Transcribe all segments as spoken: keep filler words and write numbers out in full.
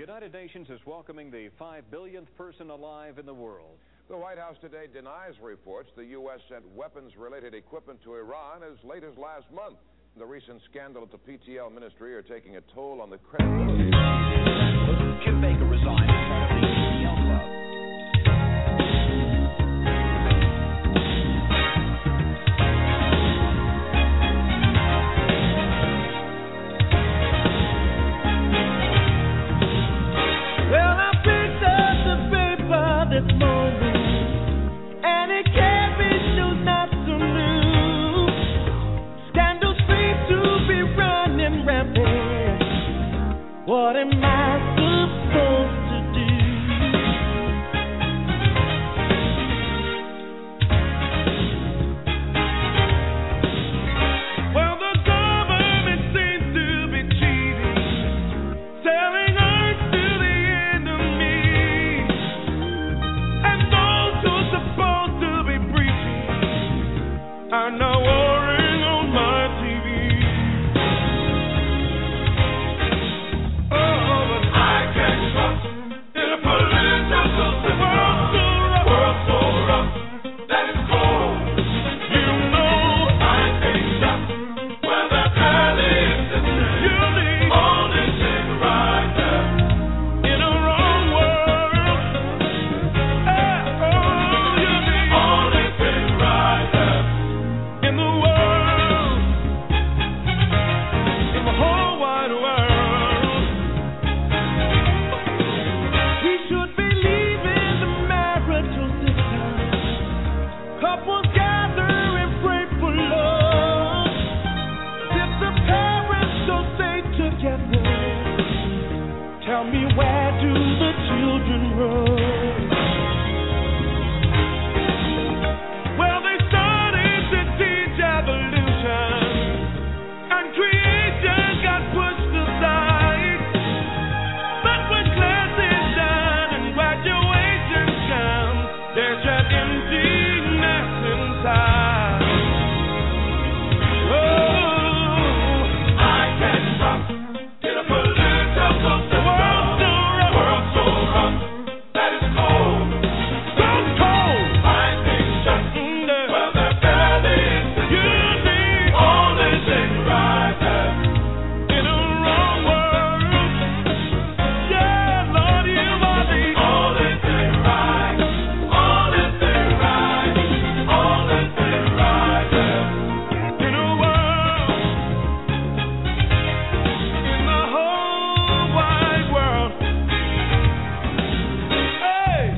United Nations is welcoming the five billionth person alive in the world. The White House today denies reports the U S sent weapons-related equipment to Iran as late as last month. The recent scandal at the P T L ministry are taking a toll on the credibility. Kim Baker resigned as head of the P T L club. Well, I picked up the paper this morning, and it carries news not so new. Scandals seem to be running rampant. What am I supposed to do? Well, the government seems to be cheating, selling earth to the enemy, and those who are supposed to be preaching are now warring on my T V. Oh, but I can't trust in a political system. World so rough that it's cold. You know I can't trust where the alley is. You need all this is right there in a wrong world. Eh, oh, you need all this is right there in the world, in the whole wide world. We should be leaving the marital system. Couples gather and pray for love. If the parents don't stay together, tell me, where do the children run? Well, they started to teach evolution, and creation got pushed aside. But when class is done and graduation comes, there's an emptiness inside. Oh, I can't trust in a political system. World so rough, world so rough that it's cold. So cold. I can't trust where the belly is. You need all this is right there in a wrong world. Yeah, Lord, you are the all this is right, all this is right, all this is right there in a world, in the whole wide world. Hey.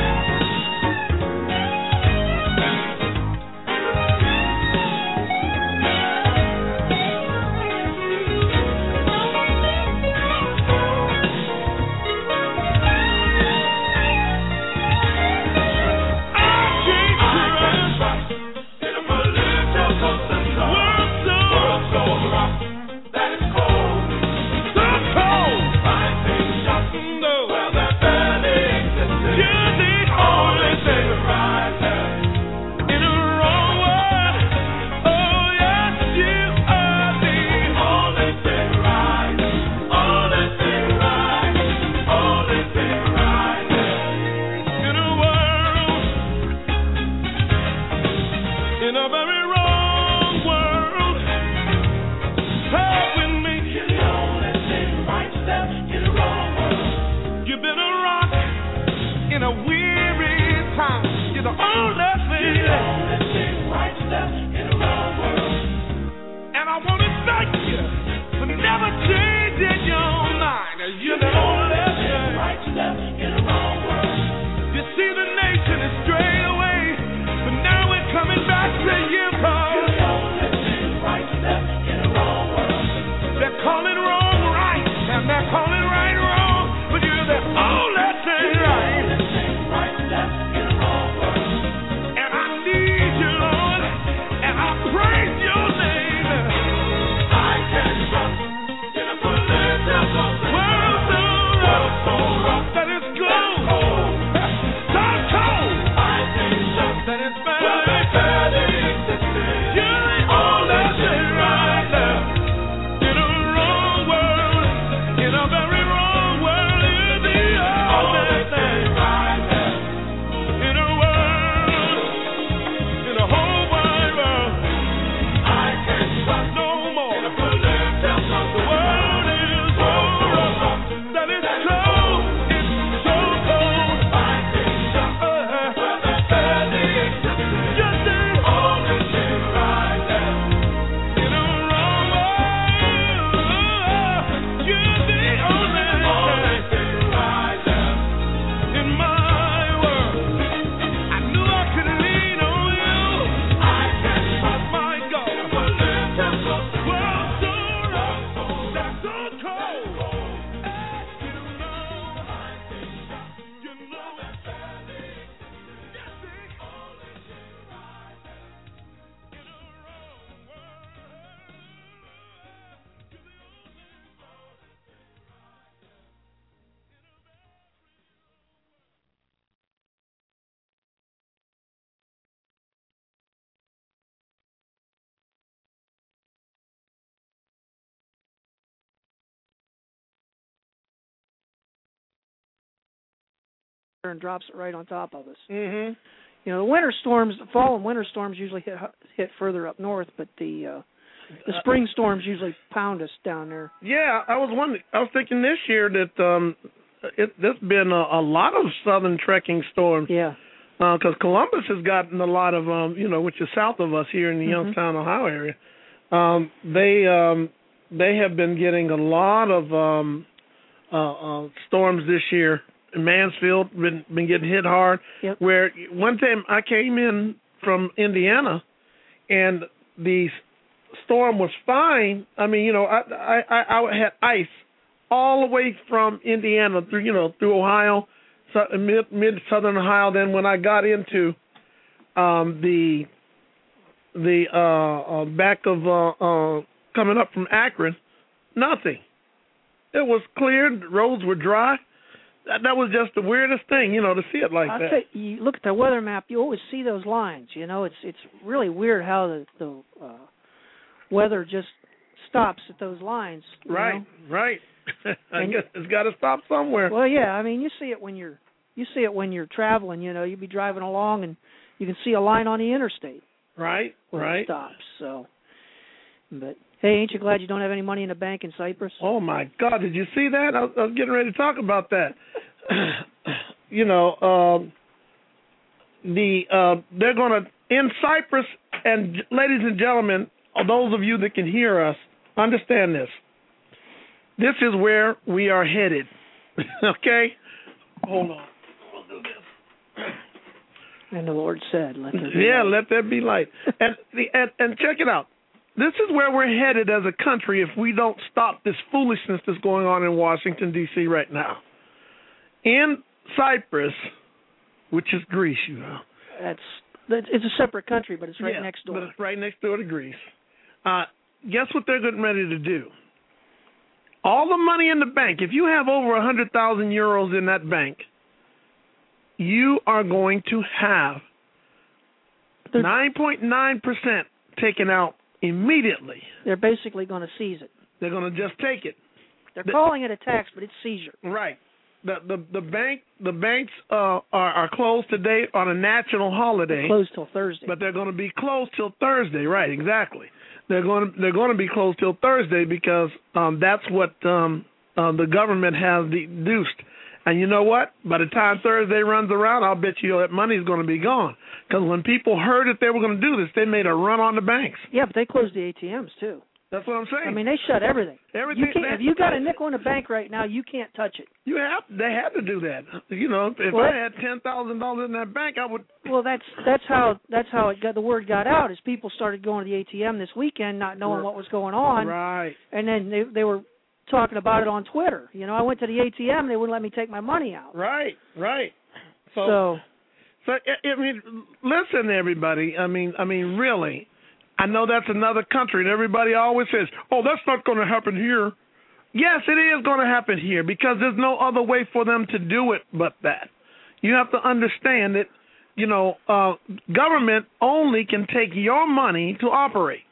In a very wrong world, stay with me. You're the only thing right step in a wrong world. You've been a rock in a weary time. You're the only thing. You're the only thing right step in a wrong world. And I want to thank you for never changing your mind. You're the only thing right step in a wrong world. You see, the nation is strayed away, but now we're coming back to you, Paul. You're the only thing right step in a wrong world. They're calling wrong right, and they're calling right wrong, but you're the only thing right. You're the only thing right step in a wrong world. And I need you, Lord, and I praise your name. I can't trust in a and drops it right on top of us. Mm-hmm. You know, the winter storms, the fall and winter storms usually hit hit further up north, but the uh, the spring storms usually pound us down there. Yeah, I was wondering. I was thinking this year that um, it, there's been a, a lot of southern trekking storms. Yeah. Because uh, Columbus has gotten a lot of, um, you know, which is south of us here in the mm-hmm. Youngstown, Ohio area. Um, they um, they have been getting a lot of um, uh, uh, storms this year. Mansfield been been getting hit hard. Yep. Where one time I came in from Indiana, and the storm was fine. I mean, you know, I I, I had ice all the way from Indiana through, you know, through Ohio, mid mid southern Ohio. Then when I got into um, the the uh, uh, back of uh, uh, coming up from Akron, nothing. It was clear. The roads were dry. That, that was just the weirdest thing, you know, to see it like I'll that. tell you, you look at the weather map, you always see those lines. You know, it's it's really weird how the the uh, weather just stops at those lines. Right, know? right. I And- guess it's got to stop somewhere. Well, yeah, I mean, you see it when you're you see it when you're traveling. You know, you'd be driving along and you can see a line on the interstate Right, where right. it stops. So, but hey, ain't you glad you don't have any money in the bank in Cyprus? Oh my God! Did you see that? I was, I was getting ready to talk about that. you know, um, the uh, they're going to in Cyprus, and ladies and gentlemen, those of you that can hear us, understand this. This is where we are headed. Okay, hold on. We'll do this. And the Lord said, "Let there be Yeah, light." let there be light. and, the, and and check it out. This is where we're headed as a country if we don't stop this foolishness that's going on in Washington, D C right now. In Cyprus, which is Greece, you know. That's that's- it's a separate country, but it's right Yeah, next door. But it's right next door to Greece. Uh, guess what they're getting ready to do? All the money in the bank, if you have over one hundred thousand euros in that bank, you are going to have nine point nine percent taken out immediately. They're basically going to seize it. They're going to just take it. They're The- calling it a tax, but it's seizure. Right. The the the bank the banks uh, are are closed today on a national holiday. They're closed till Thursday. But they're going to be closed till Thursday. Right. Exactly. They're going to they're going to be closed till Thursday because um, that's what um, uh, the government has deduced. And you know what? By the time Thursday runs around, I'll bet you that money's going to be gone. Because when people heard that they were going to do this, they made a run on the banks. Yeah, but they closed the A T Ms too. That's what I'm saying. I mean, they shut everything. Everything. You can't, if you got a nickel in the bank right now, you can't touch it. You have. They had to do that. You know, if Well, I had ten thousand dollars in that bank, I would. Well, that's that's how that's how it got the word got out. Is people started going to the A T M this weekend, not knowing Right. what was going on, Right. and then they they were talking about it on Twitter. You know, I went to the A T M, they wouldn't let me take my money out. Right. Right. So. So, So I, I mean, listen, everybody. I mean, I mean, really. I know that's another country, and everybody always says, "Oh, that's not going to happen here." Yes, it is going to happen here because there's no other way for them to do it but that. You have to understand that, you know, uh, government only can take your money to operate,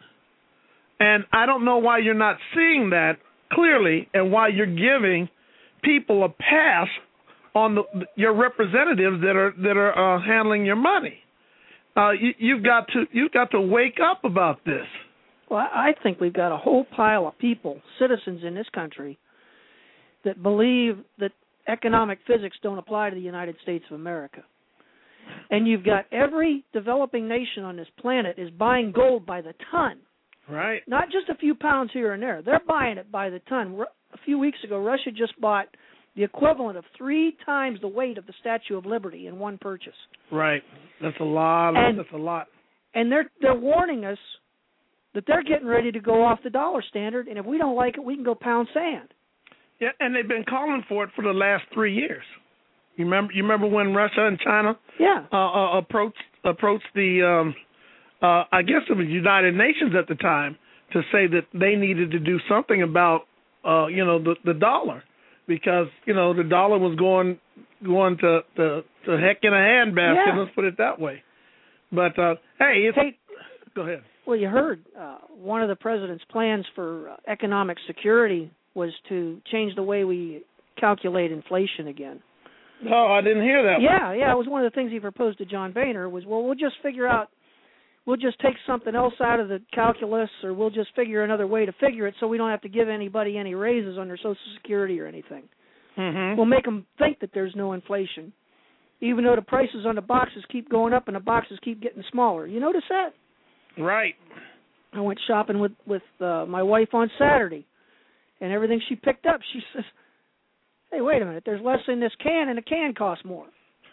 and I don't know why you're not seeing that clearly, and why you're giving people a pass on the, your representatives that are that are uh, handling your money. Uh, you, you've got to you've got to wake up about this. well, I think we've got a whole pile of people, citizens in this country, that believe that economic physics don't apply to the United States of America. And you've got every developing nation on this planet is buying gold by the ton. Right. Not just a few pounds here and there. They're buying it by the ton. Ru- A few weeks ago, Russia just bought the equivalent of three times the weight of the Statue of Liberty in one purchase. Right. That's a lot. And- that's a lot. And they're they're warning us that they're getting ready to go off the dollar standard, and if we don't like it, we can go pound sand. Yeah, and they've been calling for it for the last three years. You remember? You remember when Russia and China Yeah. uh, uh, approached approached the um, uh, I guess it was United Nations at the time to say that they needed to do something about uh, you know the, the dollar, because you know the dollar was going going to to, to heck in a handbasket. Yeah. Let's put it that way. But uh, hey, it's, Hey, go ahead. well, you heard uh, one of the president's plans for uh, economic security was to change the way we calculate inflation again. Oh, I didn't hear that. Yeah, yeah, it was one of the things he proposed to John Boehner was, well, we'll just figure out, we'll just take something else out of the calculus, or we'll just figure another way to figure it so we don't have to give anybody any raises under Social Security or anything. Mm-hmm. We'll make them think that there's no inflation, even though the prices on the boxes keep going up and the boxes keep getting smaller. You notice that? Right. I went shopping with, with uh, my wife on Saturday, and everything she picked up, she says, hey, wait a minute, there's less in this can, and the can costs more.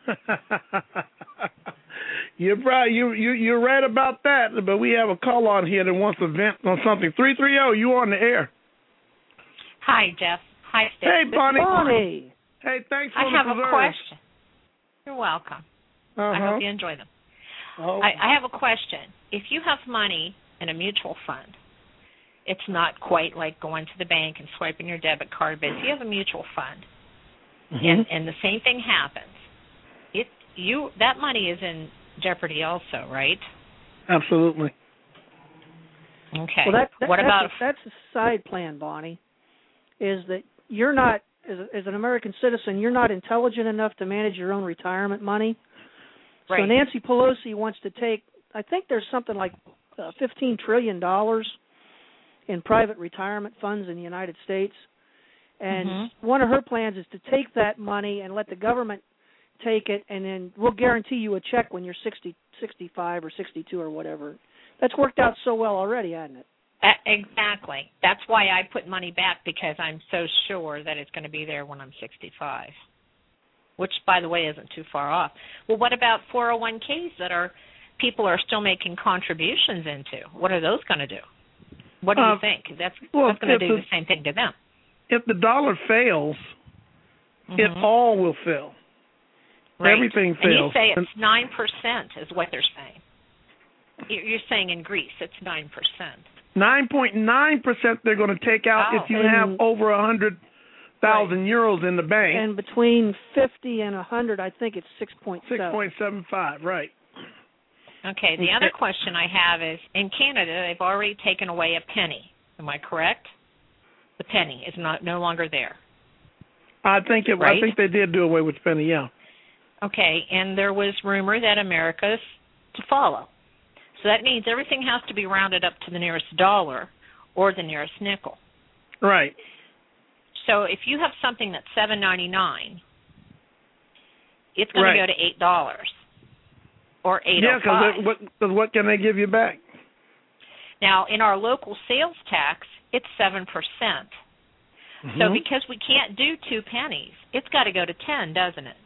You're right. You you you're right about that. But we have a call on here that wants to vent on something. Three three zero. You on the air? Hi, Jeff. Hi, Steve. Hey, Bonnie. Bonnie. Hey, thanks for I the have preserves. a question. You're welcome. Uh-huh. I hope you enjoy them. Oh. I, I have a question. If you have money in a mutual fund, it's not quite like going to the bank and swiping your debit card, but if you have a mutual fund, Mm-hmm. and, and the same thing happens, it you that money is in jeopardy also, right? Absolutely. Okay. Well, that, that, what that's about a, that's a side plan, Bonnie, is that you're not, as, a, as an American citizen, you're not intelligent enough to manage your own retirement money. right. So Nancy Pelosi wants to take, I think there's something like uh, fifteen trillion dollars in private retirement funds in the United States. And mm-hmm. one of her plans is to take that money and let the government take it, and then we'll guarantee you a check when you're sixty, sixty-five, or sixty-two or whatever. That's worked out so well already, hasn't it? Uh, exactly. That's why I put money back, because I'm so sure that it's going to be there when I'm sixty-five, which, by the way, isn't too far off. Well, what about four oh one k's that are people are still making contributions into? What are those going to do? What do Uh, you think? That's, well, that's going to do the, the same thing to them. If the dollar fails, Mm-hmm. it all will fail. Right. Everything And you fails. say it's nine percent is what they're saying. You're saying in Greece it's nine percent. nine point nine percent they're going to take out Oh. if you And- have over one hundred thousand euros in the bank. And between fifty and one hundred, I think it's six point seven. six point seven five, right. Okay, the other question I have is, in Canada, they've already taken away a penny. Am I correct? The penny is not no longer there. I think it, Right? I think they did do away with penny, yeah. Okay, and there was rumor that America's to follow. So that means everything has to be rounded up to the nearest dollar or the nearest nickel. Right. So if you have something that's seven ninety-nine, it's going Right. to go to eight dollars or eight Yeah, oh five. because what, cause what can they give you back? Now, in our local sales tax, it's seven percent. Mm-hmm. So because we can't do two pennies, it's got to go to ten, doesn't it?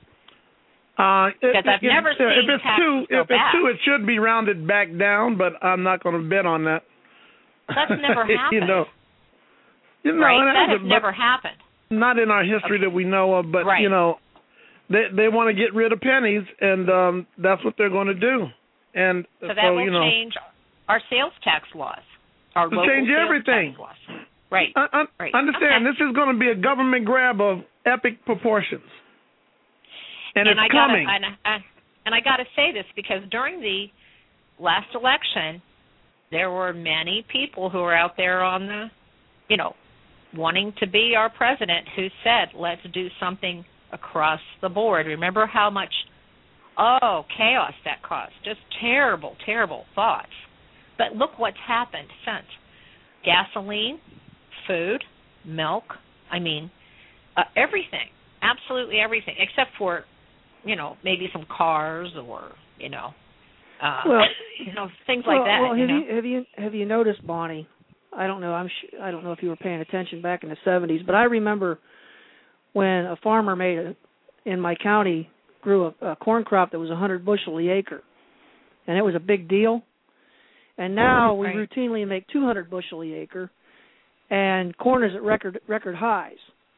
Uh, Because I've if, never if, seen if it's taxes two, go if back. it's two, it should be rounded back down, but I'm not going to bet on that. That's never happened. you know, you know, right? and That that's has a- never happened. not in our history Okay. that we know of, but Right. you know, they they want to get rid of pennies, and um, that's what they're going to do. And So that so will you know, change our sales tax laws, our To local change sales everything. tax laws. Right. I, I, right. understand Okay. this is going to be a government grab of epic proportions, and, and it's I gotta, coming. And I, and I got to say this because during the last election, there were many people who were out there on the, you know, wanting to be our president who said, let's do something across the board. Remember how much, oh, chaos that caused. Just terrible, terrible thoughts. But look what's happened since. Gasoline, food, milk, I mean, uh, everything, absolutely everything, except for, you know, maybe some cars or, you know, uh, Well, you know, things well, like that. Well, you have know? you have you have you noticed, Bonnie? I don't know. I'm sh- I don't know if you were paying attention back in the seventies, but I remember when a farmer made a in my county grew a, a corn crop that was one hundred bushel the acre, and it was a big deal. And now we Right. routinely make two hundred bushel the acre, and corn is at record record highs.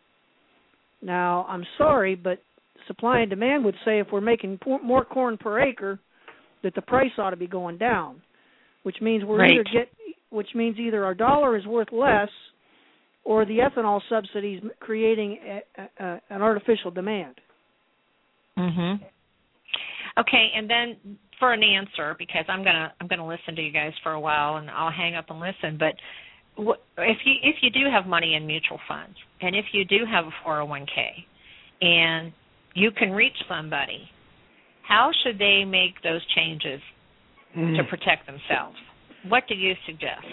Now, I'm sorry, but supply and demand would say if we're making por- more corn per acre, that the price ought to be going down, which means we're Right. either get, which means either our dollar is worth less, or the ethanol subsidies creating a, a, a, an artificial demand. Mhm. Okay, and then for an answer, because I'm gonna I'm gonna listen to you guys for a while, and I'll hang up and listen. But wh- if you if you do have money in mutual funds, and if you do have a four oh one k, and you can reach somebody, how should they make those changes mm. to protect themselves? What do you suggest?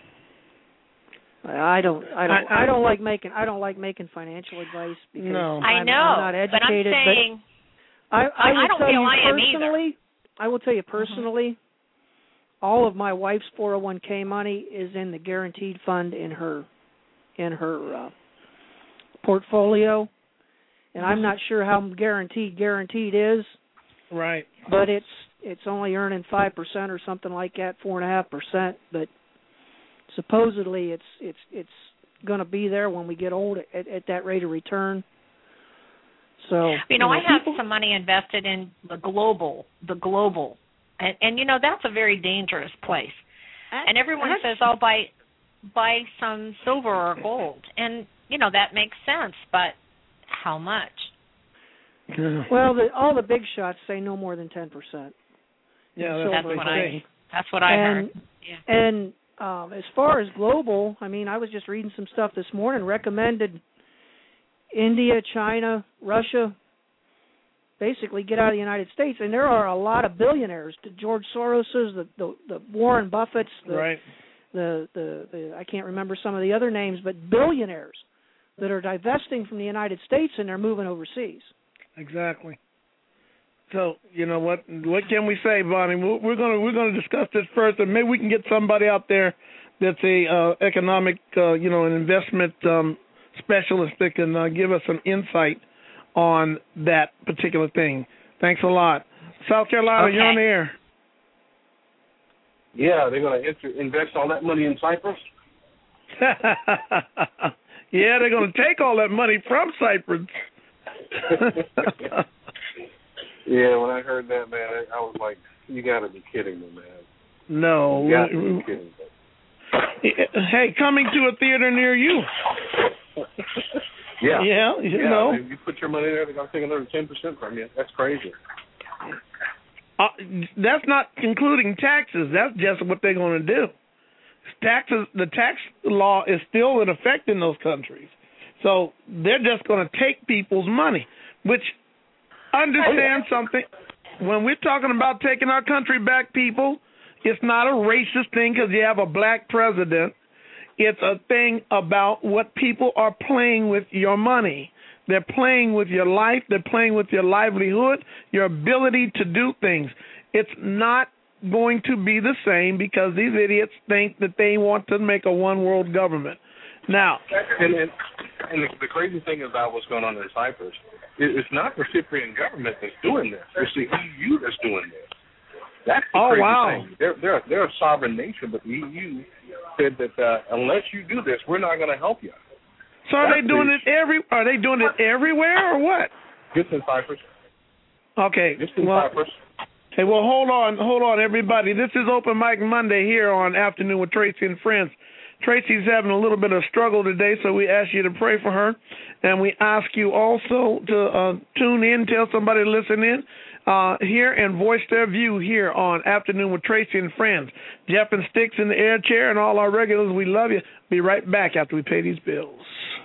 I don't. I don't. I, I don't like making. I don't like making financial advice because no. I'm, I know, I'm not educated. But I'm saying, but I, I, I, I don't tell feel you I am personally. either. I will tell you personally. Mm-hmm. All of my wife's four oh one k money is in the guaranteed fund in her, in her uh, portfolio, and mm-hmm. I'm not sure how guaranteed guaranteed is. Right. But it's it's only earning five percent or something like that, four and a half percent. But supposedly it's it's it's going to be there when we get old at, at that rate of return. So you know, you know I have people, some money invested in the global, the global, and, and you know that's a very dangerous place. And everyone says, "Oh, buy buy some silver or gold," and you know that makes sense, but how much? Well, the, all the big shots say no more than ten percent. Yeah, that's, that's what I I. That's what I and, heard. Yeah. And um, as far as global, I mean, I was just reading some stuff this morning. Recommended India, China, Russia, basically get out of the United States, and there are a lot of billionaires. The George Soroses, the the, the Warren Buffetts, the, right. the, the the I can't remember some of the other names, but billionaires that are divesting from the United States and they're moving overseas. Exactly. So you know what? What can we say, Bonnie? We're going to we're going to discuss this first, and maybe we can get somebody out there that's a uh, economic, uh, you know, an investment um, specialist that can uh, give us some insight on that particular thing. Thanks a lot. South Carolina, okay. You're on the air. Yeah, they're going to invest all that money in Cyprus. Yeah, they're going to take all that money from Cyprus. Yeah, when I heard that, man, I, I was like, you got to be kidding me, man. No. You got to be kidding me. Hey, coming to a theater near you. Yeah. Yeah, you yeah, know. If you put your money there, they're going to take another ten percent from you. That's crazy. Uh, that's not including taxes. That's just what they're going to do. Taxes. The tax law is still in effect in those countries. So they're just going to take people's money, which, understand something, when we're talking about taking our country back, people, it's not a racist thing because you have a black president. It's a thing about what people are playing with your money. They're playing with your life. They're playing with your livelihood, your ability to do things. It's not going to be the same because these idiots think that they want to make a one-world government. Now, and, and, and the, the crazy thing about what's going on in Cyprus, it, it's not the Cypriot government that's doing this. It's the E U that's doing this. That's the oh, crazy wow. thing. They're, they're, they're a sovereign nation, but the E U said that uh, unless you do this, we're not going to help you. So are that's they doing the, it every? Are they doing it everywhere or what? Just in Cyprus. Okay. Just in well, Cyprus. Hey, well, hold on, hold on, everybody. This is Open Mic Monday here on Afternoon with Tracy and Friends. Tracy's having a little bit of struggle today, so we ask you to pray for her. And we ask you also to uh, tune in, tell somebody to listen in uh, here and voice their view here on Afternoon with Tracy and Friends. Jeff and Sticks in the air chair and all our regulars, we love you. Be right back after we pay these bills.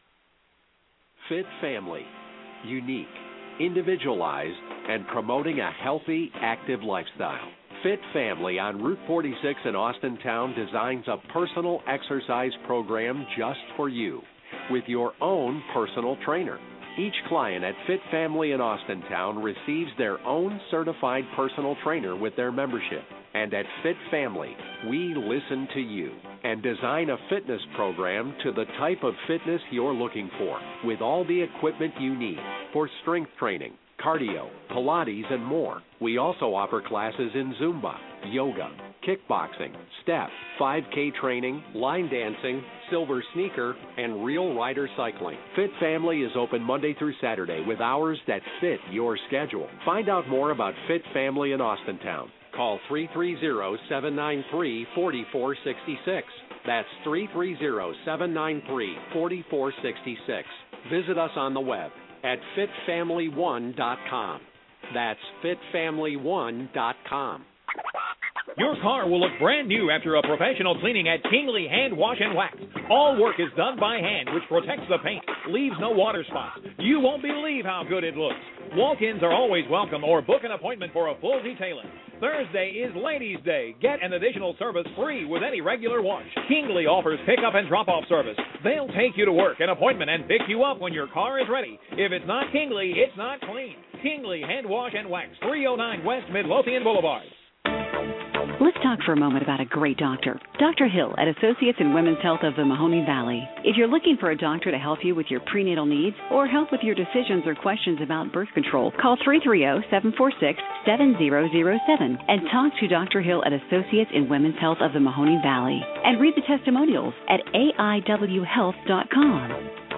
Fit Family. Unique, individualized, and promoting a healthy, active lifestyle. Fit Family on Route forty-six in Austintown designs a personal exercise program just for you with your own personal trainer. Each client at Fit Family in Austintown receives their own certified personal trainer with their membership. And at Fit Family, we listen to you and design a fitness program to the type of fitness you're looking for with all the equipment you need for strength training, cardio, Pilates, and more. We also offer classes in Zumba, yoga, kickboxing, step, five K training, line dancing, silver sneaker, and real rider cycling. Fit Family is open Monday through Saturday with hours that fit your schedule. Find out more about Fit Family in Austintown. Call three three zero, seven nine three, four four six six. That's three three zero, seven nine three, four four six six. Visit us on the web at fit family one dot com. That's fit family one dot com. Your car will look brand new after a professional cleaning at Kingley Hand Wash and Wax. All work is done by hand, which protects the paint, leaves no water spots. You won't believe how good it looks. Walk-ins are always welcome, or book an appointment for a full detailing. Thursday is Ladies' Day. Get an additional service free with any regular wash. Kingley offers pickup and drop-off service. They'll take you to work, an appointment, and pick you up when your car is ready. If it's not Kingley, it's not clean. Kingley Hand Wash and Wax, three oh nine West Midlothian Boulevard. Let's talk for a moment about a great doctor. Doctor Hill at Associates in Women's Health of the Mahoning Valley. If you're looking for a doctor to help you with your prenatal needs or help with your decisions or questions about birth control, call three three zero, seven four six, seven zero zero seven and talk to Doctor Hill at Associates in Women's Health of the Mahoning Valley. And read the testimonials at A I W health dot com.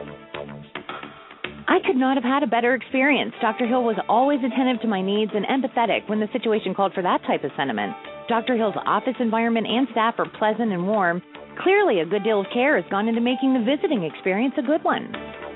I could not have had a better experience. Doctor Hill was always attentive to my needs and empathetic when the situation called for that type of sentiment. Doctor Hill's office environment and staff are pleasant and warm. Clearly, a good deal of care has gone into making the visiting experience a good one.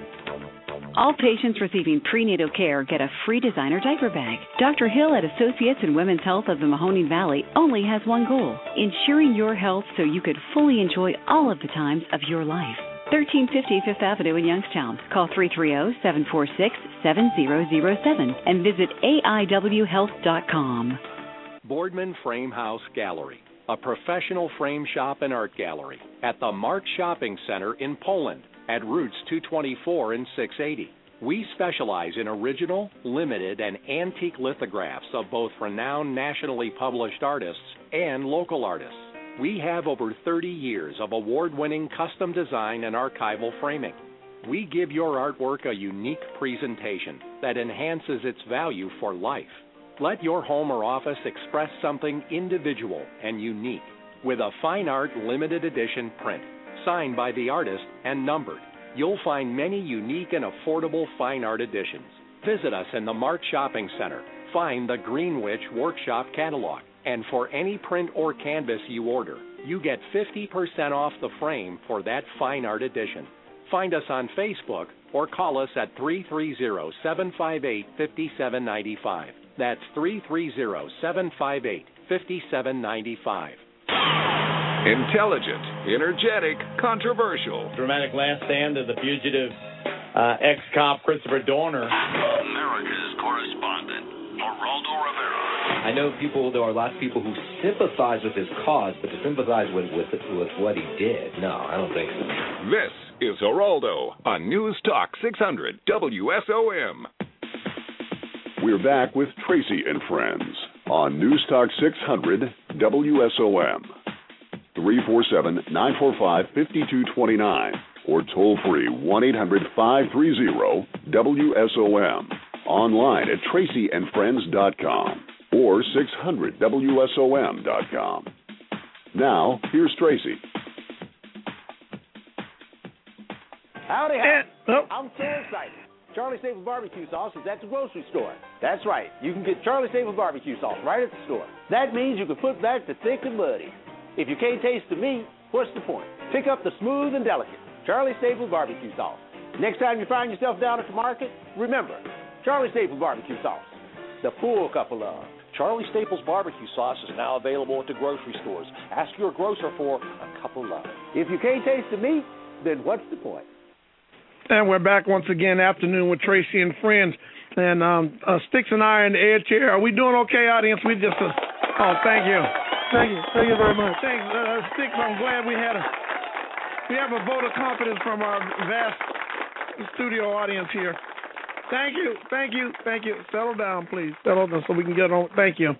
All patients receiving prenatal care get a free designer diaper bag. Doctor Hill at Associates in Women's Health of the Mahoning Valley only has one goal, ensuring your health so you could fully enjoy all of the times of your life. thirteen fifty Fifth Avenue in Youngstown. Call three three zero, seven four six, seven zero zero seven and visit A I W health dot com. Boardman Frame House Gallery, a professional frame shop and art gallery at the Mark Shopping Center in Poland at Routes two twenty-four and six eighty. We specialize in original, limited, and antique lithographs of both renowned nationally published artists and local artists. We have over thirty years of award-winning custom design and archival framing. We give your artwork a unique presentation that enhances its value for life. Let your home or office express something individual and unique with a fine art limited edition print, signed by the artist and numbered. You'll find many unique and affordable fine art editions. Visit us in the Mark Shopping Center. Find the Greenwich Workshop catalog. And for any print or canvas you order, you get fifty percent off the frame for that fine art edition. Find us on Facebook or call us at three three zero, seven five eight, five seven nine five. That's three three zero, seven five eight, five seven nine five. Intelligent, energetic, controversial. Dramatic last stand of the fugitive uh, ex-cop Christopher Dorner. America's correspondent, Geraldo Rivera. I know people, there are lots of people who sympathize with his cause, but to sympathize with, with, with what he did, no, I don't think so. This is Geraldo on News Talk six hundred W S O M. We're back with Tracy and Friends on News Talk six hundred W S O M. three four seven, nine four five, five two two nine or toll free one eight hundred, five three zero, W S O M. Online at tracy and friends dot com or six hundred W S O M dot com. Now, here's Tracy. Howdy, howdy. Oh. I'm so excited. Charlie Staples barbecue sauce is at the grocery store. That's right. You can get Charlie Staples barbecue sauce right at the store. That means you can put back the thick and muddy. If you can't taste the meat, what's the point? Pick up the smooth and delicate Charlie Staples barbecue sauce. Next time you find yourself down at the market, remember, Charlie Staples barbecue sauce, the full cup of love. Charlie Staples barbecue sauce is now available at the grocery stores. Ask your grocer for a cup of love. If you can't taste the meat, then what's the point? And we're back once again, afternoon with Tracy and Friends. And um, uh, Sticks and I in the air chair. Are we doing okay, audience? We just, uh, oh, thank you. Thank you. Thank you very much. Thanks, uh, Sticks. I'm glad we had a, we have a vote of confidence from our vast studio audience here. Thank you. Thank you. Thank you. Settle down, please. Settle down so we can get on. Thank you.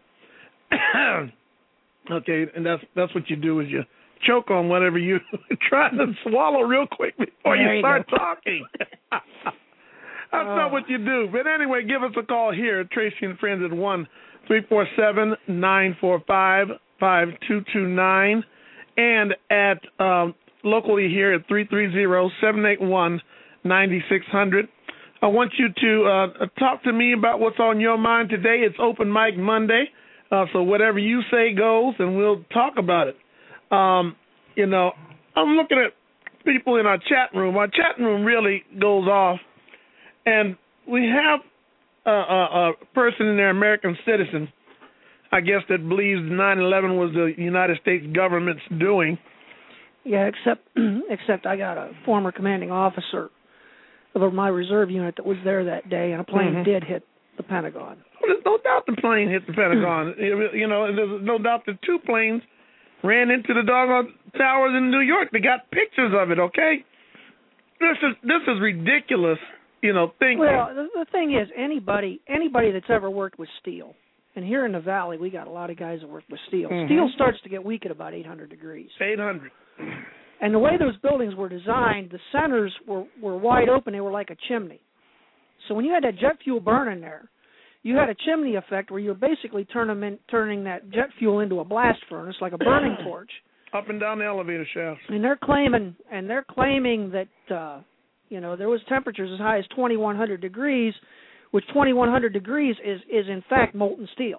Okay, and that's that's what you do is you choke on whatever you try to swallow real quick before you, you start go. talking. That's uh, not what you do. But anyway, give us a call here at Tracy and Friends at one three four seven, nine four five, five two two nine and at um, locally here at three three zero, seven eight one, nine six zero zero. I want you to uh, talk to me about what's on your mind today. It's Open Mic Monday, uh, so whatever you say goes, and we'll talk about it. Um, you know, I'm looking at people in our chat room. Our chat room really goes off, and we have a, a, a person in there, American citizen, I guess, that believes nine eleven was the United States government's doing. Yeah, except except I got a former commanding officer of my reserve unit that was there that day, and a plane mm-hmm. did hit the Pentagon. Well, there's no doubt the plane hit the Pentagon. You know, there's no doubt that two planes ran into the doggone towers in New York. They got pictures of it, okay? This is this is ridiculous, you know, thinking. Well, the, the thing is, anybody anybody that's ever worked with steel, and here in the Valley, we got a lot of guys that work with steel. Mm-hmm. Steel starts to get weak at about eight hundred degrees. eight hundred. And the way those buildings were designed, the centers were, were wide open. They were like a chimney. So when you had that jet fuel burning there, you had a chimney effect where you're basically turning, in, turning that jet fuel into a blast furnace, like a burning torch. Up and down the elevator shafts. And they're claiming, and they're claiming that, uh, you know, there was temperatures as high as twenty-one hundred degrees, which twenty-one hundred degrees is, is in fact molten steel.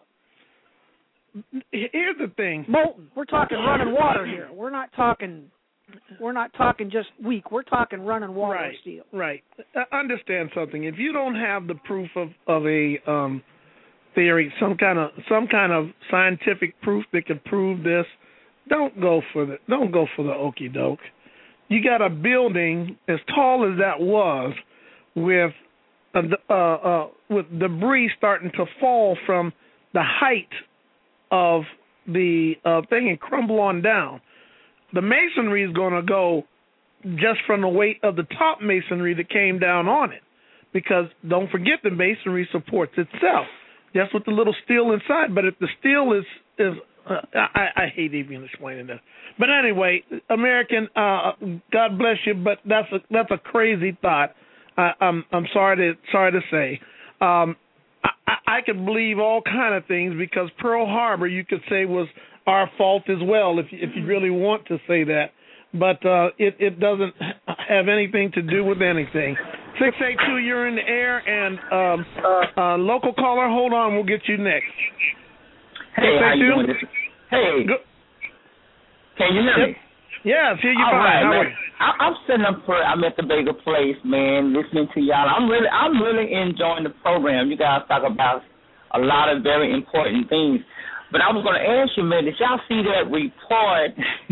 Here's the thing. Molten. We're talking running water here. We're not talking. We're not talking just weak. We're talking running water right, steel. Right. Uh, understand something. If you don't have the proof of of a um, theory, some kind of some kind of scientific proof that can prove this, don't go for the don't go for the okie doke. You got a building as tall as that was, with uh, uh, uh, with debris starting to fall from the height of the uh, thing and crumble on down. The masonry is going to go just from the weight of the top masonry that came down on it, because don't forget the masonry supports itself, just with the little steel inside. But if the steel is is uh, I, I hate even explaining this. But anyway, American, uh, God bless you, but that's a that's a crazy thought. I, I'm I'm sorry to sorry to say. Um, I, I could believe all kind of things, because Pearl Harbor, you could say, was our fault as well, if if you really want to say that. But uh, it, it doesn't have anything to do with anything. six eight two, you're in the air, and um, uh, local caller, hold on, we'll get you next. Hey, how you doing? This? Hey, Go. Can you hear yep. me? Yes, hear you all fine. Right, How man. are you? I, I'm sitting up for. I'm at the Bagel Place, man, listening to y'all. I'm really, I'm really enjoying the program. You guys talk about a lot of very important things. But I was going to ask you, man, did y'all see that report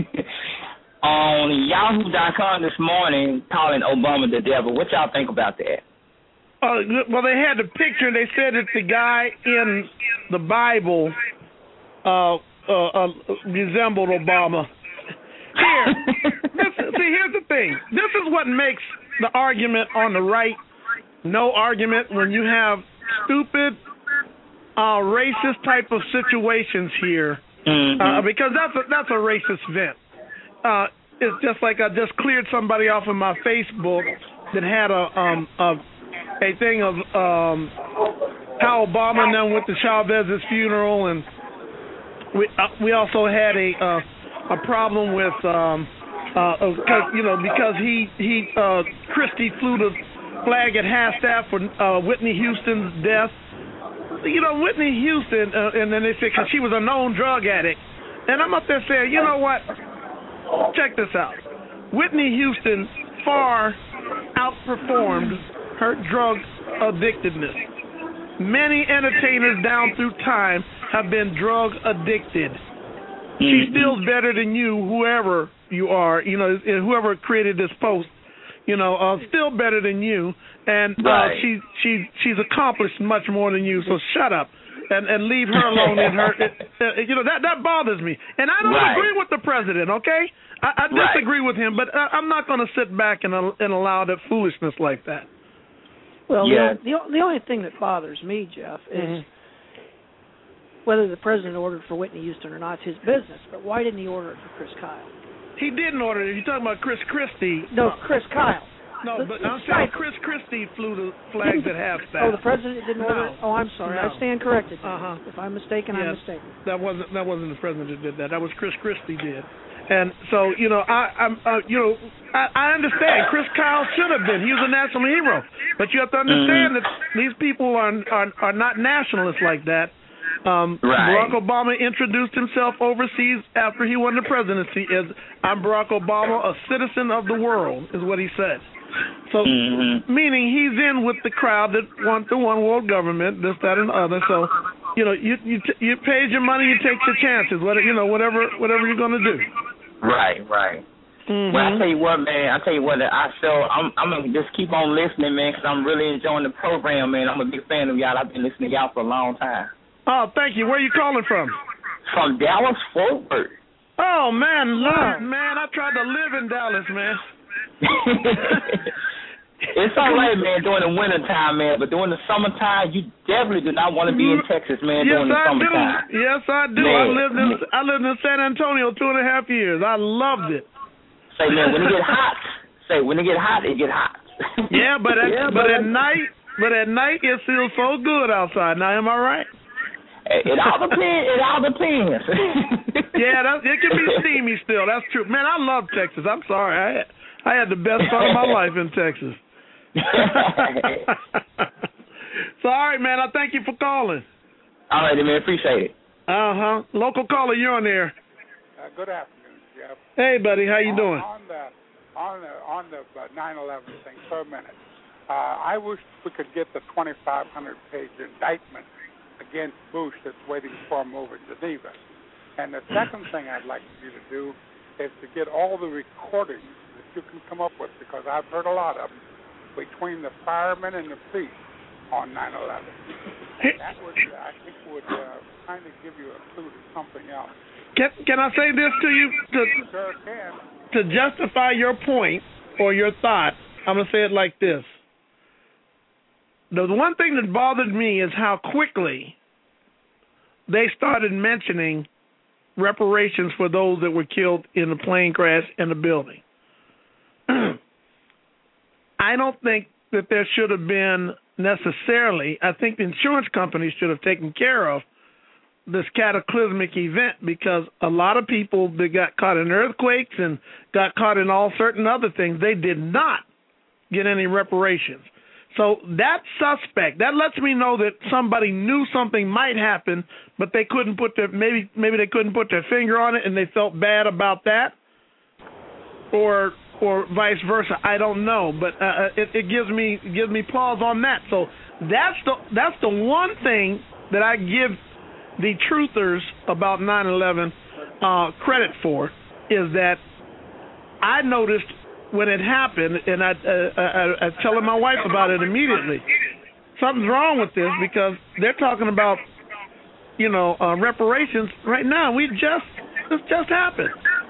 on Yahoo dot com this morning calling Obama the devil? What y'all think about that? Uh, well, they had the picture. They said that the guy in the Bible uh, uh, uh, resembled Obama. Here, this, see, here's the thing. This is what makes the argument on the right no argument, when you have stupid, uh, racist type of situations here, mm-hmm. uh, because that's a, that's a racist vent. Uh, it's just like I just cleared somebody off of my Facebook that had a um a, a thing of um how Obama and them went to Chavez's funeral, and we uh, we also had a uh, a problem with um uh cause, you know because he he uh Christie flew the flag at half staff for uh, Whitney Houston's death. You know, Whitney Houston, uh, and then they said because she was a known drug addict. And I'm up there saying, you know what? Check this out. Whitney Houston far outperformed her drug addictedness. Many entertainers down through time have been drug addicted. She still's better than you, whoever you are, you know, whoever created this post. You know, uh, still better than you, and uh, right. she she she's accomplished much more than you. So shut up and, and leave her alone. In her, it, it, you know that that bothers me, and I don't right. agree with the president. Okay, I, I disagree right. with him, but I, I'm not going to sit back and and allow that foolishness like that. Well, yeah. the the only thing that bothers me, Jeff, is mm-hmm. whether the president ordered for Whitney Houston or not. It's his business. But why didn't he order it for Chris Kyle? He didn't order it. You're talking about Chris Christie. No, Chris Kyle. No, the, but the I'm saying Chris Christie flew the flags at half staff. Oh, the president didn't order it? Oh, I'm sorry. No. I stand corrected. Uh-huh. If I'm mistaken, yes, I'm mistaken. That wasn't that wasn't the president that did that. That was Chris Christie did. And so, you know, I I'm uh, you know, I, I understand Chris Kyle should have been. He was a national hero. But you have to understand mm-hmm. that these people are, are are not nationalists like that. Um, right. Barack Obama introduced himself overseas after he won the presidency as I'm Barack Obama, a citizen of the world, is what he said. So, mm-hmm. meaning he's in with the crowd that want the one world government, this, that, and the other. So, you know, you you t- you paid your money, you take your chances. Whatever you know, whatever whatever you're going to do. Right, right. Well, I tell you what, man. I tell you what. I feel I'm. I'm gonna just keep on listening, man, because I'm really enjoying the program, man. I'm a big fan of y'all. I've been listening to y'all for a long time. Oh, thank you. Where are you calling from? From Dallas, Fort Worth. Oh man, love, man. I tried to live in Dallas, man. It's all right, man, during the winter time, man, but during the summertime, you definitely do not want to be in Texas, man, yes, during the I summertime. Do. Yes, I do. Man. I lived in I lived in San Antonio two and a half years. I loved it. Say, man, when it get hot, say when it get hot, it get hot. Yeah, but at, yeah, but but at night, but at night it feels so good outside. Now, am I right? It all depends. It all depends. Yeah, that, it can be steamy still. That's true, man. I love Texas. I'm sorry, I had, I had the best part of my life in Texas. So, all right, man. I thank you for calling. All right, man. Appreciate it. Uh huh. Local caller, you're on there. Uh, good afternoon, Jeff. Hey, buddy. How you on, doing? On the on the on the nine eleven thing for a minute. Uh, I wish we could get the twenty-five hundred page indictment against Bush that's waiting for him over in Geneva. And the second thing I'd like you to do is to get all the recordings that you can come up with, because I've heard a lot of them, between the firemen and the police on nine eleven. That would, I think, would uh, kind of give you a clue to something else. Can, can I say this to you? To, sure can. To justify your point or your thought, I'm going to say it like this. The one thing that bothered me is how quickly they started mentioning reparations for those that were killed in the plane crash in the building. I don't think that there should have been necessarily, I think the insurance companies should have taken care of this cataclysmic event, because a lot of people that got caught in earthquakes and got caught in all certain other things, they did not get any reparations. So that's suspect. That lets me know that somebody knew something might happen, but they couldn't put their maybe maybe they couldn't put their finger on it, and they felt bad about that, or or vice versa. I don't know, but uh, it, it gives me gives me pause on that. So that's the that's the one thing that I give the truthers about nine eleven uh, credit for, is that I noticed when it happened, and I, uh, I, I, I telling my wife about it immediately. Something's wrong with this, because they're talking about, you know, uh, reparations right now. We just this just happened.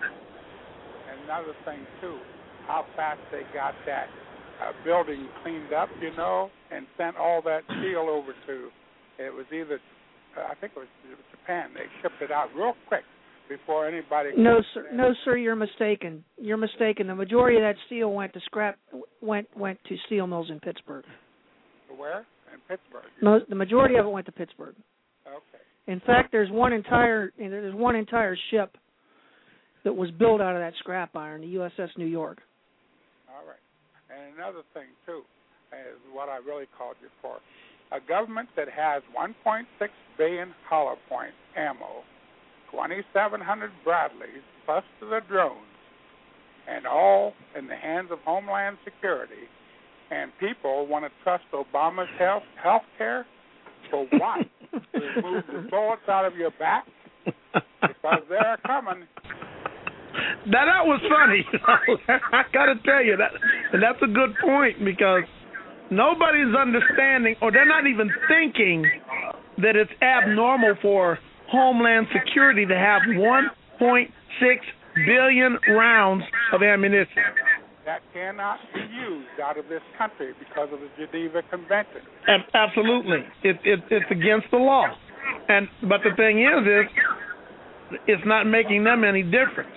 And another thing too, how fast they got that uh, building cleaned up, you know, and sent all that steel over to. It was either, uh, I think it was Japan. They shipped it out real quick. Before anybody. No, sir. No, sir. You're mistaken. You're mistaken. The majority of that steel went to scrap. Went went to steel mills in Pittsburgh. Where? In Pittsburgh. No, the majority of it went to Pittsburgh. Okay. In fact, there's one entire there's one entire ship that was built out of that scrap iron, the U S S New York. All right. And another thing too is what I really called you for: a government that has one point six billion hollow point ammo, twenty-seven hundred Bradleys, plus to the drones, and all in the hands of Homeland Security, and people want to trust Obama's health health care for what? To remove the bullets out of your back? Because they're coming. Now, that was funny. I got to tell you, that, and that's a good point, because nobody's understanding, or they're not even thinking that it's abnormal for Homeland Security to have one point six billion rounds of ammunition. That cannot be used out of this country because of the Geneva Convention. Absolutely, it, it, it's against the law. And but the thing is, is it's not making them any difference.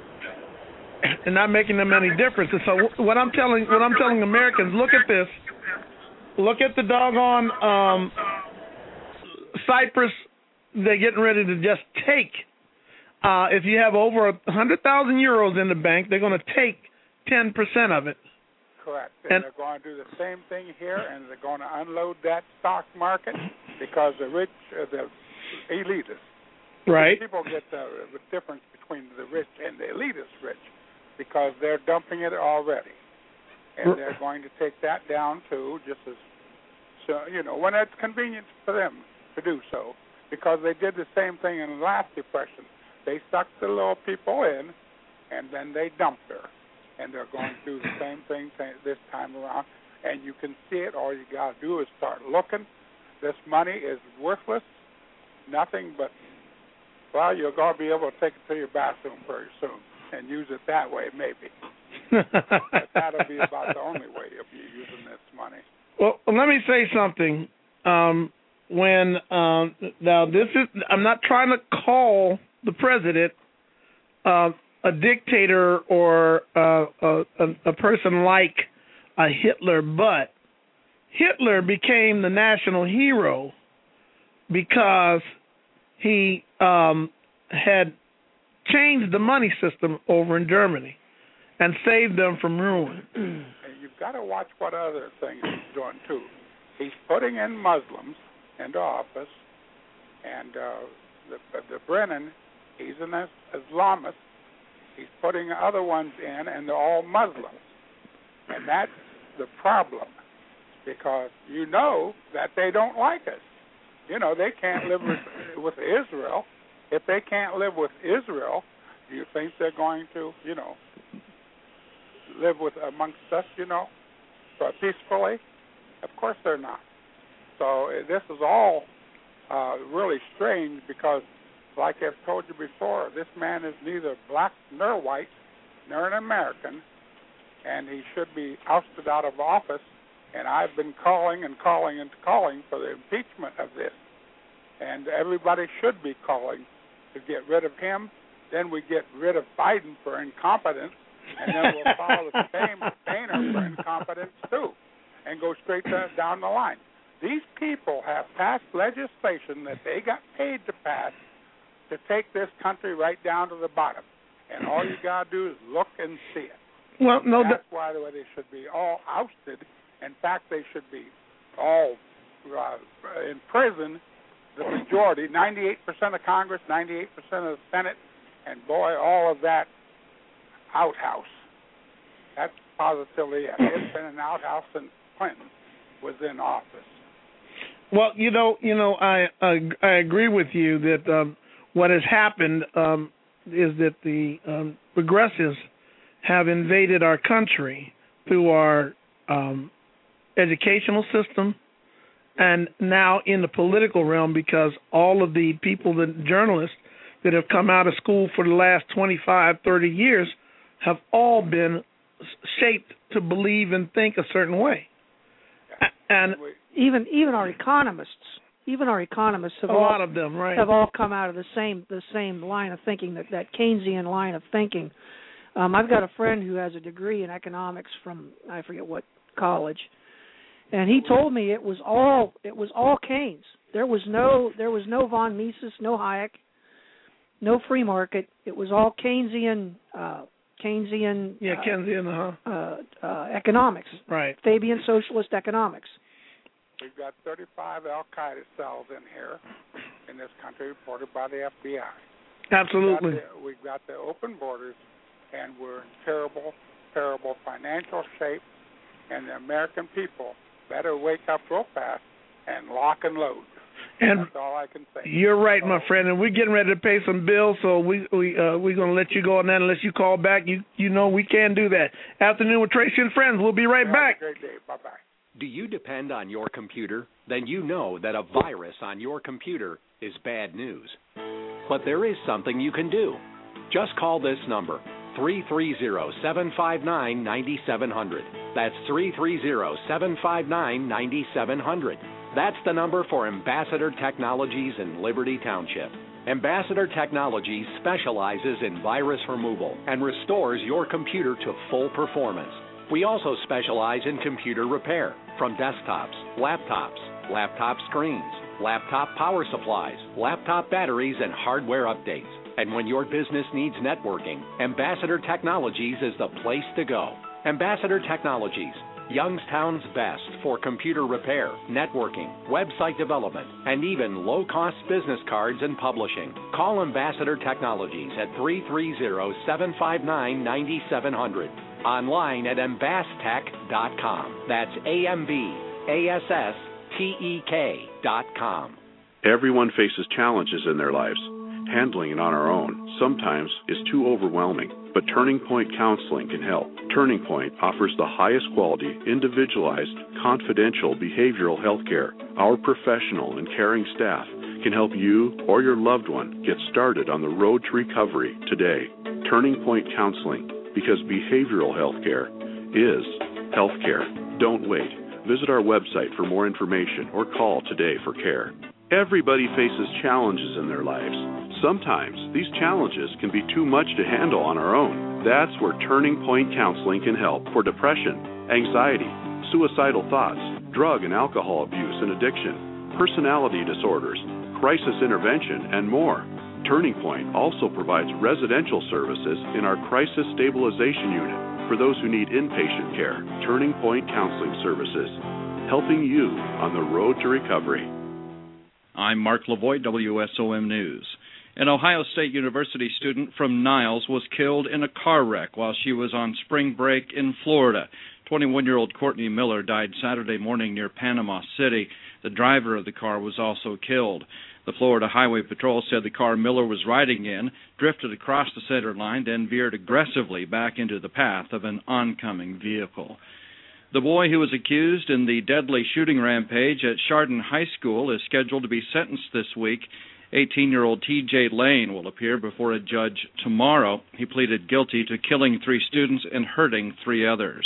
It's not making them any difference. And so what I'm telling what I'm telling Americans, look at this. Look at the doggone um, Cyprus. They're getting ready to just take. Uh, if you have over one hundred thousand euros in the bank, they're going to take ten percent of it. Correct. And, and they're going to do the same thing here, and they're going to unload that stock market because the rich, uh, the elitists. Right. People get the, the difference between the rich and the elitist rich because they're dumping it already. And they're going to take that down, too, just as, so, you know, when it's convenient for them to do so. Because they did the same thing in the last Depression. They sucked the little people in, and then they dumped her. And they're going to do the same thing this time around. And you can see it. All you got to do is start looking. This money is worthless, nothing but, well, you're going to be able to take it to your bathroom very soon and use it that way, maybe. But that'll be about the only way you'll be using this money. Well, let me say something. Um, when um, now this is, I'm not trying to call the president uh, a dictator or uh, a, a, a person like a Hitler, but Hitler became the national hero because he um, had changed the money system over in Germany and saved them from ruin. And you've got to watch what other things he's doing, too. He's putting in Muslims into office, and uh, the, the Brennan, he's an Islamist. He's putting other ones in, and they're all Muslims. And that's the problem, because you know that they don't like us. You know, they can't live with, with Israel. If they can't live with Israel, do you think they're going to, you know, live with amongst us, you know, peacefully? Of course they're not. So uh, this is all uh, really strange because, like I've told you before, this man is neither black nor white nor an American, and he should be ousted out of office. And I've been calling and calling and calling for the impeachment of this. And everybody should be calling to get rid of him. Then we get rid of Biden for incompetence, and then we'll follow the same Boehner for incompetence too, and go straight to, down the line. These people have passed legislation that they got paid to pass to take this country right down to the bottom. And all you got to do is look and see it. Well, no, that's why they should be all ousted. In fact, they should be all uh, in prison, the majority, ninety-eight percent of Congress, ninety-eight percent of the Senate, and boy, all of that outhouse. That's positively it. It's been an outhouse since Clinton was in office. Well, you know, you know, I uh, I agree with you that um, what has happened um, is that the um, progressives have invaded our country through our um, educational system and now in the political realm, because all of the people, the journalists that have come out of school for the last twenty-five, thirty years have all been shaped to believe and think a certain way. And even even our economists, even our economists have a all, lot of them, right, have all come out of the same the same line of thinking, that, that Keynesian line of thinking. Um, I've got a friend who has a degree in economics from I forget what college, and he told me it was all it was all Keynes. There was no there was no von Mises, no Hayek, no free market. It was all Keynesian. Uh, Keynesian, yeah, uh, Keynesian, uh-huh. uh, uh, economics, right? Fabian socialist economics. We've got thirty-five Al Qaeda cells in here in this country, reported by the F B I. Absolutely. We've got the, we've got the open borders, and we're in terrible, terrible financial shape. And the American people better wake up real fast and lock and load. And that's all I can say. You're right, my friend, and we're getting ready to pay some bills, so we we uh, we're gonna let you go on that unless you call back. You you know we can do that. Afternoon with Tracy and Friends. We'll be right Have back. A great day. Bye bye. Do you depend on your computer? Then you know that a virus on your computer is bad news. But there is something you can do. Just call this number, three three zero, seven five nine, nine seven zero zero. That's three three zero, seven five nine, nine seven zero zero. That's the number for Ambassador Technologies in Liberty Township. Ambassador Technologies specializes in virus removal and restores your computer to full performance. We also specialize in computer repair, from desktops, laptops, laptop screens, laptop power supplies, laptop batteries, and hardware updates. And when your business needs networking, Ambassador Technologies is the place to go. Ambassador Technologies, Youngstown's best for computer repair, networking, website development, and even low-cost business cards and publishing. Call Ambassador Technologies at three three zero, seven five nine, nine seven zero zero. Online at ambastech dot com. That's A M B A S S T E K dot com. Everyone faces challenges in their lives. Handling it on our own sometimes is too overwhelming. But but Turning Point Counseling can help. Turning Point offers the highest quality, individualized, confidential behavioral health care. Our professional and caring staff can help you or your loved one get started on the road to recovery today. Turning Point Counseling, because behavioral health care is health care. Don't wait. Visit our website for more information or call today for care. Everybody faces challenges in their lives. Sometimes these challenges can be too much to handle on our own. That's where Turning Point Counseling can help for depression, anxiety, suicidal thoughts, drug and alcohol abuse and addiction, personality disorders, crisis intervention, and more. Turning Point also provides residential services in our Crisis Stabilization Unit for those who need inpatient care. Turning Point Counseling Services, helping you on the road to recovery. I'm Mark Lavoie, W S O M News. An Ohio State University student from Niles was killed in a car wreck while she was on spring break in Florida. twenty-one-year-old Courtney Miller died Saturday morning near Panama City. The driver of the car was also killed. The Florida Highway Patrol said the car Miller was riding in drifted across the center line, then veered aggressively back into the path of an oncoming vehicle. The boy who was accused in the deadly shooting rampage at Chardon High School is scheduled to be sentenced this week. eighteen-year-old T J Lane will appear before a judge tomorrow. He pleaded guilty to killing three students and hurting three others.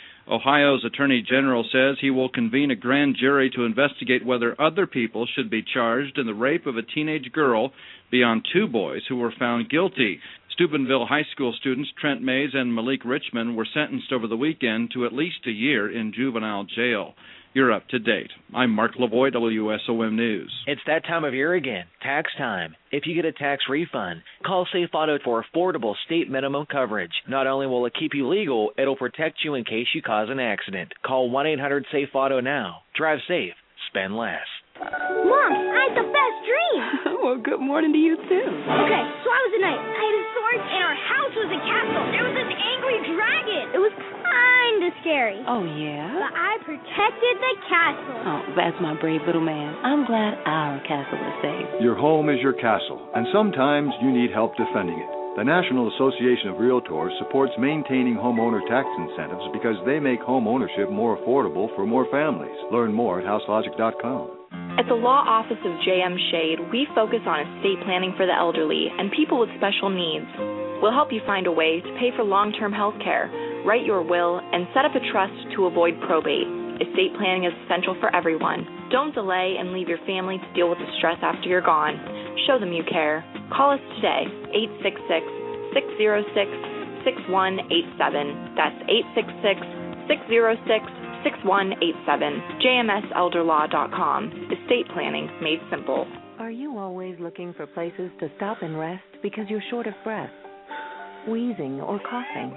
Ohio's Attorney General says he will convene a grand jury to investigate whether other people should be charged in the rape of a teenage girl beyond two boys who were found guilty. Steubenville High School students Trent Mays and Malik Richmond were sentenced over the weekend to at least a year in juvenile jail. You're up to date. I'm Mark Lavoie, W S O M News. It's that time of year again, tax time. If you get a tax refund, call Safe Auto for affordable state minimum coverage. Not only will it keep you legal, it'll protect you in case you cause an accident. Call one eight hundred SAFE AUTO now. Drive safe. Spend less. Mom, I had the best dream. Well, good morning to you, too. Okay, so I was a knight. I had a sword, and our house was a castle. There was this angry dragon. It was kind of scary. Oh, yeah? But I protected the castle. Oh, that's my brave little man. I'm glad our castle is safe. Your home is your castle, and sometimes you need help defending it. The National Association of Realtors supports maintaining homeowner tax incentives because they make home ownership more affordable for more families. Learn more at house logic dot com. At the Law Office of J M Shade, we focus on estate planning for the elderly and people with special needs. We'll help you find a way to pay for long-term health care, write your will, and set up a trust to avoid probate. Estate planning is essential for everyone. Don't delay and leave your family to deal with the stress after you're gone. Show them you care. Call us today, eight six six, six zero six, six one eight seven. That's eight six six, six zero six, six one eight seven. J M S elder law dot com. Estate planning made simple. Are you always looking for places to stop and rest because you're short of breath, wheezing, or coughing?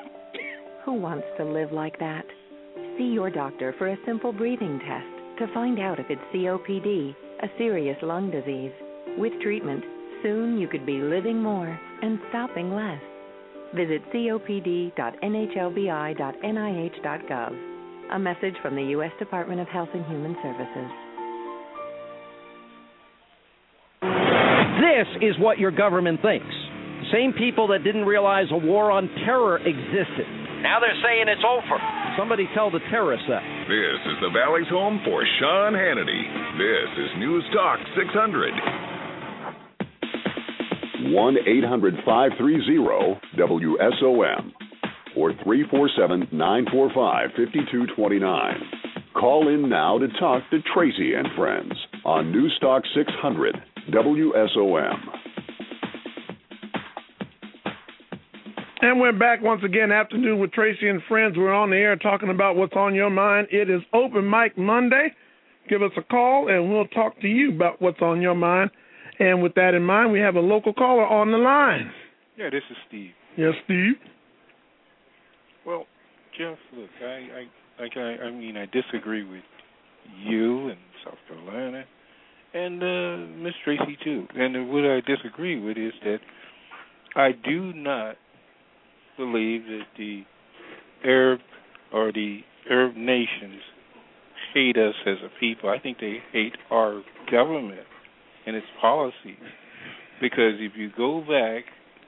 Who wants to live like that? See your doctor for a simple breathing test to find out if it's C O P D, a serious lung disease. With treatment, soon you could be living more and stopping less. Visit copd dot n h l b i dot n i h dot gov. A message from the U S Department of Health and Human Services. This is what your government thinks. Same people that didn't realize a war on terror existed. Now they're saying it's over. Somebody tell the terrorists that. This is the Valley's home for Sean Hannity. This is News Talk six hundred. one eight hundred five three zero W S O M or three four seven, nine four five, five two two nine. Call in now to talk to Tracy and Friends on News Talk six hundred W S O M. And we're back once again, Afternoon with Tracy and Friends. We're on the air talking about what's on your mind. It is Open Mic Monday. Give us a call, and we'll talk to you about what's on your mind. And with that in mind, we have a local caller on the line. Yeah, this is Steve. Yes, Steve. Well, Jeff, look, I, I, like I, I mean, I disagree with you in South Carolina, and uh, Miss Tracy too. And what I disagree with is that I do not believe that the Arab or the Arab nations hate us as a people. I think they hate our government and its policies. Because if you go back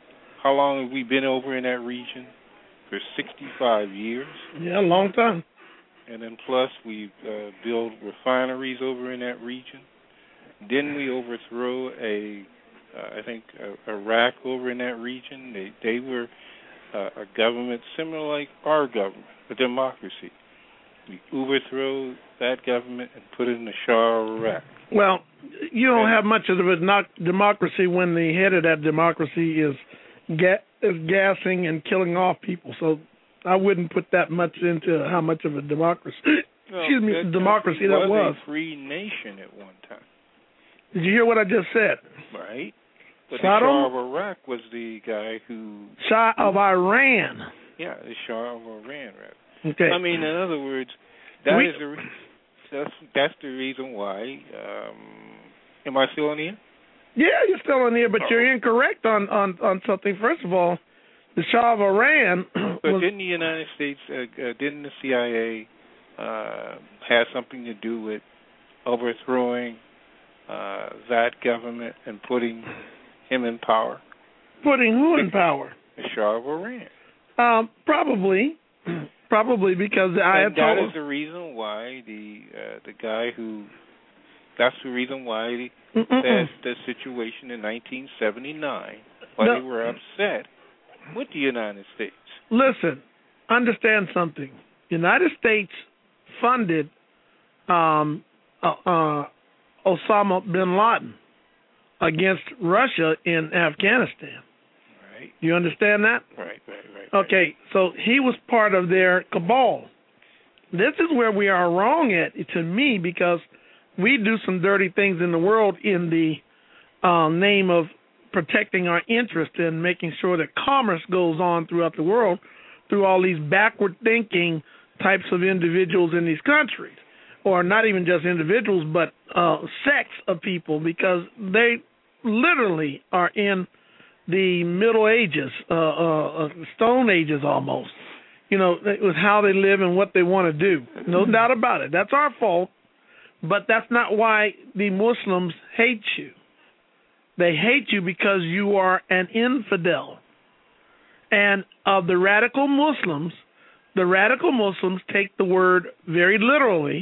how long have we been over in that region? For sixty-five years. Yeah, a long time. And then plus we uh, build refineries over in that region. Didn't we overthrow a, uh, I think, uh, Iraq over in that region? They they were uh, a government similar like our government, a democracy. We overthrow that government and put it in the Shah of Iraq. Well, you don't have much of a not democracy when the head of that democracy is ga- is gassing and killing off people. So I wouldn't put that much into how much of a democracy. Well, excuse me, that democracy that was. was. A free nation at one time. Did you hear what I just said? Right. But Saddam, the Shah of Iraq was the guy who... Shah of Iran. Yeah, the Shah of Iran, rather. Okay. I mean, in other words, that we, is the re- that's, that's the reason why... Um, am I still on the air? Yeah, you're still on the air, but oh. you're incorrect on, on, on something. First of all, the Shah of Iran... But was, didn't the United States, uh, uh, didn't the C I A uh, have something to do with overthrowing uh, that government and putting him in power? Putting who in power? The Shah of Iran. Um, probably, probably because the Ayatollah. That is the reason why the uh, the guy who. That's the reason why the, that the situation in nineteen seventy-nine, why no. they were upset with the United States. Listen, understand something. United States funded um, uh, uh, Osama bin Laden against Russia in Afghanistan. Right. You understand that? Right, right, right. Okay, right. So he was part of their cabal. This is where we are wrong at, to me, because we do some dirty things in the world in the uh, name of protecting our interest and making sure that commerce goes on throughout the world through all these backward-thinking types of individuals in these countries, or not even just individuals, but uh, sects of people, because they literally are in the Middle Ages, uh, uh, Stone Ages almost, you know, with how they live and what they want to do. No doubt about it. That's our fault, but that's not why the Muslims hate you. They hate you because you are an infidel. And of the radical Muslims, the radical Muslims take the word very literally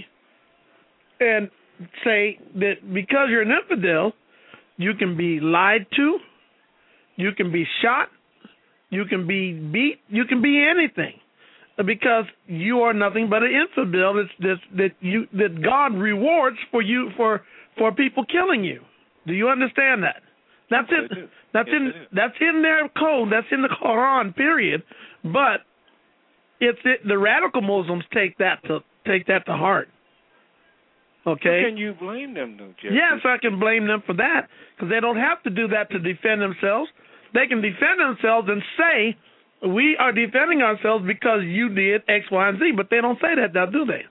and say that because you're an infidel, you can be lied to, you can be shot, you can be beat, you can be anything, because you are nothing but an infidel that's, that's, that you that God rewards for you for for people killing you. Do you understand that? That's yes, in that's yes, in that's in their code. That's in the Quran. Period. But it's it, the radical Muslims take that to take that to heart. Okay. How can you blame them, though, Jeff? Yes, I can blame them for that, because they don't have to do that to defend themselves. They can defend themselves and say, we are defending ourselves because you did X, Y, and Z, but they don't say that now, do they?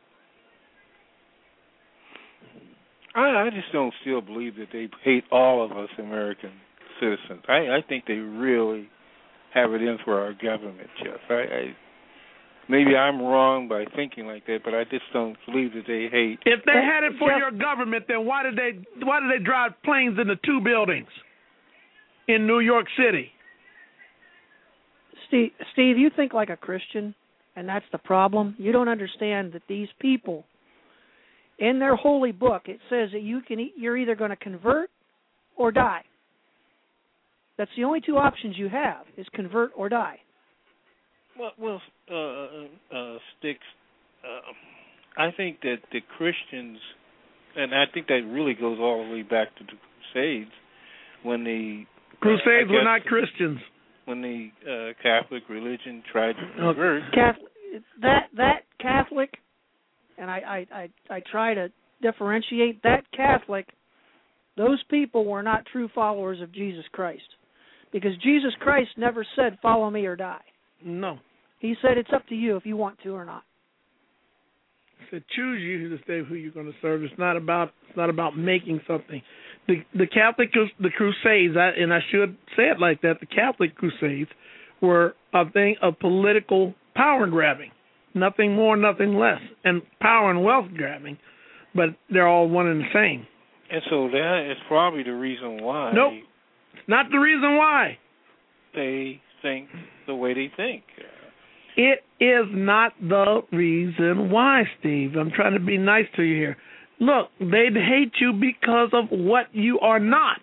I, I just don't still believe that they hate all of us American citizens. I, I think they really have it in for our government, Jeff. I, I Maybe I'm wrong by thinking like that, but I just don't believe that they hate. If they had it for your government, then why did they why did they drive planes into two buildings in New York City? Steve, Steve, you think like a Christian, and that's the problem. You don't understand that these people, in their holy book, it says that you can you're either going to convert or die. That's the only two options you have: is convert or die. Well, well, uh, uh, Sticks, uh, I think that the Christians, and I think that really goes all the way back to the Crusades, when the Crusades uh, were not Christians. When the uh, Catholic religion tried to convert. Catholic, that that Catholic, and I, I, I, I try to differentiate that Catholic, those people were not true followers of Jesus Christ, because Jesus Christ never said, "Follow me or die." No. He said it's up to you if you want to or not. He said choose you to say who you're going to serve. It's not about it's not about making something. The the Catholic the Crusades, I, and I should say it like that. The Catholic Crusades were a thing of political power grabbing, nothing more, nothing less, and power and wealth grabbing. But they're all one and the same. And so that is probably the reason why. Nope, it's not the reason why. They think the way they think. It is not the reason why, Steve. I'm trying to be nice to you here. Look, they hate you because of what you are not.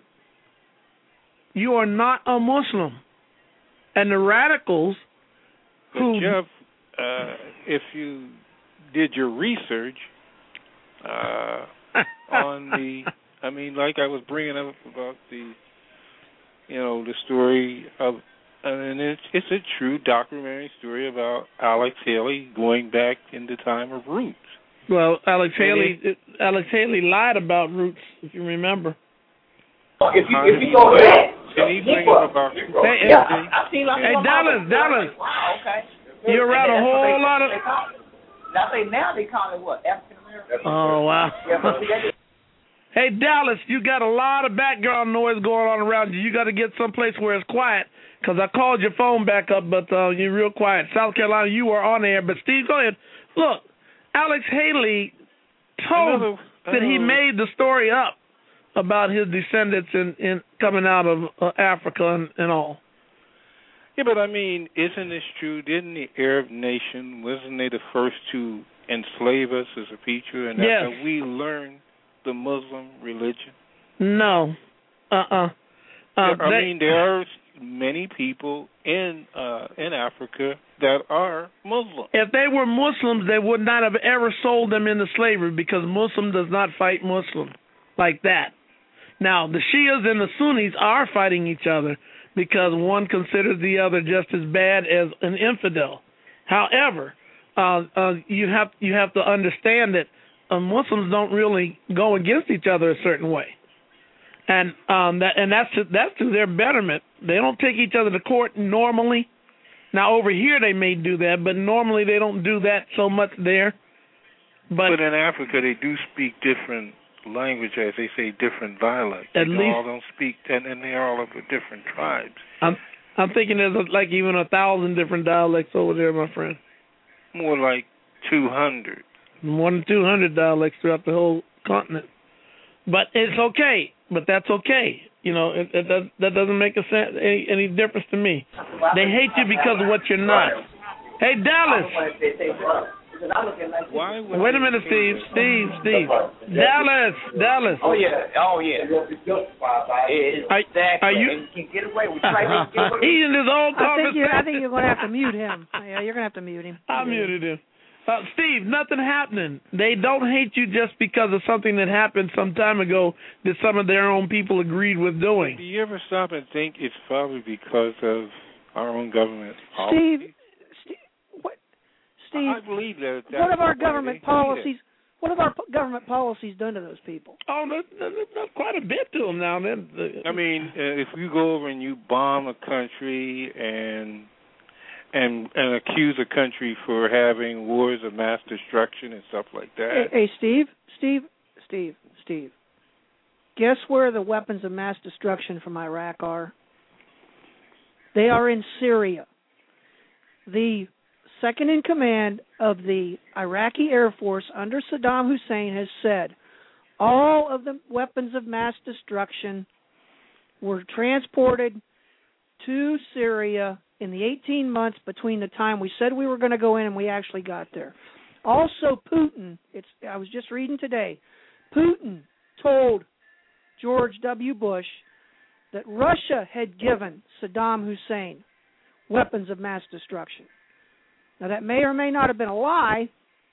You are not a Muslim. And the radicals but who... Jeff, uh, if you did your research uh, on the... I mean, like I was bringing up about the, you know, the story of... And it's, it's a true documentary story about Alex Haley going back in the time of Roots. Well, Alex And Haley, it- Alex Haley lied about Roots, if you remember. If you How if did you he go bring- back, Can he bring up about... Hey, yeah, I, I seen like hey, some Dallas, of them. Dallas. Wow, okay. You read a And that's what whole they- lot of... they call it. Now they now they call it what, African American? Oh, wow. Yeah, but see, they- Hey, Dallas, you got a lot of background noise going on around you. You got to get someplace where it's quiet, because I called your phone back up, but uh, you're real quiet. South Carolina, you are on air. But, Steve, go ahead. Look, Alex Haley told Another- that he another- made the story up about his descendants in, in coming out of uh, Africa and, and all. Yeah, but I mean, isn't this true? Didn't the Arab nation, wasn't they the first to enslave us as a people? And that's Yes. how we learned the Muslim religion? No. Uh-uh. Uh, I they- mean, there are many people in uh, in Africa that are Muslim. If they were Muslims, they would not have ever sold them into slavery, because Muslim does not fight Muslim like that. Now, the Shias and the Sunnis are fighting each other because one considers the other just as bad as an infidel. However, uh, uh, you have you have to understand that uh, Muslims don't really go against each other a certain way, and um, that and that's to, that's to their betterment. They don't take each other to court normally. Now, over here they may do that, but normally they don't do that so much there. But, But in Africa, they do speak different languages. They say different dialects. At they least- all don't speak, and, and they're all of different tribes. I'm I'm thinking there's like even a thousand different dialects over there, my friend. More like two hundred. More than two hundred dialects throughout the whole continent. But it's okay. But that's okay. You know, it, it does, that doesn't make a sense, any, any difference to me. They hate you because of what you're not. Hey, Dallas. Why would Wait a minute, Steve. Steve, Steve. Dallas, Dallas. Oh yeah, oh yeah. Exactly. Are you? And you can get away with trying to get away. He's in his own I think, you, conversation. I think you're going to have to mute him. Yeah, you're going to have to mute him. I muted him. Uh, Steve, nothing happening. They don't hate you just because of something that happened some time ago that some of their own people agreed with doing. Do you ever stop and think it's probably because of our own government policy? Steve, Steve, what? Steve, I believe that. That's what have our the way government they see it. policies? What have our po- government policies done to those people? Oh, there's, there's, there's quite a bit to them now. Then, I mean, uh, if you go over and you bomb a country and and and accuse a country for having wars of mass destruction and stuff like that. Hey, hey, Steve, Steve, Steve, Steve. Guess where the weapons of mass destruction from Iraq are? They are in Syria. The second in command of the Iraqi Air Force under Saddam Hussein has said all of the weapons of mass destruction were transported to Syria in the eighteen months between the time we said we were going to go in and we actually got there. Also, Putin, it's I was just reading today, Putin told George W. Bush that Russia had given Saddam Hussein weapons of mass destruction. Now, that may or may not have been a lie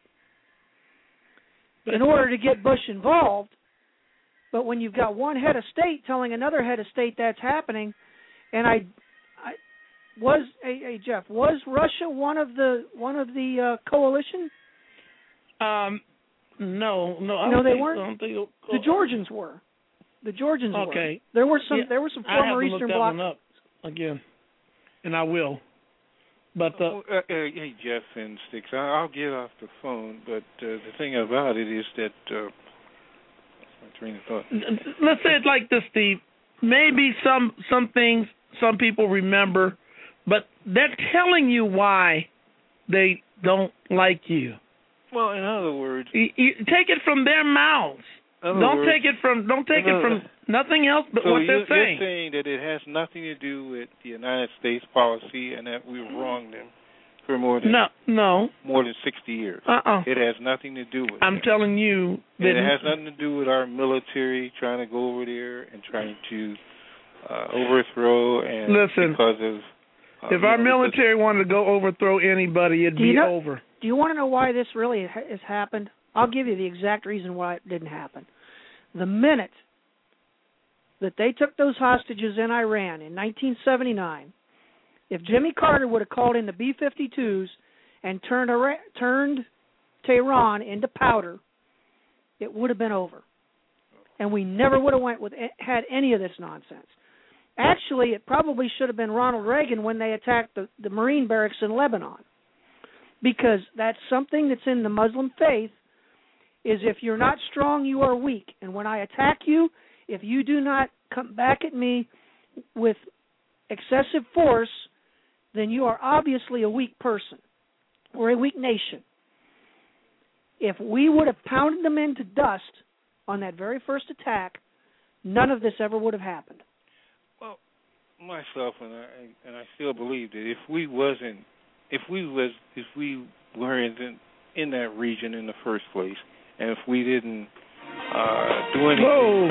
in order to get Bush involved, but when you've got one head of state telling another head of state that's happening, and I, I was, hey, hey Jeff, was Russia one of the one of the uh, coalition? Um, no, no, I no, don't they think, weren't. I don't think, The Georgians were. The Georgians were. Okay. There were some. Yeah, there were some I have former to look Eastern that Bloc. one up again, and I will. But uh, Oh, uh, uh, hey, Jeff and Sticks, I- I'll get off the phone, but uh, the thing about it is that uh, my train of thought. let's say it like this, Steve. Maybe some some things some people remember, but they're telling you why they don't like you. Well, in other words, You, you take it from their mouths. Don't words, take it from don't take it from nothing else but so what you, they're saying. You're saying that it has nothing to do with the United States policy and that we've wronged them for more than no, no. more than sixty years. Uh-uh. It has nothing to do with I'm that. telling you that And it has nothing to do with our military trying to go over there and trying to uh, overthrow and listen, because of uh, if our know, military wanted to go overthrow anybody, it'd do be you know, over. Do you want to know why this really ha- has happened? I'll give you the exact reason why it didn't happen. The minute that they took those hostages in Iran in nineteen seventy-nine, if Jimmy Carter would have called in the B fifty-twos and turned Iran, turned Tehran into powder, it would have been over, and we never would have went with had any of this nonsense. Actually, it probably should have been Ronald Reagan when they attacked the, the Marine barracks in Lebanon, because that's something that's in the Muslim faith. Is if you're not strong, you are weak. And when I attack you, if you do not come back at me with excessive force, then you are obviously a weak person or a weak nation. If we would have pounded them into dust on that very first attack, none of this ever would have happened. Well, myself and I and I still believe that if we wasn't, if we was, if we weren't in, in that region in the first place, and if we didn't uh, do anything. Whoa.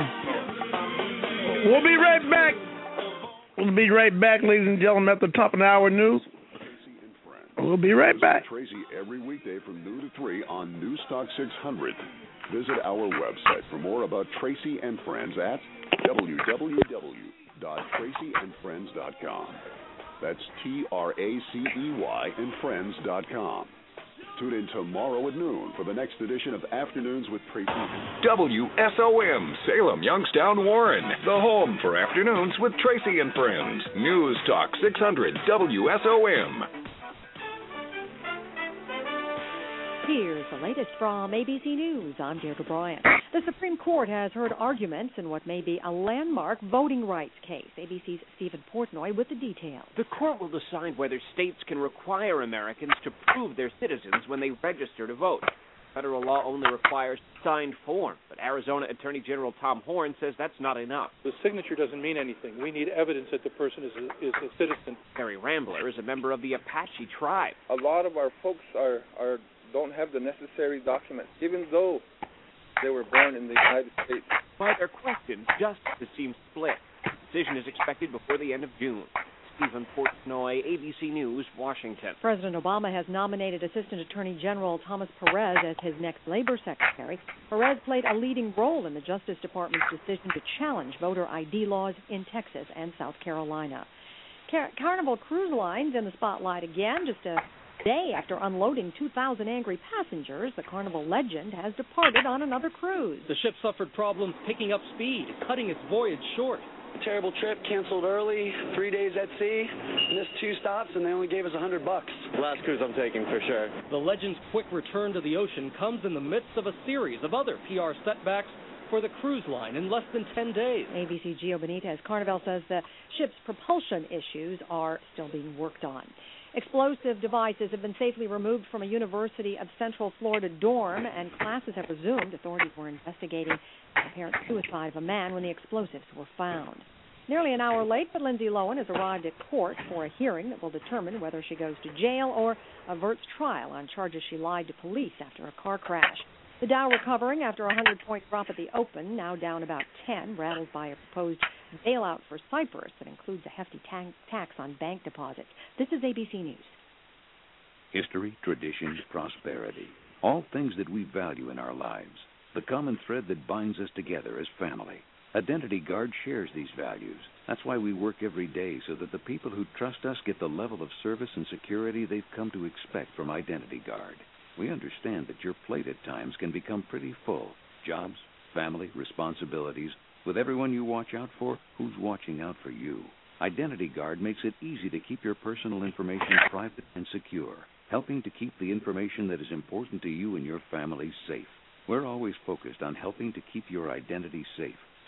We'll be right back. We'll be right back, ladies and gentlemen, at the top of the hour news. We'll be right back. Tracy every weekday from noon to three on News Talk six hundred. Visit our website for more about Tracy and Friends at w w w dot tracy and friends dot com. That's T R A C E Y and friends dot com. Tune in tomorrow at noon for the next edition of Afternoons with Tracy. W S O M, Salem, Youngstown, Warren. The home for Afternoons with Tracy and Friends. News Talk six hundred W S O M. Here's the latest from A B C News. I'm Deirdre Bryant. The Supreme Court has heard arguments in what may be a landmark voting rights case. A B C's Stephen Portnoy with the details. The court will decide whether states can require Americans to prove they're citizens when they register to vote. Federal law only requires signed form, but Arizona Attorney General Tom Horne says that's not enough. The signature doesn't mean anything. We need evidence that the person is a, is a citizen. Harry Rambler is a member of the Apache tribe. A lot of our folks are, are don't have the necessary documents, even though they were born in the United States. By their questions, justice seems split. The decision is expected before the end of June. Stephen Portnoy, A B C News, Washington. President Obama has nominated Assistant Attorney General Thomas Perez as his next labor secretary. Perez played a leading role in the Justice Department's decision to challenge voter I D laws in Texas and South Carolina. Car- Carnival Cruise Line's in the spotlight again. Just a day after unloading two thousand angry passengers, the Carnival legend has departed on another cruise. The ship suffered problems picking up speed, cutting its voyage short. A terrible trip, canceled early, three days at sea, missed two stops, and they only gave us a hundred bucks. Last cruise I'm taking for sure. The legend's quick return to the ocean comes in the midst of a series of other P R setbacks for the cruise line in less than ten days. A B C Gio Benitez. Carnival says the ship's propulsion issues are still being worked on. Explosive devices have been safely removed from a University of Central Florida dorm, and classes have resumed. Authorities were investigating the apparent suicide of a man when the explosives were found. Nearly an hour late, but Lindsay Lohan has arrived at court for a hearing that will determine whether she goes to jail or averts trial on charges she lied to police after a car crash. The Dow recovering after a hundred-point drop at the open, now down about ten, rattled by a proposed bailout for Cyprus that includes a hefty ta- tax on bank deposits. This is A B C News. History, tradition, prosperity, all things that we value in our lives. The common thread that binds us together is family. Identity Guard shares these values. That's why we work every day so that the people who trust us get the level of service and security they've come to expect from Identity Guard. We understand that your plate at times can become pretty full. Jobs, family, responsibilities, with everyone you watch out for, who's watching out for you. Identity Guard makes it easy to keep your personal information private and secure, helping to keep the information that is important to you and your family safe. We're always focused on helping to keep your identity safe,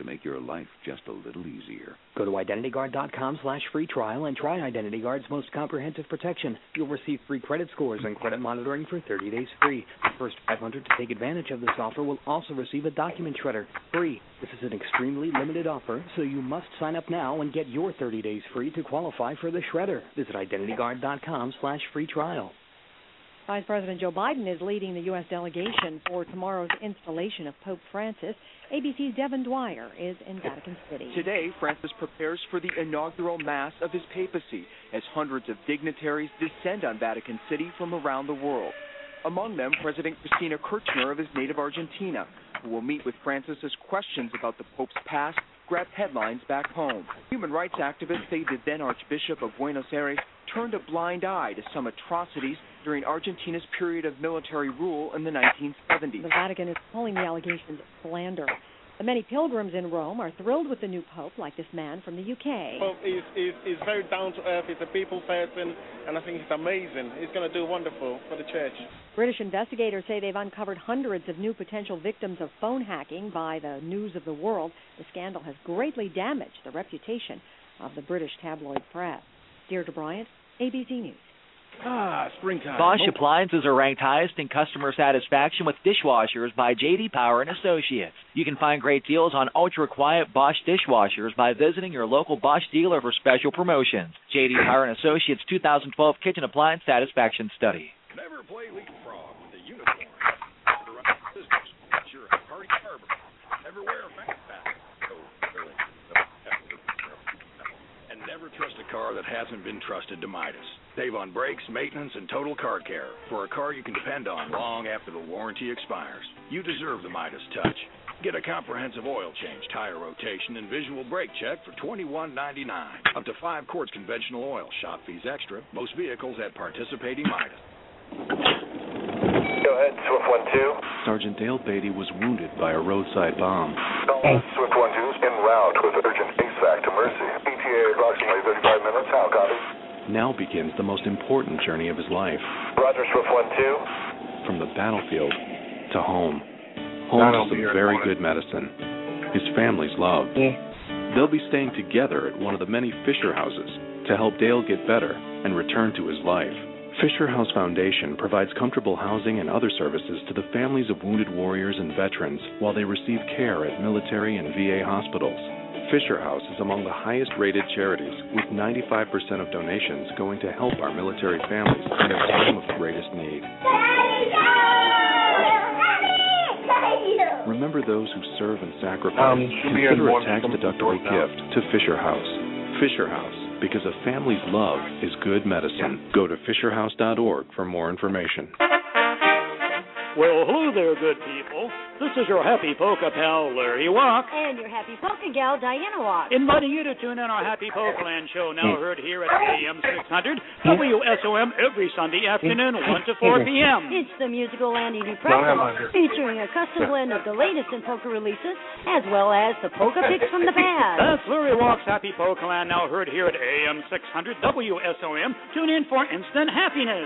to make your life just a little easier. Go to IdentityGuard.com slash free trial and try IdentityGuard's most comprehensive protection. You'll receive free credit scores and credit monitoring for thirty days free. The first five hundred to take advantage of this offer will also receive a document shredder free. This is an extremely limited offer, so you must sign up now and get your thirty days free to qualify for the shredder. Visit IdentityGuard.com slash free trial. Vice President Joe Biden is leading the U S delegation for tomorrow's installation of Pope Francis. A B C's Devin Dwyer is in Vatican City. Today, Francis prepares for the inaugural Mass of his papacy as hundreds of dignitaries descend on Vatican City from around the world. Among them, President Cristina Kirchner of his native Argentina, who will meet with Francis as questions about the Pope's past grab headlines back home. Human rights activists say the then Archbishop of Buenos Aires turned a blind eye to some atrocities during Argentina's period of military rule in the nineteen seventies. The Vatican is calling the allegations slander. The many pilgrims in Rome are thrilled with the new pope, like this man from the U K. Pope is, is, is very down to earth. He's a people person, and I think he's amazing. He's going to do wonderful for the church. British investigators say they've uncovered hundreds of new potential victims of phone hacking by the News of the World. The scandal has greatly damaged the reputation of the British tabloid press. Deirdre Bryant, A B C News. Ah, springtime. Bosch appliances are ranked highest in customer satisfaction with dishwashers by J D Power and Associates. You can find great deals on ultra-quiet Bosch dishwashers by visiting your local Bosch dealer for special promotions. J D Power and Associates two thousand twelve Kitchen Appliance Satisfaction Study. Never play leapfrog with a unicorn. Never run a business. You're a party barber. Never wear a backpack. And never trust a car that hasn't been trusted to Midas. Save on brakes, maintenance, and total car care for a car you can depend on long after the warranty expires. You deserve the Midas touch. Get a comprehensive oil change, tire rotation, and visual brake check for twenty-one ninety-nine. Up to five quarts conventional oil. Shop fees extra. Most vehicles at participating Midas. Go ahead, Swift one two. Sergeant Dale Beatty was wounded by a roadside bomb. Swift one two en route with urgent ASVAC to Mercy. E T A approximately thirty-five minutes. How copy? Now begins the most important journey of his life. Roger, Swift one two. From the battlefield to home. Home is some very good medicine. His family's love. They'll be staying together at one of the many Fisher houses to help Dale get better and return to his life. Fisher House Foundation provides comfortable housing and other services to the families of wounded warriors and veterans while they receive care at military and V A hospitals. Fisher House is among the highest-rated charities, with ninety-five percent of donations going to help our military families in their time of greatest need. Remember those who serve and sacrifice. Um, Consider a tax-deductible gift to Fisher House. Fisher House, because a family's love is good medicine. Go to fisher house dot org for more information. Well, hello there, good people. This is your happy polka pal, Larry Walk. And your happy polka gal, Diana Walk. Inviting you to tune in our Happy Polka Land show, now heard here at A M six hundred, W S O M, every Sunday afternoon, one to four p.m. It's the musical Andy Dupress, featuring a custom blend of the latest in polka releases, as well as the polka picks from the past. That's Larry Walk's Happy Polka Land, now heard here at A M six hundred, W S O M. Tune in for instant happiness.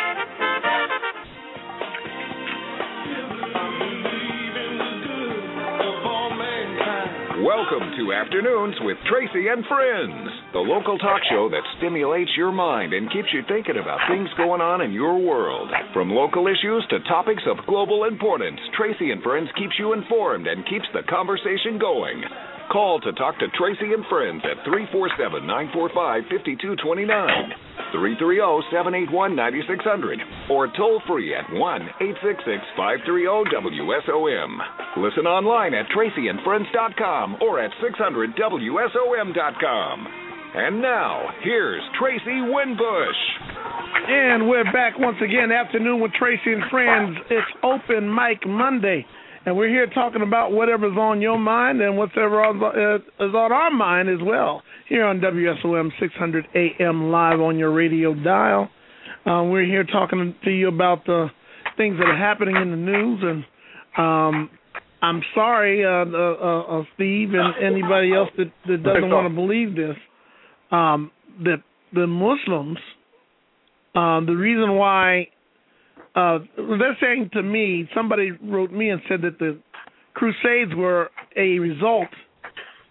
Welcome to Afternoons with Tracy and Friends, the local talk show that stimulates your mind and keeps you thinking about things going on in your world. From local issues to topics of global importance, Tracy and Friends keeps you informed and keeps the conversation going. Call to talk to Tracy and Friends at three four seven, nine four five, five two two nine, three three zero, seven eight one, nine six zero zero, or toll free at one eight six six, five three zero, W S O M. Listen online at tracy and friends dot com or at six hundred W S O M dot com. And now, here's Tracy Winbush. And we're back once again, Afternoon with Tracy and Friends. It's Open Mic Monday. And we're here talking about whatever's on your mind and whatever is on our mind as well, here on W S O M six hundred A M live on your radio dial. Uh, we're here talking to you about the things that are happening in the news. And um, I'm sorry, uh, uh, uh, Steve, and anybody else that, that doesn't want to believe this, um, that the Muslims, uh, the reason why Uh, they're saying to me, somebody wrote me and said that the Crusades were a result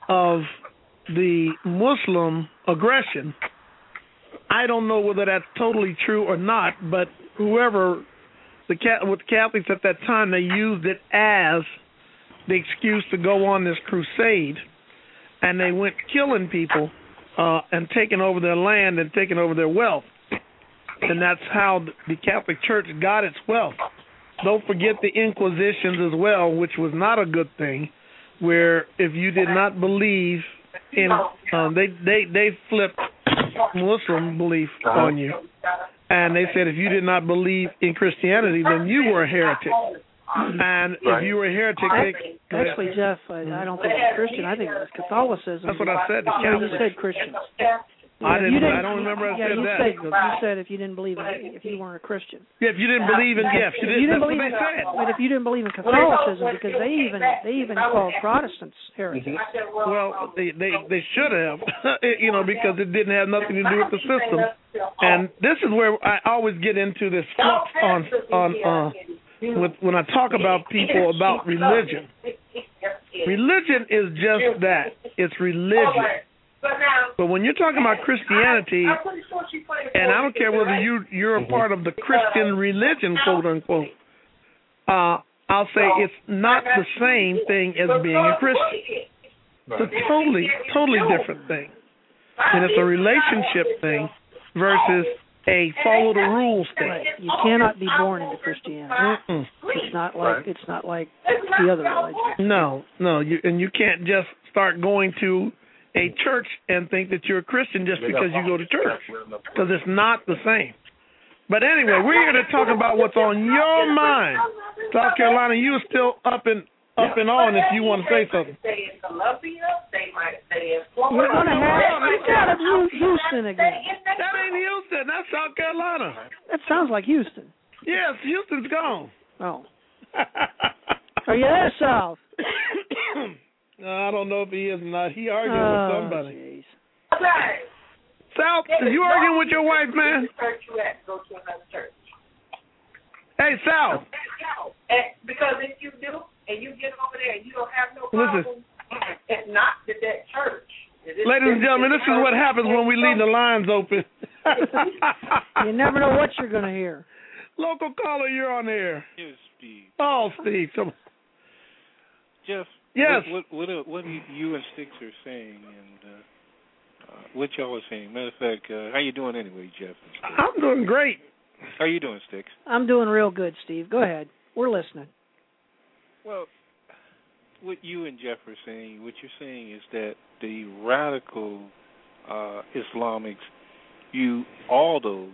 of the Muslim aggression. I don't know whether that's totally true or not, but whoever, the with Catholics at that time, they used it as the excuse to go on this crusade, and they went killing people uh, and taking over their land and taking over their wealth. And that's how the Catholic Church got its wealth. Don't forget the Inquisitions as well, which was not a good thing, where if you did not believe in, um, they, they, they flipped Muslim belief on you. And they said if you did not believe in Christianity, then you were a heretic. And right. if you were a heretic, actually, they, actually Jeff, I, I don't think it's Christian. I think it was Catholicism. That's what I said. Yeah, you said Christians. I didn't, didn't. I don't remember I yeah, said you that. Said, you said if you didn't believe in, if you weren't a Christian. Yeah, if you didn't believe in, yeah, if you didn't, you didn't that's believe what they in, said. But if you didn't believe in Catholicism, because they even they even called Protestants heretics. Well, they they they should have, you know, because it didn't have nothing to do with the system. And this is where I always get into this flux on on uh, with when I talk about people about religion. Religion is just that. It's religion. But when you're talking about Christianity, and I don't care whether you, you're a part of the Christian religion, quote unquote, uh, I'll say it's not the same thing as being a Christian. It's a totally, totally different thing. And it's a relationship thing versus a follow the rules thing. Right. You cannot be born into Christianity. Mm-mm. It's not like it's not like the other religions. No, no, you, and you can't just start going to a church and think that you're a Christian just because you go to church, because it's not the same. But anyway, we're here to talk about what's on your mind. South Carolina, you are still up and up and on if you want to say something. We're going to have you got to Houston again. That ain't Houston. That's South Carolina. That sounds like Houston. Yes, Houston's gone. Oh. Are you there, South? No, I don't know if he is or not. He arguing oh, with somebody. Geez. Sal, are you arguing with your wife, man? Go to another church. Hey, Sal. Because if you do, and you get over there and you don't have no problem, it's not that that church. Ladies and gentlemen, this is what happens when we leave the lines open. You never know what you're going to hear. Local caller, you're on the air. Here's Steve. Oh, Steve. Come on. Jeff. Yes. What what, what, what you and Sticks are saying, and uh, uh, what y'all are saying. Matter of fact, uh, how you doing anyway, Jeff? I'm doing great. How you doing, Sticks? I'm doing real good, Steve. Go ahead. We're listening. Well, what you and Jeff are saying, what you're saying is that the radical uh, Islamics view all those,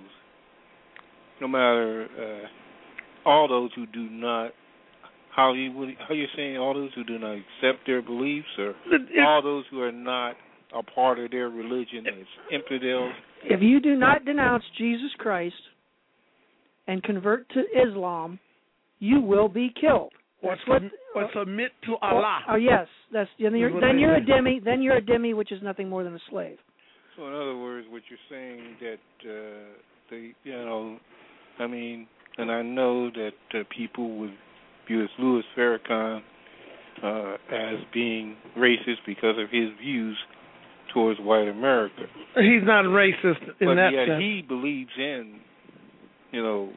no matter uh, all those who do not. How you how you're saying all those who do not accept their beliefs, or it, all those who are not a part of their religion as infidels? If you do not denounce Jesus Christ and convert to Islam, you will be killed. Or, That's what, or submit to Allah. Oh, oh yes, that's then you're, then you're a dhimmi. Then you're a dhimmi, which is nothing more than a slave. So in other words, what you're saying that uh, they, you know, I mean, and I know that uh, people would view as Louis Farrakhan uh, as being racist because of his views towards white America. He's not racist in but that yet sense. he believes in, you know,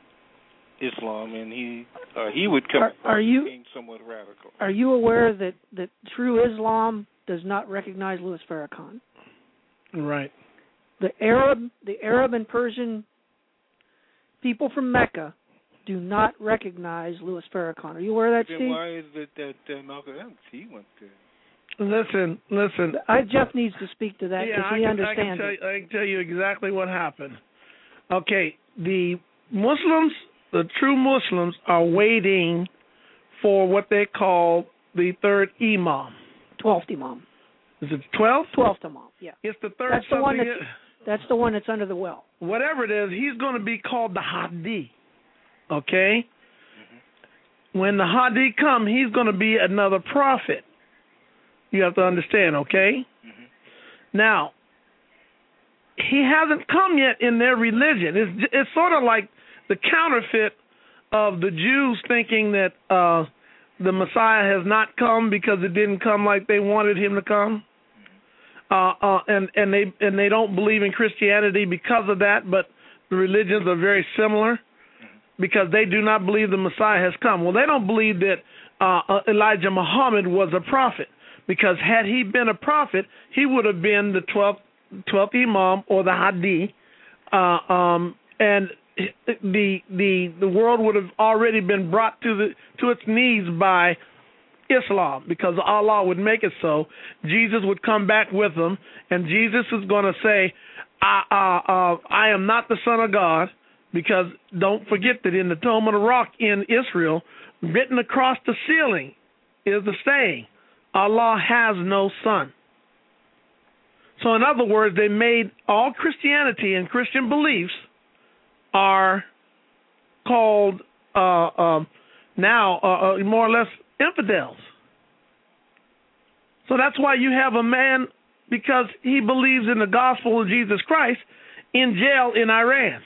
Islam, and he uh, he would come are, are you, being somewhat radical. Are you aware that, that true Islam does not recognize Louis Farrakhan? Right. The Arab, the Arab and Persian people from Mecca do not recognize Louis Farrakhan. Are you aware of that, then Steve? Why is it that uh, Malcolm X, he went there? Listen, listen. I, Jeff needs to speak to that because yeah, he I can, understands I can, tell it. you, I can tell you exactly what happened. Okay, the Muslims, the true Muslims, are waiting for what they call the third Imam. Twelfth Imam. Is it twelfth? Twelfth Imam, yeah. It's the third That's the one something. that's, that's the one that's under the well. Whatever it is, he's going to be called the Hadi. Okay? Mm-hmm. When the Hadi come, he's going to be another prophet. You have to understand, okay? Mm-hmm. Now, he hasn't come yet in their religion. It's, it's sort of like the counterfeit of the Jews thinking that uh, the Messiah has not come because it didn't come like they wanted him to come. Uh, uh, and, and they and they don't believe in Christianity because of that, but the religions are very similar because they do not believe the Messiah has come. Well, they don't believe that uh, Elijah Muhammad was a prophet, because had he been a prophet, he would have been the twelfth, twelfth Imam or the Hadi, uh, um, and the the the world would have already been brought to the to its knees by Islam, because Allah would make it so. Jesus would come back with them, and Jesus is going to say, I, uh, uh, I am not the Son of God, because don't forget that in the Tomb of the Rock in Israel, written across the ceiling is the saying, Allah has no son. So in other words, they made all Christianity and Christian beliefs are called uh, um, now uh, uh, more or less infidels. So that's why you have a man, because he believes in the gospel of Jesus Christ, in jail in Iran.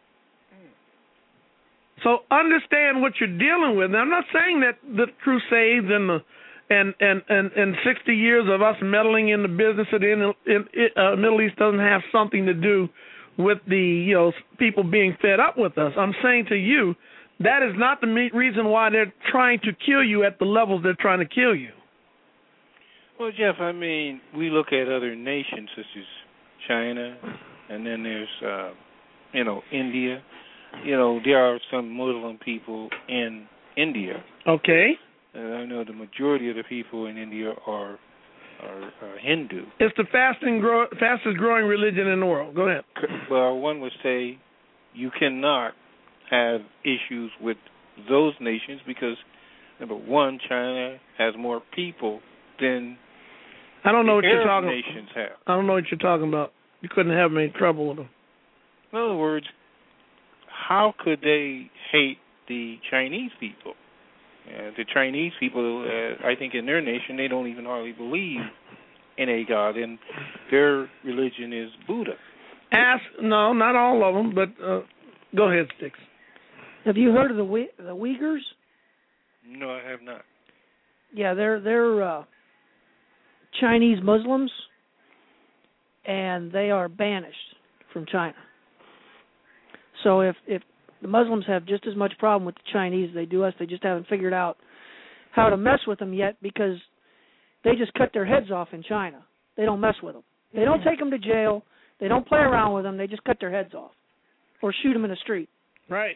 So understand what you're dealing with. Now, I'm not saying that the Crusades and the and and, and, and sixty years of us meddling in the business of the in, in, uh, Middle East doesn't have something to do with the you know people being fed up with us. I'm saying to you, that is not the reason why they're trying to kill you at the levels they're trying to kill you. Well, Jeff, I mean, we look at other nations such as China, and then there's, uh, you know, India. You know, there are some Muslim people in India. Okay. And I know the majority of the people in India are are, are Hindu. It's the fastest, grow, fastest growing religion in the world. Go ahead. Well, one would say you cannot have issues with those nations because, number one, China has more people than I don't know what the you're Arab talking nations have. I don't know what you're talking about. You couldn't have any trouble with them. In other words, how could they hate the Chinese people? Uh, the Chinese people, uh, I think in their nation, they don't even hardly believe in a God, and their religion is Buddha. Ask, no, not all of them, but uh, go ahead, Sticks. Have you heard of the we- the Uyghurs? No, I have not. Yeah, they're they're uh, Chinese Muslims, and they are banished from China. So if if the Muslims have just as much problem with the Chinese as they do us, they just haven't figured out how to mess with them yet, because they just cut their heads off in China. They don't mess with them. They don't take them to jail. They don't play around with them. They just cut their heads off or shoot them in the street. Right.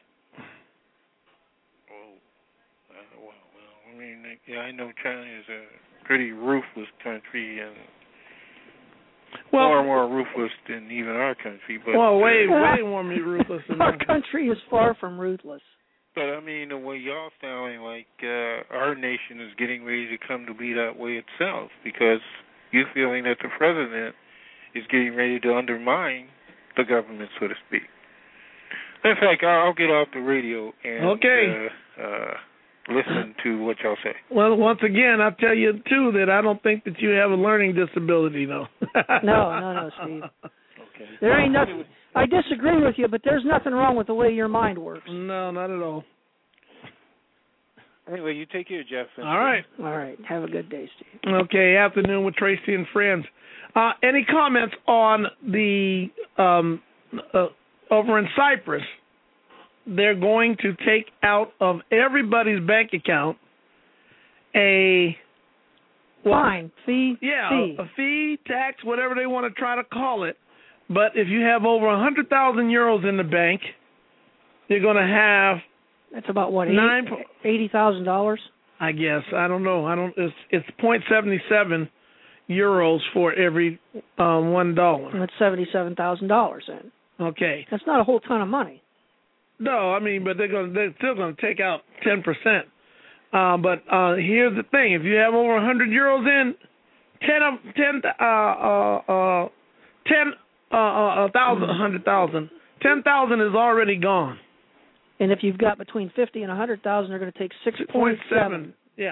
Oh, uh, well, well, I mean, yeah, I know China is a pretty ruthless country, and well, far more ruthless than even our country. But well, way, uh, way more ruthless than our country is far from ruthless. But I mean, the way y'all sounding like uh, our nation is getting ready to come to be that way itself, because you're feeling that the president is getting ready to undermine the government, so to speak. In fact, I'll get off the radio and okay. uh, uh, listen to what y'all say. Well, once again, I'll tell you, too, that I don't think that you have a learning disability, though. no, no, no, Steve. Okay. There ain't nothing. I disagree with you, but there's nothing wrong with the way your mind works. No, not at all. Anyway, you take care, Jeff. All right. All right. Have a good day, Steve. Okay, afternoon with Tracy and friends. Uh, any comments on the, um, uh, over in Cyprus, they're going to take out of everybody's bank account a fine, fee, yeah, fee. A, a fee, tax, whatever they want to try to call it. But if you have over one hundred thousand euros in the bank, you're going to have that's about what nine eighty thousand dollars. I guess I don't know. I don't. It's it's point seventy seven euros for every uh, one dollar. That's seventy seven thousand dollars then. Okay, that's not a whole ton of money. No, I mean, but they're going they're still going to take out ten percent. Uh, but uh, here's the thing: if you have over one hundred euros in, ten of ten uh uh uh ten uh a thousand a hundred thousand, ten thousand is already gone. And if you've got between fifty and a hundred thousand, they're going to take six point seven. Yeah.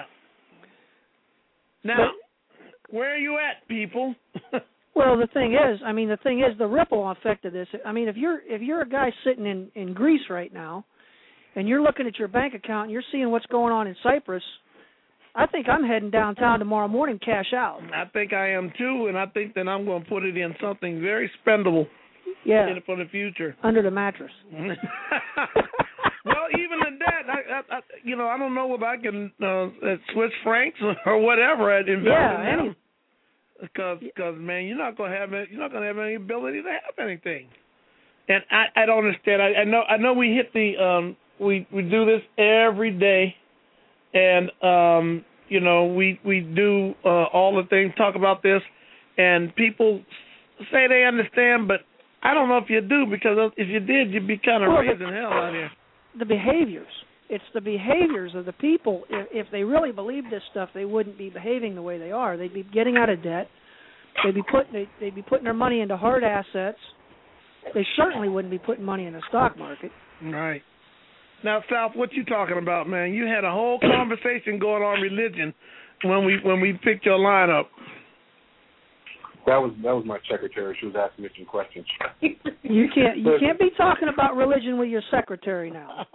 Now, but, where are you at, people? Well, the thing is, I mean, the thing is, the ripple effect of this. I mean, if you're if you're a guy sitting in, in Greece right now, and you're looking at your bank account and you're seeing what's going on in Cyprus, I think I'm heading downtown tomorrow morning, cash out. I think I am too, and I think that I'm going to put it in something very spendable. Yeah. In, for the future. Under the mattress. Well, even in that, I, I, I, you know, I don't know if I can uh, Swiss francs or whatever at invest yeah, in any. Because, because man, you're not going to have it, you're not going to have any ability to have anything. And I, I don't understand. I, I know, I know. We hit the, um, we we do this every day, and um, you know, we we do uh, all the things, talk about this, and people say they understand, but I don't know if you do, because if you did, you'd be kind of well, raising hell out here. The behaviors. It's the behaviors of the people. If, if they really believed this stuff, they wouldn't be behaving the way they are. They'd be getting out of debt. They'd be putting they'd, they'd be putting their money into hard assets. They certainly wouldn't be putting money in the stock market. Right. Now, South, what you talking about, man? You had a whole conversation going on religion when we when we picked your lineup. That was that was my secretary. She was asking me some questions. You can't you can't be talking about religion with your secretary now.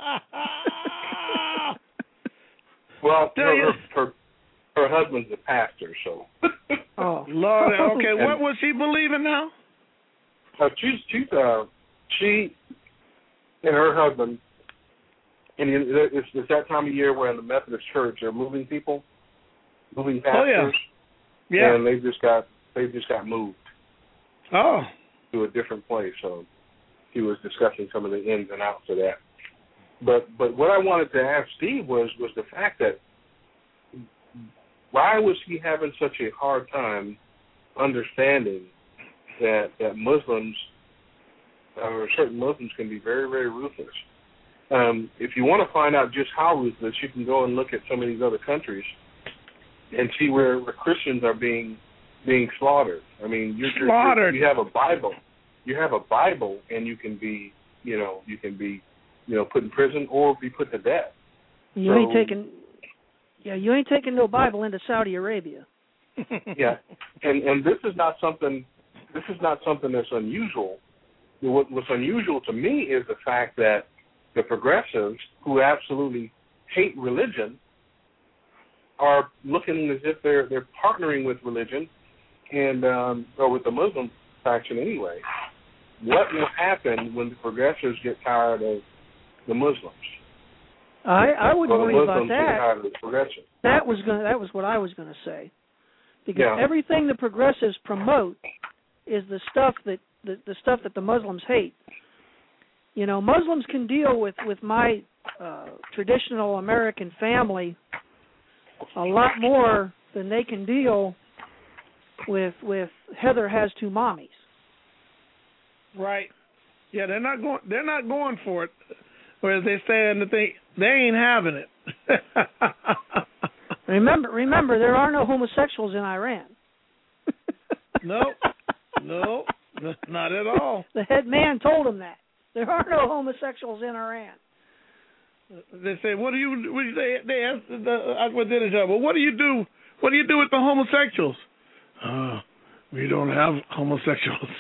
Well, her, her, her her husband's a pastor, so. Oh, Lord. Okay, what was she believing now? Uh, she's she's uh she and her husband, and it's, it's that time of year where in the Methodist Church they're moving people, moving pastors. Oh yeah. Yeah. And they just got. They just got moved oh. to a different place. So he was discussing some of the ins and outs of that. But but what I wanted to ask Steve was was the fact that why was he having such a hard time understanding that that Muslims or certain Muslims can be very, very ruthless. Um, if you want to find out just how ruthless, you can go and look at some of these other countries and see where, where Christians are being being slaughtered. I mean, you're, slaughtered. You're, you have a Bible, you have a Bible, and you can be, you know, you can be, you know, put in prison or be put to death. You so, ain't taking, yeah, you ain't taking no Bible into Saudi Arabia. Yeah, and and this is not something, this is not something that's unusual. What, what's unusual to me is the fact that the progressives, who absolutely hate religion, are looking as if they're they're partnering with religion, and um, or with the Muslim faction anyway. What will happen when the progressives get tired of the Muslims? I I would or worry the about Muslims get that. tired of the progressives. That was going that was what I was going to say, because Yeah. everything the progressives promote is the stuff that the, the stuff that the Muslims hate. You know, Muslims can deal with with my uh, traditional American family a lot more than they can deal with with Heather has two mommies. Right. Yeah, they're not going. They're not going for it. Whereas they saying that they they ain't having it. remember, remember, there are no homosexuals in Iran. No, no, not at all. The head man told him that there are no homosexuals in Iran. They say, "What do you?" What do you they they asked the Aqua dinner job. Well, what do you do? What do you do with the homosexuals? Uh, we don't have homosexuals.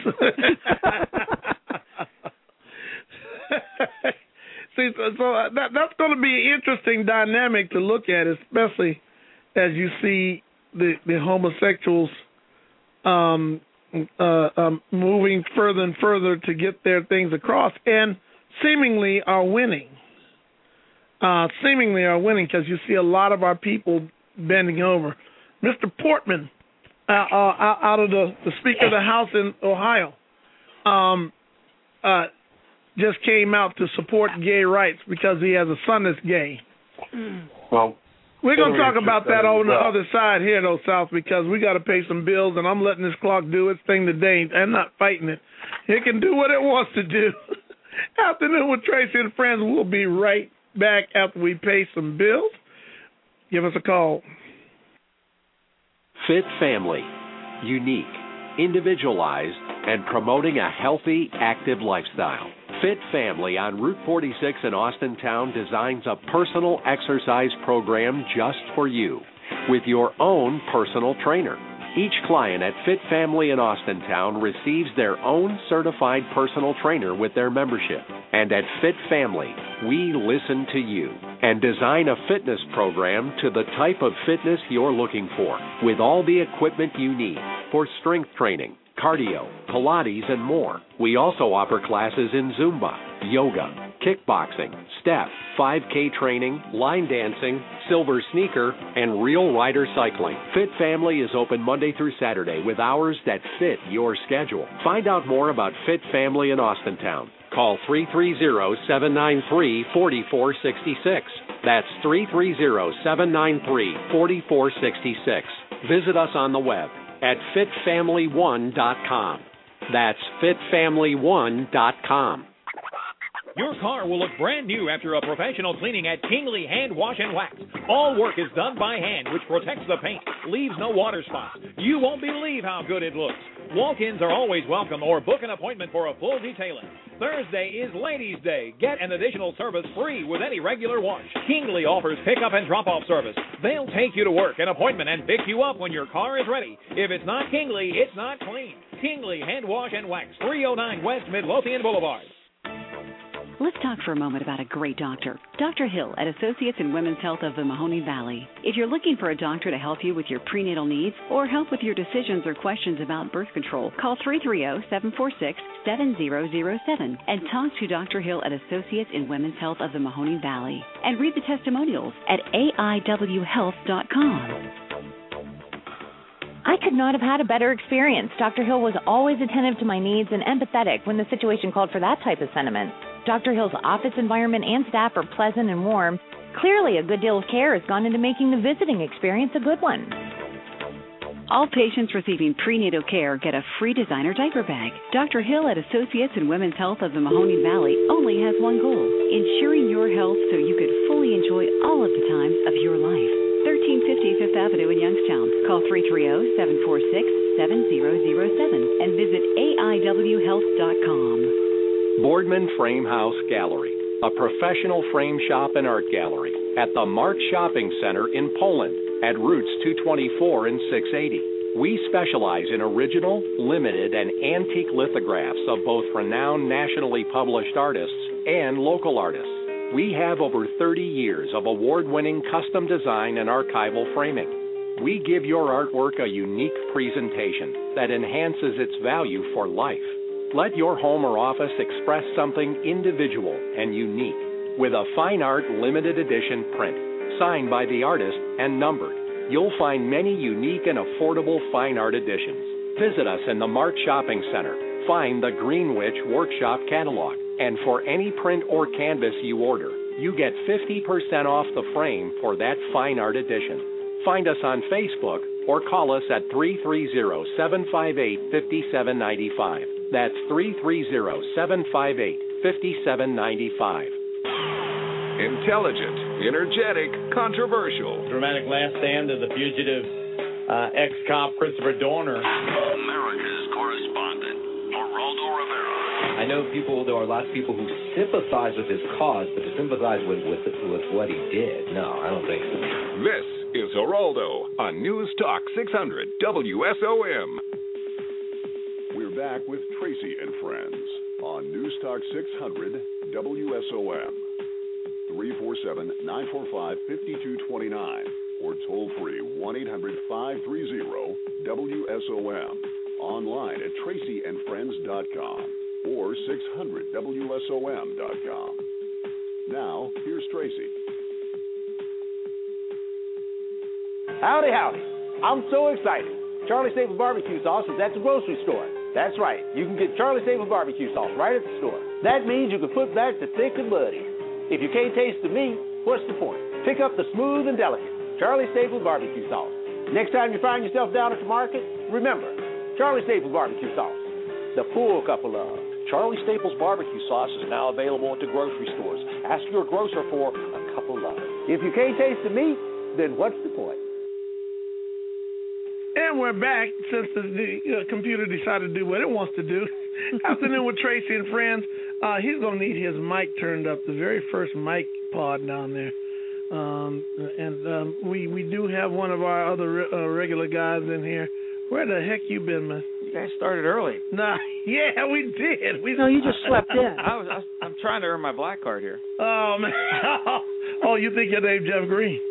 See, so, so that that's going to be an interesting dynamic to look at, especially as you see the the homosexuals um, uh, um, moving further and further to get their things across, and seemingly are winning. Uh, seemingly are winning because you see a lot of our people bending over. Mister Portman, uh, uh, out of the, the Speaker of the House in Ohio, um, uh, just came out to support gay rights because he has a son that's gay. Well, we're going to talk about that on the well. other side here, though, South, because we got to pay some bills, and I'm letting this clock do its thing today. I'm not fighting it. It can do what it wants to do. Afternoon with Tracy and Friends. We'll be right back after we pay some bills. Give us a call. Fit Family. Unique, individualized, and promoting a healthy, active lifestyle. Fit Family on Route forty-six in Austintown designs a personal exercise program just for you with your own personal trainer. Each client at Fit Family in Austintown receives their own certified personal trainer with their membership. And at Fit Family, we listen to you and design a fitness program to the type of fitness you're looking for, with all the equipment you need for strength training, cardio, Pilates, and more. We also offer classes in Zumba, yoga, kickboxing, step, five K training, line dancing, silver sneaker, and real rider cycling. Fit Family is open Monday through Saturday with hours that fit your schedule. Find out more about Fit Family in Austintown. Call three three zero, seven nine three, four four six six. That's three three zero, seven nine three, four four six six. Visit us on the web at fit family one dot com. That's fit family one dot com. Your car will look brand new after a professional cleaning at Kingley Hand Wash and Wax. All work is done by hand, which protects the paint, leaves no water spots. You won't believe how good it looks. Walk-ins are always welcome, or book an appointment for a full detailing. Thursday is Ladies' Day. Get an additional service free with any regular wash. Kingley offers pickup and drop-off service. They'll take you to work, an appointment, and pick you up when your car is ready. If it's not Kingley, it's not clean. Kingley Hand Wash and Wax, three oh nine West Midlothian Boulevard. Let's talk for a moment about a great doctor. Doctor Hill at Associates in Women's Health of the Mahoning Valley. If you're looking for a doctor to help you with your prenatal needs or help with your decisions or questions about birth control, call three three zero, seven four six, seven zero zero seven and talk to Doctor Hill at Associates in Women's Health of the Mahoning Valley. And read the testimonials at A I W health dot com. I could not have had a better experience. Doctor Hill was always attentive to my needs and empathetic when the situation called for that type of sentiment. Doctor Hill's office environment and staff are pleasant and warm. Clearly, a good deal of care has gone into making the visiting experience a good one. All patients receiving prenatal care get a free designer diaper bag. Doctor Hill at Associates in Women's Health of the Mahoning Valley only has one goal, ensuring your health so you could fully enjoy all of the times of your life. thirteen fifty Fifth Avenue in Youngstown. Call three three zero, seven four six, seven zero zero seven and visit A I W health dot com. Boardman Frame House Gallery, a professional frame shop and art gallery at the Mark Shopping Center in Poland at Routes two twenty-four and six eighty. We specialize in original, limited, and antique lithographs of both renowned nationally published artists and local artists. We have over thirty years of award-winning custom design and archival framing. We give your artwork a unique presentation that enhances its value for life. Let your home or office express something individual and unique with a fine art limited edition print, signed by the artist and numbered. You'll find many unique and affordable fine art editions. Visit us in the Mark Shopping Center. Find the Greenwich Workshop catalog. And for any print or canvas you order, you get fifty percent off the frame for that fine art edition. Find us on Facebook or call us at three three zero, seven five eight, five seven nine five. That's three three zero, seven five eight, five seven nine five. Intelligent, energetic, controversial. Dramatic last stand of the fugitive uh, ex-cop Christopher Dorner. America's correspondent, Geraldo Rivera. I know people, there are lots of people who sympathize with his cause, but to sympathize with, with, with what he did, no, I don't think so. This is Geraldo on News Talk six hundred W S O M. We're back with Tracy and Friends on News Talk six hundred W S O M. three four seven, nine four five, five two two nine or toll free one eight hundred, five three zero, W S O M. Online at tracy and friends dot com or six hundred W S O M dot com. Now, here's Tracy. Howdy, howdy. I'm so excited. Charlie Staples Barbecue Sauce is at the grocery store. That's right. You can get Charlie Staples Barbecue Sauce right at the store. That means you can put back the thick and bloody. If you can't taste the meat, what's the point? Pick up the smooth and delicate Charlie Staples Barbecue Sauce. Next time you find yourself down at the market, remember, Charlie Staples Barbecue Sauce, the full cup of love. Charlie Staples Barbecue Sauce is now available at the grocery stores. Ask your grocer for a cup of love. If you can't taste the meat, then what's the point? And we're back since the, the uh, computer decided to do what it wants to do. Afternoon with Tracy and Friends. Uh, he's going to need his mic turned up, the very first mic pod down there. Um, and um, we, we do have one of our other uh, regular guys in here, Where the heck you been, man? You guys started early. Nah, yeah, we did. We no, you just slept in. I was, I was. I'm trying to earn my black card here. Oh man. Oh, you think your name's Jeff Green?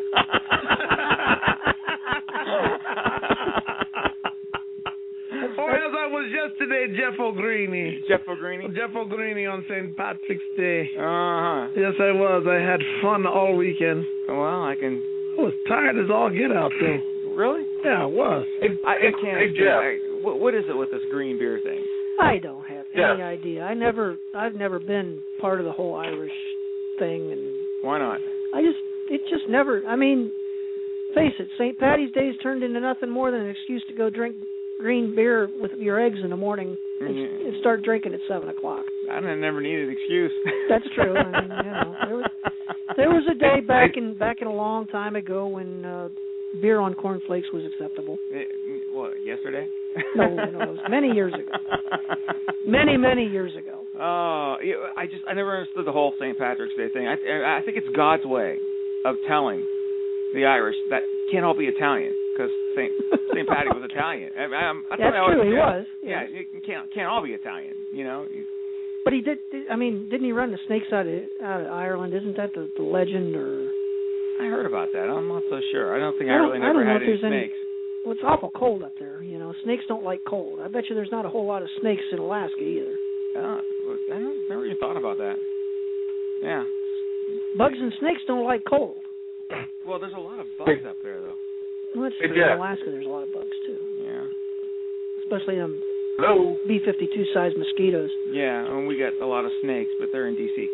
Or as I was yesterday, Jeff O'Greeny. Jeff O'Greeny? Jeff O'Greeny on Saint Patrick's Day. Uh-huh. Yes, I was. I had fun all weekend. Well, I can... I was tired as all get out, though. Really? Yeah, I was. Hey, I, I can't... Hey, Jeff. I, what, what is it with this green beer thing? I don't have yeah. any idea. I never... I've never been part of the whole Irish thing. And Why not? I just... It just never... I mean, face it, Saint Patty's Day's turned into nothing more than an excuse to go drink green beer with your eggs in the morning and, Mm-hmm. and start drinking at seven o'clock. I never needed an excuse. That's true. I mean, you know, there was, there was a day back in back in a long time ago when uh, beer on cornflakes was acceptable. It, what, yesterday? No, no, it was many years ago. Many, many years ago. Oh, uh, I just I never understood the whole Saint Patrick's Day thing. I I think it's God's way of telling the Irish that can't all be Italian. Because Saint Saint Patty was Italian. I, I, I That's true. He was. Yeah, yeah, you can't can't all be Italian. You know. But he did. I mean, didn't he run the snakes out of out of Ireland? Isn't that the, the legend? Or I heard about that. I'm not so sure. I don't think I don't, Ireland I don't ever know had if any there's snakes. Any, well, it's awful cold up there. You know, snakes don't like cold. I bet you there's not a whole lot of snakes in Alaska either. Uh, I don't, never even thought about that. Yeah. Bugs and snakes don't like cold. Well, there's a lot of bugs up there, though. Well, that's Hey, true. Jeff. In Alaska, there's a lot of bugs too. Yeah. Especially them Hello. B fifty-two sized mosquitoes. Yeah, and we got a lot of snakes, but they're in D C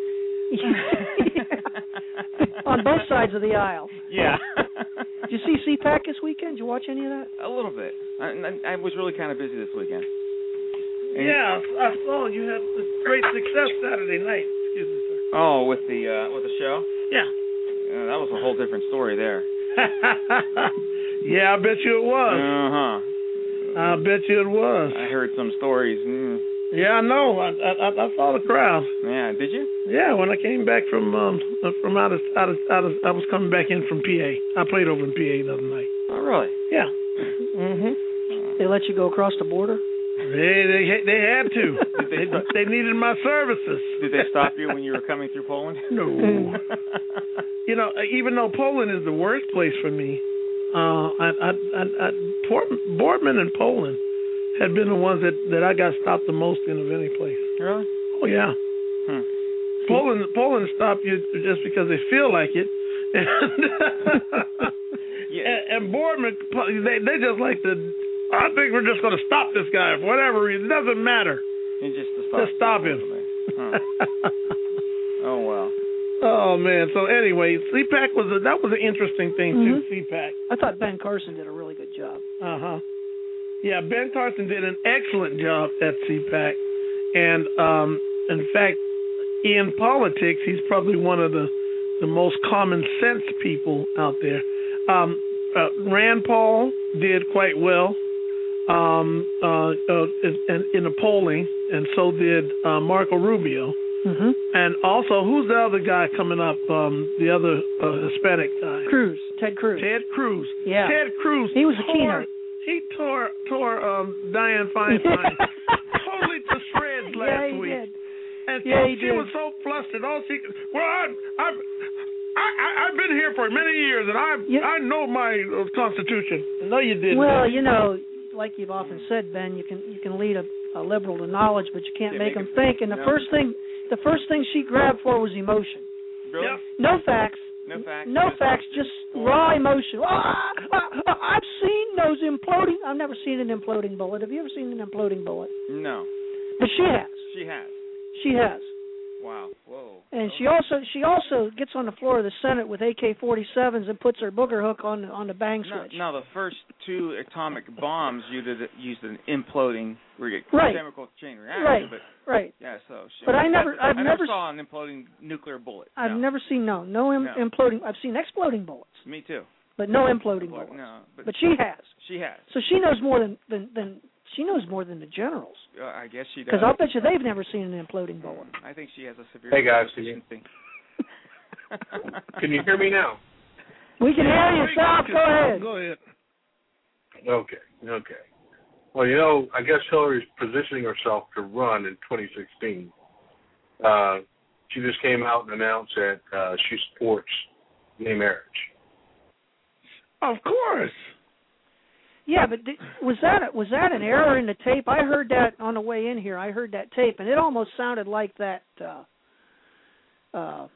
On both sides of the aisle. Yeah. Did you see C PAC this weekend? Did you watch any of that? A little bit. I, I, I was really kind of busy this weekend. And yeah, I saw you had great success Saturday night. Excuse me, sir. Oh, with the uh, with the show? Yeah. Uh, that was a whole different story there. Yeah, I bet you it was. Uh-huh. I bet you it was. I heard some stories. Mm. Yeah, I know. I, I I saw the crowd. Yeah, did you? Yeah, when I came back from um from out of out of out of I was coming back in from P A. I played over in P A the other night. Oh, really? Yeah. Mhm. They let you go across the border? They they they had to. Did they, they, they needed my services. Did they stop you when you were coming through Poland? No. You know, even though Poland is the worst place for me, uh, I, I, I, I, Port, Boardman and Poland had been the ones that, that I got stopped the most in of any place. Really? Oh yeah. Hmm. Poland Poland stop you just because they feel like it, and, yeah. and, and Boardman they they just like to. I think we're just going to stop this guy for whatever reason. It doesn't matter. And just to stop, just stop him. Huh. Oh wow. Oh man. So anyway, C PAC was a, that was an interesting thing mm-hmm. too. C PAC. I thought Ben Carson did a really good job. Uh huh. Yeah, Ben Carson did an excellent job at C PAC, and um, in fact, in politics, he's probably one of the the most common sense people out there. Um, uh, Rand Paul did quite well. Um, uh, uh, in, in the polling, and so did uh, Marco Rubio. Mm-hmm. And also, who's the other guy coming up? Um, the other uh, Hispanic guy? Cruz, Ted Cruz. Ted Cruz. Yeah. Ted Cruz. He was a tore, keynote. He tore tore um, Dianne Feinstein totally to shreds last yeah, he week. Did. And yeah, so he she did. was so flustered. All she could, well, I, I've I, I, I've been here for many years, and I you, I know my uh, Constitution. No, you didn't. Well, you know. Like you've often said, Ben, you can you can lead a, a liberal to knowledge, but you can't yeah, make, make them think. And the no. first thing, the first thing she grabbed for was emotion. Really? Yep. No facts. No facts. No facts. Just raw emotion. Ah, ah, I've seen those imploding. I've never seen an imploding bullet. Have you ever seen an imploding bullet? No. But she has. She has. She has. Wow. Whoa. And she also she also gets on the floor of the Senate with A K forty-sevens and puts her booger hook on on the bang no, switch. No, the first two atomic bombs used used an imploding right. chemical chain reaction. Right. But, right. Yeah. So. She, but I never I've I never, never saw an imploding nuclear bullet. I've no. never seen no no, Im- no imploding. I've seen exploding bullets. Me too. But no imploding bullets. No. But, but she has. She has. So she knows more than than, than she knows more than the generals. Uh, I guess she does. Because I'll bet you they've never seen an imploding bullet. I think she has a severe. Hey guys, deficiency. Can you hear me now? We can hear you, South. Go ahead. Go ahead. Okay, okay. Well, you know, I guess Hillary's positioning herself to run in twenty sixteen. Uh, she just came out and announced that uh, she supports gay marriage. Of course. Yeah, but th- was that a, was that an error in the tape? I heard that on the way in here. I heard that tape, and it almost sounded like that. Uh, uh,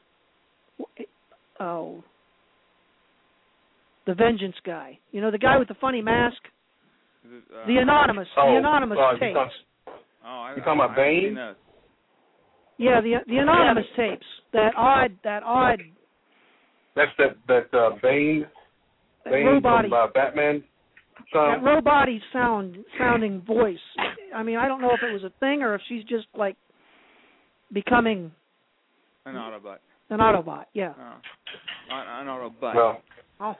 oh, the Vengeance guy. You know, the guy with the funny mask. Uh, the anonymous, oh, the anonymous uh, tapes. You oh, I, you talking about Bane? Yeah, the the anonymous yeah. tapes. That odd, that odd. That's that that uh, Bane. Bane Robot-y. from uh, Batman. That robot-y sound sounding voice. I mean, I don't know if it was a thing or if she's just like becoming an Autobot. An Autobot, yeah. Oh. An, an Autobot. Well. Oh.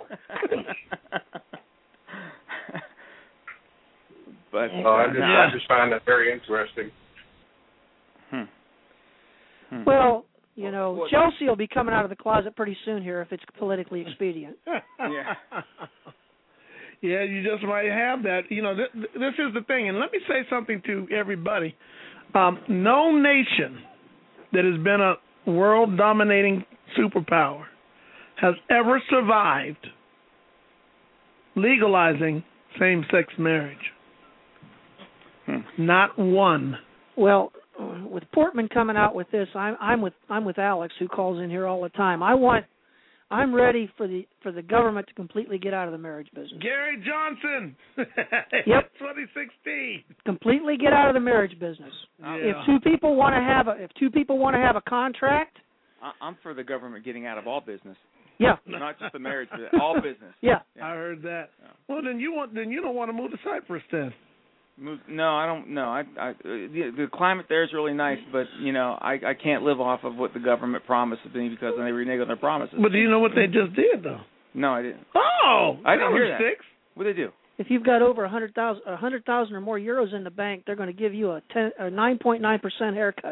But oh, I just, yeah. I just find that very interesting. Hmm. Hmm. Well, you know, what? Chelsea will be coming out of the closet pretty soon here if it's politically expedient. Yeah. Yeah, you just might have that. You know, th- this is the thing, and let me say something to everybody. Um, no nation that has been a world-dominating superpower has ever survived legalizing same-sex marriage. Hmm. Not one. Well, with Portman coming out with this, I'm, I'm with I'm with Alex, who calls in here all the time. I want. I'm ready for the for the government to completely get out of the marriage business. Gary Johnson. Yep. twenty sixteen. Completely get out of the marriage business. Yeah. If two people want to have a if two people want to have a contract, I'm for the government getting out of all business. Yeah. Not just the marriage, but all business. Yeah. yeah. I heard that. Yeah. Well, then you want then you don't want to move to Cyprus then. Move, no, I don't. No, I, I, the, the climate there is really nice, but you know, I, I can't live off of what the government promised me because they renege on their promises. But do you know what they just did, though? No, I didn't. Oh, I didn't hear that. Six. What did they do? If you've got over a hundred thousand, a hundred thousand or more euros in the bank, they're going to give you a ten, a nine point nine percent haircut.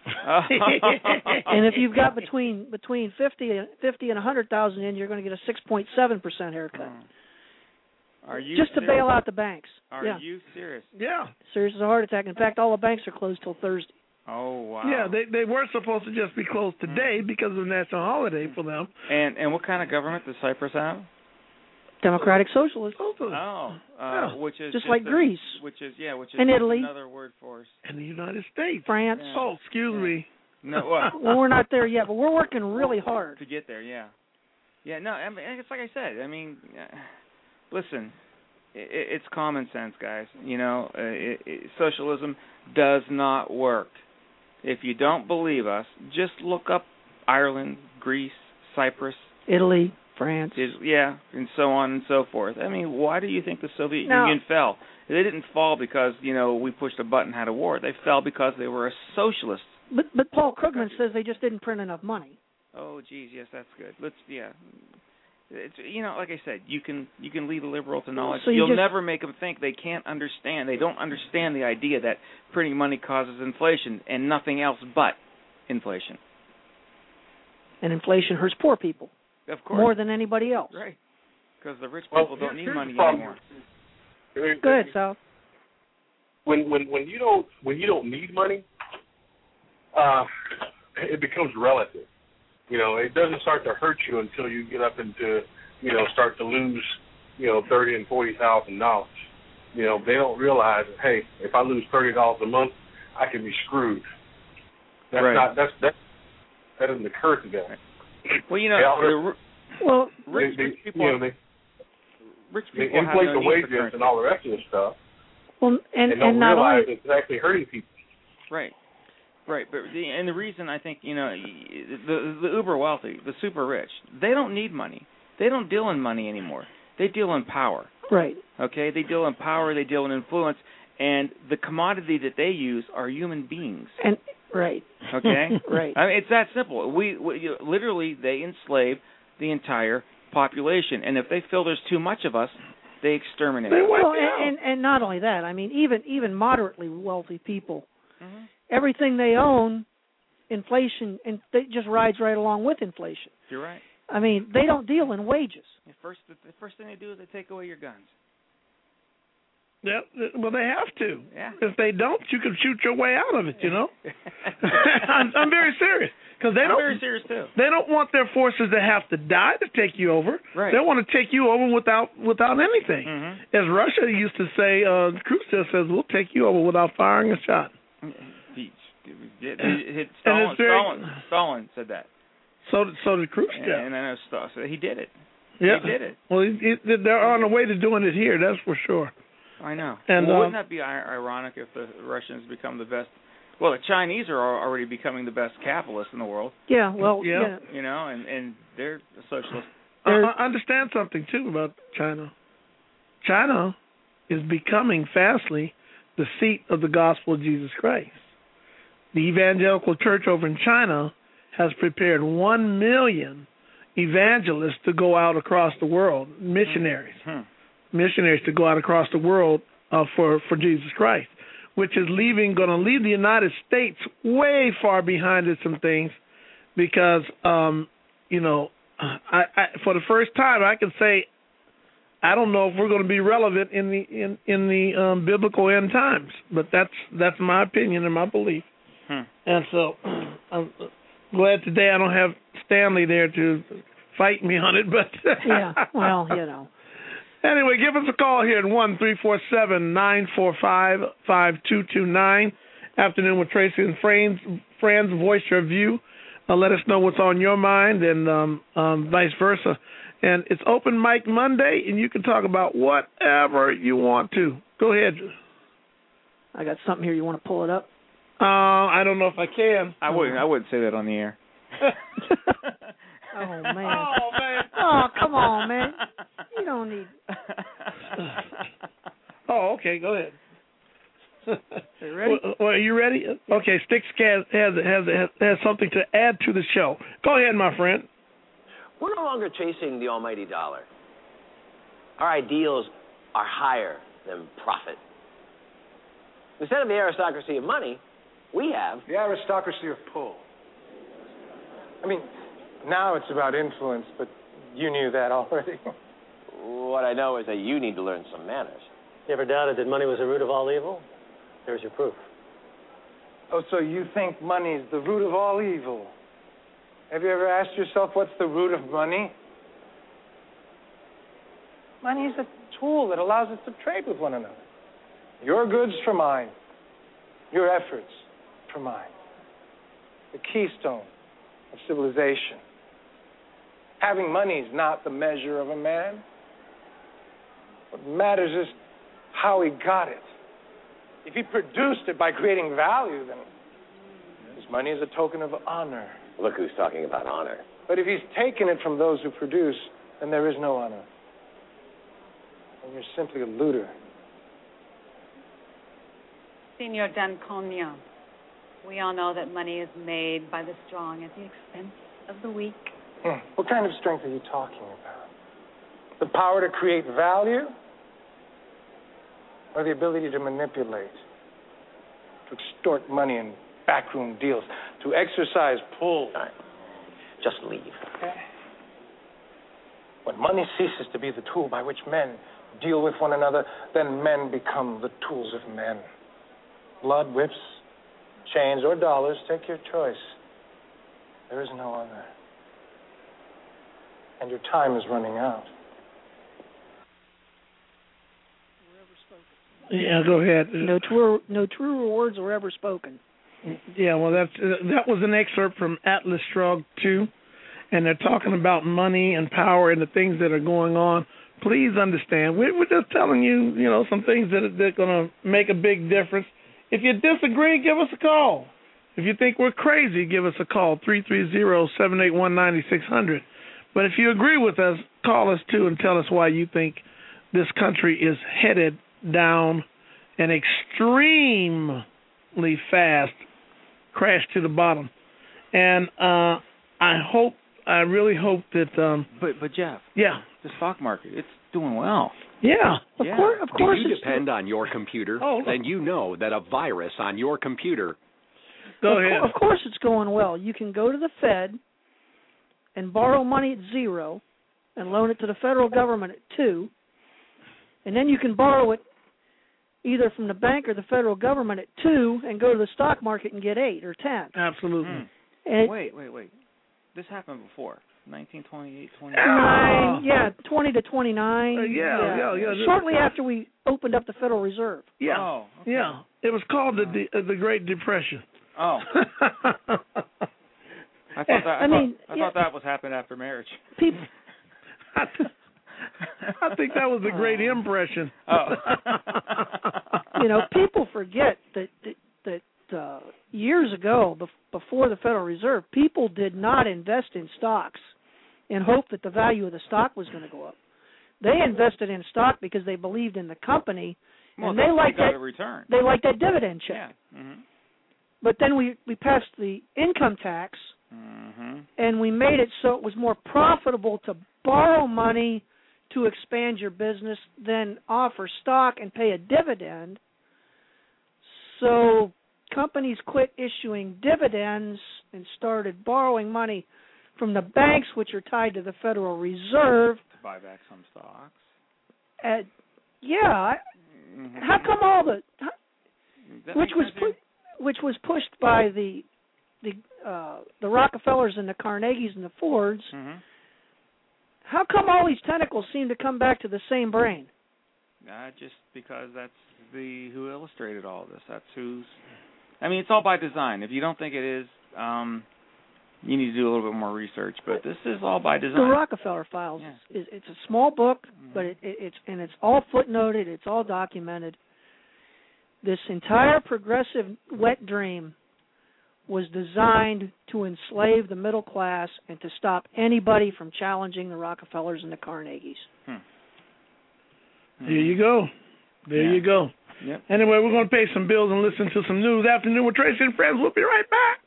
And if you've got between between fifty, fifty and a hundred thousand in, you're going to get a six point seven percent haircut. Oh. Are you just to serious? bail out the banks? Are yeah. you serious? Yeah. Serious as a heart attack. In fact, all the banks are closed till Thursday. Oh wow. Yeah, they they were supposed to just be closed today mm. because of the national holiday for them. And and what kind of government does Cyprus have? Democratic Socialist. Oh, uh, yeah. which is just, just like a, Greece. Which is yeah, which is and Italy. Another word for us. And the United States. France. Yeah. Oh, excuse yeah. me. No, what? Well, we're not there yet, but we're working really hard to get there. Yeah, yeah. No, I mean, it's like I said. I mean, uh, listen, it, it's common sense, guys. You know, uh, it, it, socialism does not work. If you don't believe us, just look up Ireland, Greece, Cyprus, Italy, France. Is, yeah, and so on and so forth. I mean, why do you think the Soviet no. Union fell? They didn't fall because, you know, we pushed a button and had a war. They fell because they were a socialist. But but Paul Krugman says they just didn't print enough money. Oh, geez, yes, that's good. Let's, yeah. It's, you know, like I said, you can you can lead a liberal to knowledge. So you You'll just, never make them think they can't understand. They don't understand the idea that printing money causes inflation and nothing else but inflation. And inflation hurts poor people. Of course. More than anybody else. Right. Because the rich people well, don't need money anymore. Go ahead, Sal. When when when you don't when you don't need money, uh, it becomes relative. You know, it doesn't start to hurt you until you get up into, you know, start to lose, you know, thirty and forty thousand dollars. You know, they don't realize that, hey, if I lose thirty dollars a month, I can be screwed. That's right. not that's that that doesn't occur to them. Well, you know, the, well, rich, they, rich they, people, you know, they, rich they people inflate have no the wages and all the rest of the stuff. Well, and and don't and not realize only, it's actually hurting people. Right. Right, but the, and the reason I think, you know, the, the uber wealthy, the super rich, they don't need money. They don't deal in money anymore. They deal in power. Right. Okay? They deal in power, they deal in influence, and the commodity that they use are human beings. And right. Okay? Right. I mean, it's that simple. We, we you know, literally, they enslave the entire population, and if they feel there's too much of us, they exterminate. They well, and, and, and not only that, I mean, even even moderately wealthy people, mm-hmm. everything they own, inflation, and it just rides right along with inflation. You're right. I mean, they don't deal in wages. The first, the first thing they do is they take away your guns. Yeah, well, they have to. Yeah. If they don't, you can shoot your way out of it. You know. I'm, I'm very serious because they I'm don't. very serious too. They don't want their forces to have to die to take you over. Right. They want to take you over without without anything. Mm-hmm. As Russia used to say, uh, Khrushchev says, "We'll take you over without firing a shot." He, he, he, Stalin, very, Stalin, Stalin said that. So, so did Khrushchev. And, and then Stalin, so he did it. Yeah. He did it. Well, he, he, they're on the way to doing it here. That's for sure. I know. And well, uh, wouldn't that be ironic if the Russians become the best? Well, the Chinese are already becoming the best capitalists in the world. Yeah. Well. Yeah. yeah. You know, and and they're a socialist. I uh, understand something too about China. China is becoming fastly the seat of the gospel of Jesus Christ. The evangelical church over in China has prepared one million evangelists to go out across the world, missionaries. Hmm. missionaries to go out across the world uh, for for Jesus Christ, which is leaving going to leave the United States way far behind in some things, because um, you know, I, I for the first time I can say I don't know if we're going to be relevant in the in in the um, biblical end times, but that's that's my opinion and my belief. Hmm. And so I'm glad today I don't have Stanley there to fight me on it, but yeah, well, you know. Anyway, give us a call here at one three four seven nine four five five two two nine. Afternoon with Tracy and Friends. Friends, voice your view. Uh, let us know what's on your mind, and um, um, vice versa. And it's Open Mic Monday, and you can talk about whatever you want to. Go ahead. I got something here. You want to pull it up? Uh, I don't know if I can. I wouldn't. I wouldn't say that on the air. Oh man! Oh man! Oh come on, man! You don't need. Oh, okay. Go ahead. You ready? Well, well, are you ready? Okay. Sticks has has has has something to add to the show. Go ahead, my friend. We're no longer chasing the almighty dollar. Our ideals are higher than profit. Instead of the aristocracy of money, we have the aristocracy of pull. I mean, now it's about influence, but you knew that already. What I know is that you need to learn some manners. You ever doubted that money was the root of all evil? There's your proof. Oh, so you think money is the root of all evil? Have you ever asked yourself what's the root of money? Money is a tool that allows us to trade with one another. Your goods for mine. Your efforts for mine. The keystone of civilization. Having money is not the measure of a man. What matters is how he got it. If he produced it by creating value, then his money is a token of honor. Look who's talking about honor. But if he's taken it from those who produce, then there is no honor. And you're simply a looter. Senor D'Anconia, we all know that money is made by the strong at the expense of the weak. Hmm. What kind of strength are you talking about? The power to create value? Or the ability to manipulate? To extort money in backroom deals? To exercise pull? All right. Just leave. Okay. When money ceases to be the tool by which men deal with one another, then men become the tools of men. Blood, whips, chains, or dollars, take your choice. There is no other. And your time is running out. Yeah, go ahead. No true, no truer words were ever spoken. Yeah, well, that's uh, that was an excerpt from Atlas Shrugged two, and they're talking about money and power and the things that are going on. Please understand, we're, we're just telling you, you know, some things that are, that are going to make a big difference. If you disagree, give us a call. If you think we're crazy, give us a call, three three zero, seven eight one, nine six zero zero. But if you agree with us, call us too and tell us why you think this country is headed down an extremely fast crash to the bottom. And uh, I hope, I really hope that... Um, but, but Jeff, yeah, the stock market, it's doing well. Yeah, of yeah. course. Of course, Do you it's depend on your computer? Oh, then you know that a virus on your computer. Go of ahead. Co- of course, it's going well. You can go to the Fed and borrow money at zero, and loan it to the federal government at two, and then you can borrow it either from the bank or the federal government at two and go to the stock market and get eight or ten. Absolutely. Mm. And wait, wait, wait. This happened before. nineteen twenty-eight, twenty-nine. Nine, yeah, twenty to twenty-nine. Uh, yeah, yeah, yeah. Shortly after we opened up the Federal Reserve. Yeah, oh, okay. yeah. It was called the de- uh, the Great Depression. Oh. I thought that. I, I mean, thought, I yeah. thought that was happened after marriage. People. I think that was the Great Impression. Oh. You know, people forget that that, that uh, years ago, before the Federal Reserve, people did not invest in stocks in hope that the value of the stock was going to go up. They invested in stock because they believed in the company, well, and they liked got that a return. They liked that dividend check. Yeah. Mm-hmm. But then we we passed the income tax, mm-hmm. and we made it so it was more profitable to borrow money to expand your business than offer stock and pay a dividend. So companies quit issuing dividends and started borrowing money from the banks, which are tied to the Federal Reserve. To buy back some stocks. Uh, yeah. I, mm-hmm. How come all the... How, which was sense, pu- which was pushed by the the uh, the Rockefellers and the Carnegies and the Fords. Mm-hmm. How come all these tentacles seem to come back to the same brain? Uh, just because that's the who illustrated all of this. That's who's. I mean, it's all by design. If you don't think it is, um, you need to do a little bit more research. But this is all by design. The Rockefeller Files. Yeah. Is, it's a small book, mm-hmm. but it, it, it's and it's all footnoted. It's all documented. This entire progressive wet dream was designed to enslave the middle class and to stop anybody from challenging the Rockefellers and the Carnegies. Hmm. There you go. There yeah. you go. Yep. Anyway, we're going to pay some bills and listen to some news. Afternoon with Tracy and Friends. We'll be right back.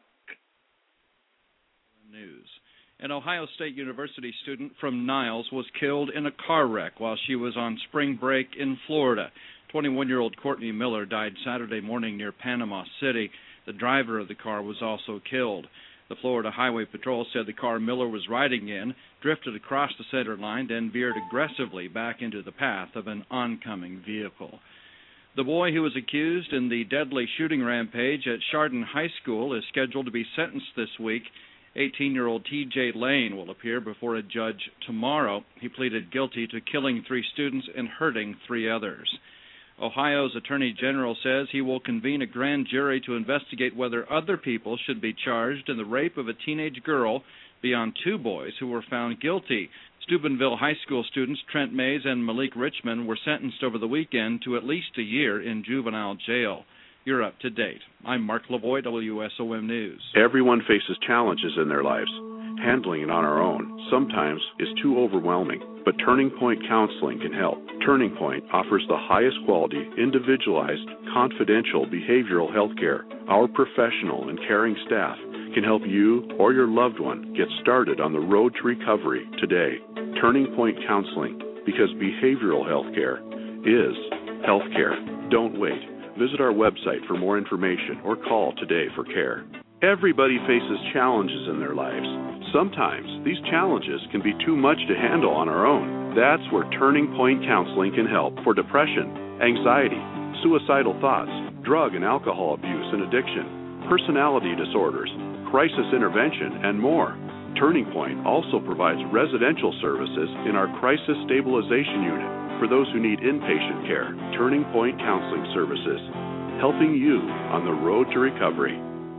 News. An Ohio State University student from Niles was killed in a car wreck while she was on spring break in Florida. twenty-one-year-old Courtney Miller died Saturday morning near Panama City. The driver of the car was also killed. The Florida Highway Patrol said the car Miller was riding in drifted across the center line, then veered aggressively back into the path of an oncoming vehicle. The boy who was accused in the deadly shooting rampage at Chardon High School is scheduled to be sentenced this week. eighteen-year-old T J Lane will appear before a judge tomorrow. He pleaded guilty to killing three students and hurting three others. Ohio's Attorney General says he will convene a grand jury to investigate whether other people should be charged in the rape of a teenage girl beyond two boys who were found guilty. Steubenville High School students Trent Mays and Malik Richmond were sentenced over the weekend to at least a year in juvenile jail. You're up to date. I'm Mark Lavoie, W S O M News. Everyone faces challenges in their lives. Handling it on our own sometimes is too overwhelming, but Turning Point Counseling can help. Turning Point offers the highest quality, individualized, confidential behavioral health care. Our professional and caring staff can help you or your loved one get started on the road to recovery today. Turning Point Counseling, because behavioral health care is health care. Don't wait. Visit our website for more information or call today for care. Everybody faces challenges in their lives. Sometimes these challenges can be too much to handle on our own. That's where Turning Point Counseling can help for depression, anxiety, suicidal thoughts, drug and alcohol abuse and addiction, personality disorders, crisis intervention, and more. Turning Point also provides residential services in our Crisis Stabilization Unit for those who need inpatient care. Turning Point Counseling Services, helping you on the road to recovery.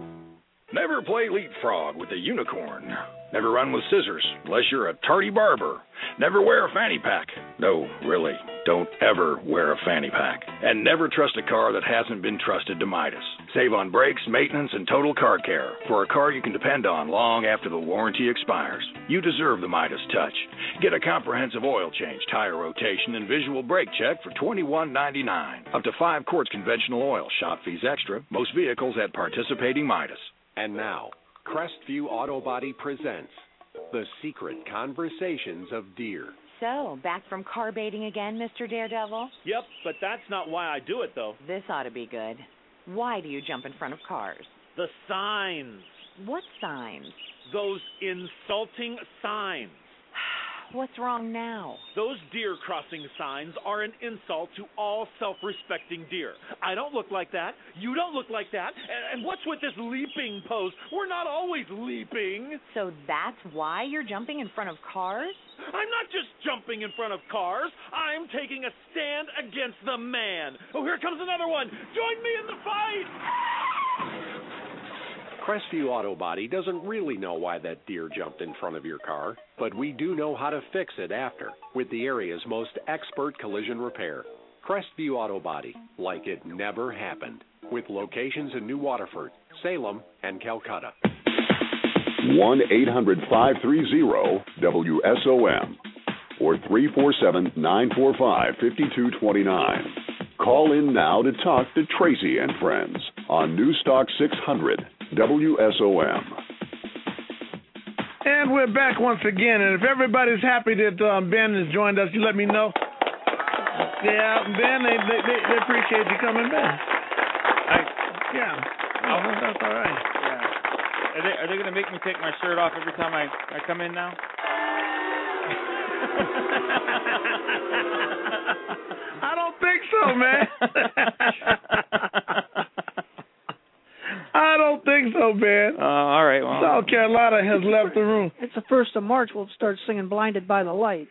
Never play leapfrog with a unicorn. Never run with scissors unless you're a tardy barber. Never wear a fanny pack. No, really, don't ever wear a fanny pack. And never trust a car that hasn't been trusted to Midas. Save on brakes, maintenance, and total car care for a car you can depend on long after the warranty expires. You deserve the Midas touch. Get a comprehensive oil change, tire rotation, and visual brake check for twenty-one ninety-nine. Up to five quarts conventional oil. Shop fees extra. Most vehicles at participating Midas. And now, Crestview Auto Body presents The Secret Conversations of Deer. So, back from car baiting again, Mister Daredevil? Yep, but that's not why I do it, though. This ought to be good. Why do you jump in front of cars? The signs. What signs? Those insulting signs. What's wrong now? Those deer crossing signs are an insult to all self-respecting deer. I don't look like that. You don't look like that. And, and what's with this leaping pose? We're not always leaping. So that's why you're jumping in front of cars? I'm not just jumping in front of cars. I'm taking a stand against the man. Oh, here comes another one. Join me in the fight. Crestview Auto Body doesn't really know why that deer jumped in front of your car, but we do know how to fix it after with the area's most expert collision repair. Crestview Auto Body, like it never happened, with locations in New Waterford, Salem, and Calcutta. one eight hundred five three zero W S O M or three four seven, nine four five, five two two nine. Call in now to talk to Tracy and Friends on Newstalk six hundred W S O M. And we're back once again, and if everybody's happy that um, Ben has joined us, you let me know. Yeah, Ben, they they, they, they appreciate you coming back. I, yeah, oh, that's all right. Yeah. Are they are they going to make me take my shirt off every time I, I come in now? I don't think so, man. I don't think so, man. Uh, all right. Well, South Carolina has left the room. It's the first of March. We'll start singing "Blinded by the Light."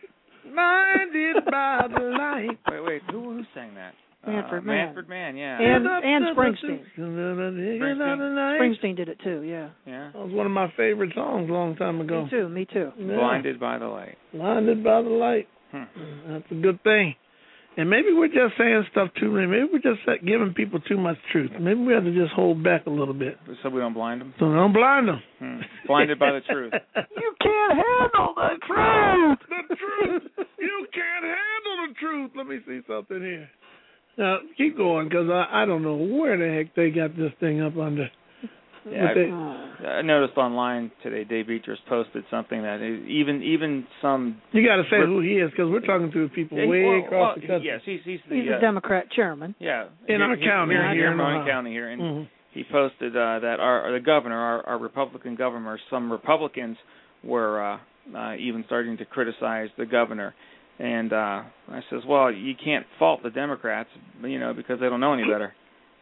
Blinded by the light. Wait, wait. Who who sang that? Manfred uh, Mann. Manfred Mann, yeah. And and Springsteen. Springsteen. Springsteen did it too. Yeah. Yeah. That was one of my favorite songs a long time ago. Me too. Me too. Yeah. Blinded by the light. Blinded by the light. Hmm. That's a good thing. And maybe we're just saying stuff too many. Maybe we're just giving people too much truth. Maybe we have to just hold back a little bit. So we don't blind them? So we don't blind them. Hmm. Blinded by the truth. You can't handle the truth. The truth. You can't handle the truth. Let me see something here. Now, keep going, because I, I don't know where the heck they got this thing up under. Yeah, they, I, I noticed online today, Dave Beatrice posted something that even even some... You got to say who he is, because we're talking to people yeah, way well, across well, the country. Yes, he's, he's the... He's the uh, Democrat chairman. Yeah. In here, our here, county. Here, Here, here here in Marin County here. And mm-hmm. he posted uh, that our the governor, our, our Republican governor, some Republicans were uh, uh, even starting to criticize the governor. And uh, I says, well, you can't fault the Democrats, you know, because they don't know any better.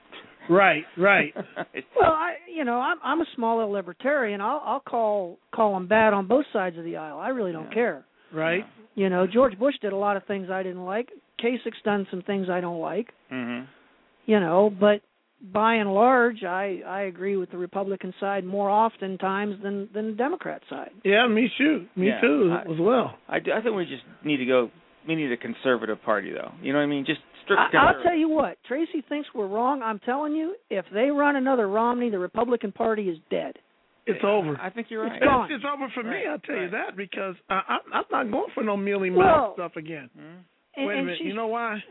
Right, right. Well, I, you know, I'm I'm a small L libertarian. I'll I'll call call them bad on both sides of the aisle. I really don't yeah. care. Right. You know, George Bush did a lot of things I didn't like. Kasich's done some things I don't like. Mm-hmm. You know, but by and large, I I agree with the Republican side more oftentimes than than the Democrat side. Yeah, me too. Me yeah, too I, as well. I, I think we just need to go. We need a conservative party, though. You know what I mean? Just strict. I, I'll tell you what. Tracy thinks we're wrong. I'm telling you, if they run another Romney, the Republican Party is dead. It's over. I think you're right. It's gone. It's, it's over for right, me. I'll tell right. you that because I, I'm, I'm not going for no mealy mouth well, stuff again. Mm-hmm. Wait a minute. You know why?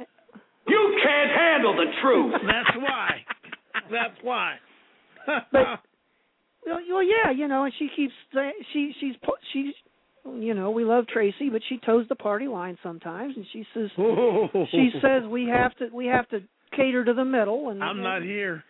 You can't handle the truth. That's why. That's why. but well, well, yeah, you know, and she keeps saying she she's she's you know, we love Tracy, but she toes the party line sometimes, and she says she says we have to we have to cater to the middle. And I'm not here.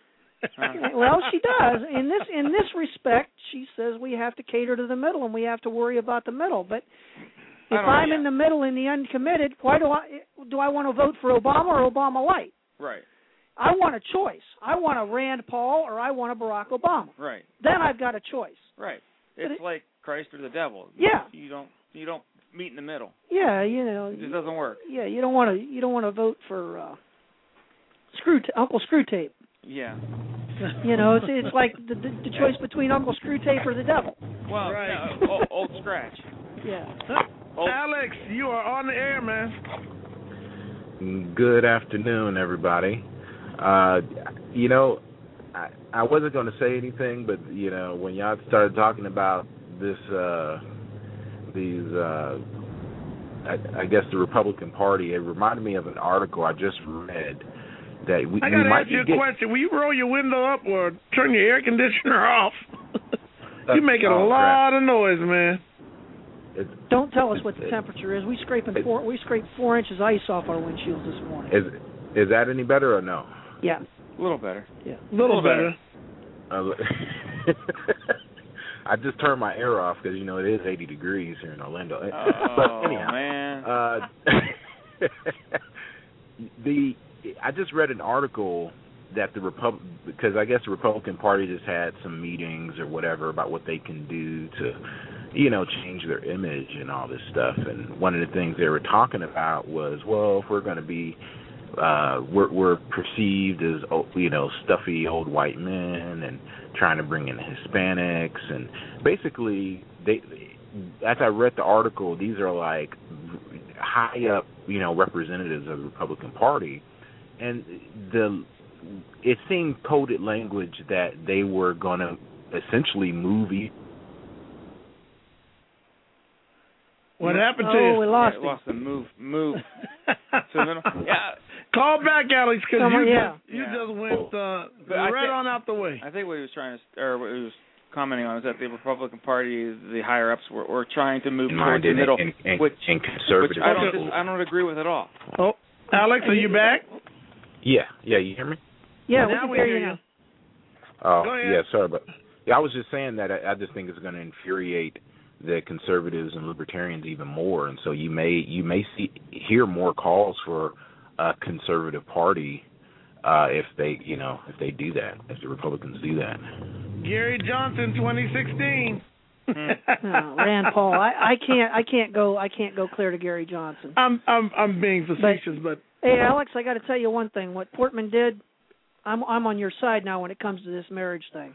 Well, she does in this in this respect. She says we have to cater to the middle, and we have to worry about the middle. But if I'm know. in the middle in the uncommitted, why do I do I want to vote for Obama or Obama light? Right. I want a choice. I want a Rand Paul or I want a Barack Obama. Right. Then I've got a choice. Right. It's it, like Christ or the devil. Yeah. You don't you don't meet in the middle. Yeah, you know. It just doesn't work. Yeah, you don't want to you don't want to vote for uh, Screw Uncle Screwtape. Yeah. You know, it's it's like the, the the choice between Uncle Screwtape or the devil. Well, right. no, old, old Scratch. Yeah. Old. Alex, you are on the air, man. Good afternoon, everybody. Uh, you know, I, I wasn't going to say anything, but, you know, when y'all started talking about this, uh, these, uh, I, I guess the Republican Party, it reminded me of an article I just read that we, I got to we might ask you a get, question. Will you roll your window up or turn your air conditioner off? You're making oh, a lot crap. of noise, man. It's, Don't tell us what the temperature is. We scraping four. We scraped four inches of ice off our windshields this morning. Is is that any better or no? Yeah, a little better. Yeah, a little, little better. better. I just turned my air off because you know it is eighty degrees here in Orlando. Oh but anyhow, man. Uh, the I just read an article that the Repub because I guess the Republican Party just had some meetings or whatever about what they can do to, you know, change their image and all this stuff. And one of the things they were talking about was, well, if we're going to be, uh, we're, we're perceived as, you know, stuffy old white men and trying to bring in Hispanics. And basically, they, as I read the article, these are like high up, you know, representatives of the Republican Party. And the it seemed coded language that they were going to essentially move. E- what happened oh, to you? we lost yeah, lost him. Move, move to the middle. Yeah. Call back, Alex, because you, yeah. just, you yeah. just went uh, I right think, on out the way. I think what he was trying to, or what he was commenting on is that the Republican Party, the higher ups, were, were trying to move towards the middle, and, and, which, and conservative. which I don't, dis- I don't agree with at all. Oh, Alex, are you back? Yeah, yeah, you hear me? Yeah, now we can we hear hear you you. now. Oh, Go ahead. yeah, sorry, but yeah, I was just saying that I, I just think it's going to infuriate the conservatives and libertarians even more, and so you may you may see hear more calls for a conservative party uh, if they you know if they do that, if the Republicans do that. Gary Johnson, twenty sixteen. Oh, Rand Paul, I, I can't, I can't go, I can't go clear to Gary Johnson. I'm, I'm, I'm being facetious, but, but hey, Alex, I got to tell you one thing. What Portman did, I'm, I'm on your side now when it comes to this marriage thing.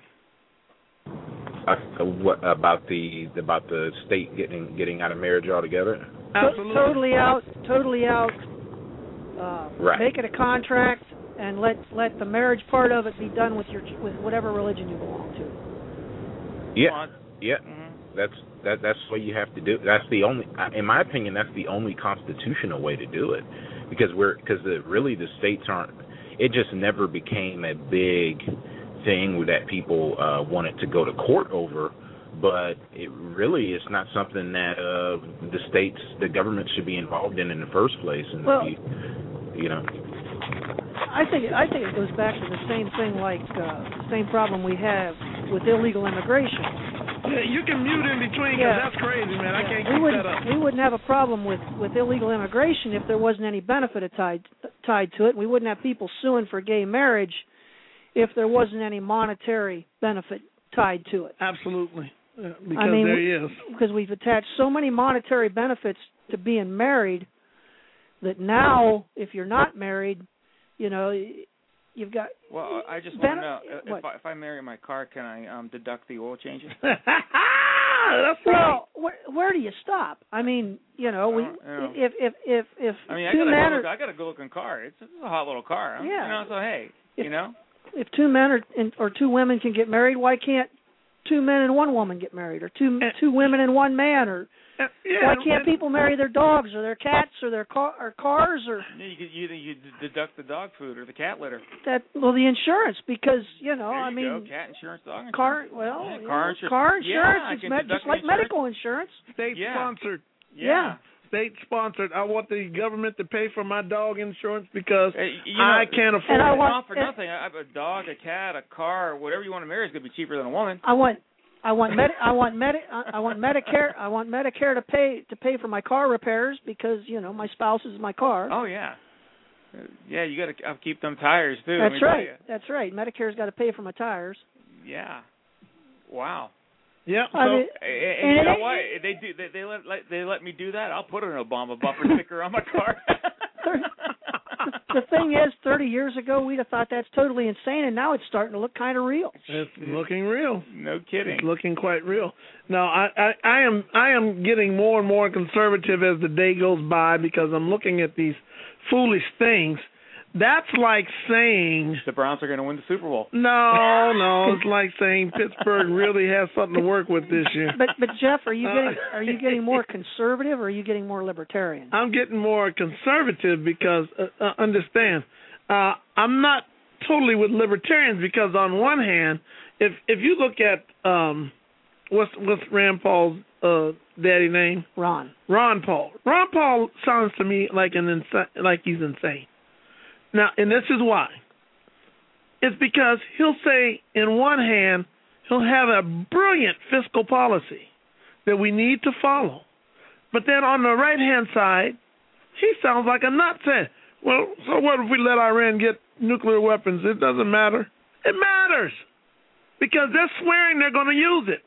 Uh, what about the about the state getting getting out of marriage altogether? Absolutely. To- totally out, totally out. Uh, right. Make it a contract and let let the marriage part of it be done with your with whatever religion you belong to. Yeah, yeah. Mm-hmm. That's that. That's what you have to do. That's the only, in my opinion, that's the only constitutional way to do it, because we're because the, really the states aren't. It just never became a big thing that people uh, wanted to go to court over, but it really is not something that uh, the states, the government should be involved in in the first place. And well, be, you know, I think I think it goes back to the same thing, like uh, the same problem we have with illegal immigration. Yeah, you can mute in between because yeah. that's crazy, man. I yeah. can't we keep wouldn't, that up. We wouldn't have a problem with, with illegal immigration if there wasn't any benefit tied tied to it. We wouldn't have people suing for gay marriage if there wasn't any monetary benefit tied to it. Absolutely, uh, because I mean, there is. Because we've attached so many monetary benefits to being married that now, if you're not married, you know, you've got. Well, I just ben- want to know what? if I, if I marry my car, can I um, deduct the oil changes? That's well, where, where do you stop? I mean, you know, we I don't, you know. if if if if I mean, I two got, men a are, good, I got a good looking car. It's, it's a hot little car. Yeah. You know, so hey, if, you know, if two men or or two women can get married, why can't two men and one woman get married, or two uh, two women and one man, or uh, yeah, why can't people marry their dogs or their cats or their car or cars or? You could you, you deduct the dog food or the cat litter. That well, the insurance, because you know, there you I mean, go. Cat insurance, dog insurance. car. Well, yeah, you car know, insurance. car insurance Yeah, is med- just like insurance. medical insurance. State yeah. sponsored. Yeah. yeah. State sponsored. I want the government to pay for my dog insurance because hey, you know, I can't afford and I it. want, not for and, nothing. I have a dog, a cat, a car, whatever you want to marry is going to be cheaper than a woman. I want. I want med- I want med- I want Medicare. I want Medicare to pay to pay for my car repairs because you know my spouse is my car. Oh yeah, yeah. You got to keep them tires too. That's right. That's right. Medicare's got to pay for my tires. Yeah. Wow. Yeah. I So, mean, and, and you it, know what? They do. They, they let, let they let me do that. I'll put an Obama bumper sticker on my car. The thing is, thirty years ago, we'd have thought that's totally insane, and now it's starting to look kind of real. It's looking real. No kidding. It's looking quite real. Now, I, I, I am I am getting more and more conservative as the day goes by because I'm looking at these foolish things. That's like saying the Browns are going to win the Super Bowl. No, no, it's like saying Pittsburgh really has something to work with this year. But but Jeff, are you getting are you getting more conservative or are you getting more libertarian? I'm getting more conservative because uh, uh, understand, uh, I'm not totally with libertarians because on one hand, if if you look at um, what's what's Rand Paul's uh, daddy name? Ron. Ron Paul. Ron Paul sounds to me like an insa- like he's insane. Now, and this is why. It's because he'll say, in one hand, He'll have a brilliant fiscal policy that we need to follow. But then on the right-hand side, he sounds like a nut saying, well, so what if we let Iran get nuclear weapons? It doesn't matter. It matters because they're swearing they're going to use it.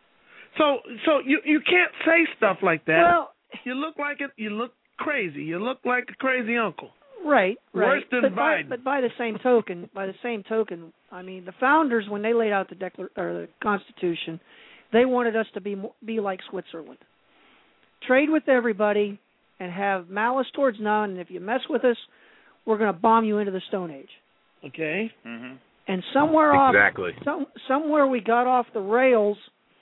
So so you, you can't say stuff like that. Well, you look like it. You look crazy. You look like a crazy uncle. Right, right. Worse than but Biden. By, but by the same token, by the same token, I mean the founders when they laid out the declar- or the Constitution, they wanted us to be be like Switzerland, trade with everybody, and have malice towards none. And if you mess with us, we're going to bomb you into the Stone Age. Okay. Mm-hmm. And somewhere exactly. off, some, somewhere we got off the rails,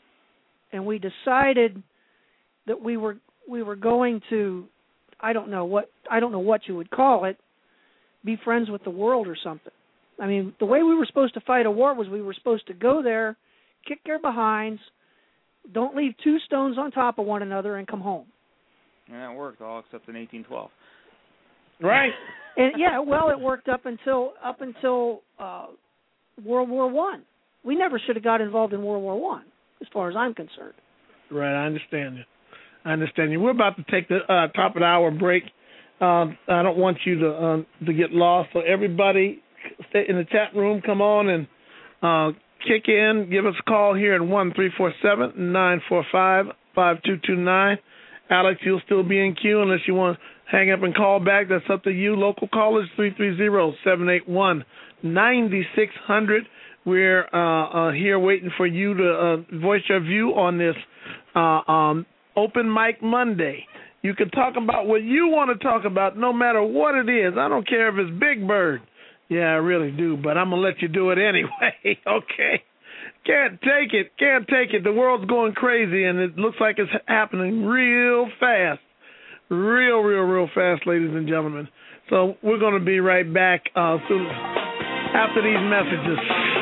and we decided that we were we were going to, I don't know what I don't know what you would call it, be friends with the world or something. I mean, the way we were supposed to fight a war was we were supposed to go there, kick their behinds, don't leave two stones on top of one another, and come home. And that worked all except in eighteen twelve. Right. And yeah, well, it worked up until up until uh, World War One. We never should have got involved in World War One, as far as I'm concerned. Right, I understand you. I understand you. We're about to take the uh, top of the hour break. Um, I don't want you to uh, to get lost. So everybody, stay in the chat room. Come on and uh, kick in. Give us a call here at one three four seven nine four five five two two nine. Alex, you'll still be in queue unless you want to hang up and call back. That's up to you. Local callers three three zero seven eight one nine six zero zero. We're uh, uh, here waiting for you to uh, voice your view on this uh, um, Open Mic Monday. You can talk about what you want to talk about no matter what it is. I don't care if it's Big Bird. Yeah, I really do, but I'm going to let you do it anyway, okay? Can't take it. Can't take it. The world's going crazy, and it looks like it's happening real fast. Real, real, real fast, ladies and gentlemen. So we're going to be right back uh, soon after these messages.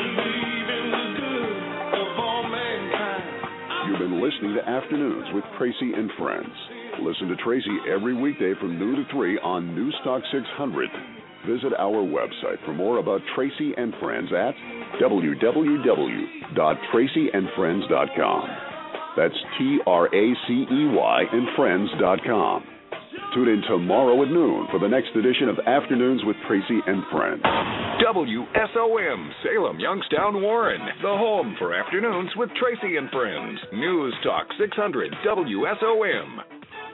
You've been listening to Afternoons with Tracy and Friends. Listen to Tracy every weekday from noon to three on Newstalk six hundred. Visit our website for more about Tracy and Friends at w w w dot tracy and friends dot com. That's T R A C E Y and friends dot com. Tune in tomorrow at noon for the next edition of Afternoons with Tracy and Friends. W S O M, Salem, Youngstown, Warren. The home for Afternoons with Tracy and Friends. News Talk six hundred W S O M.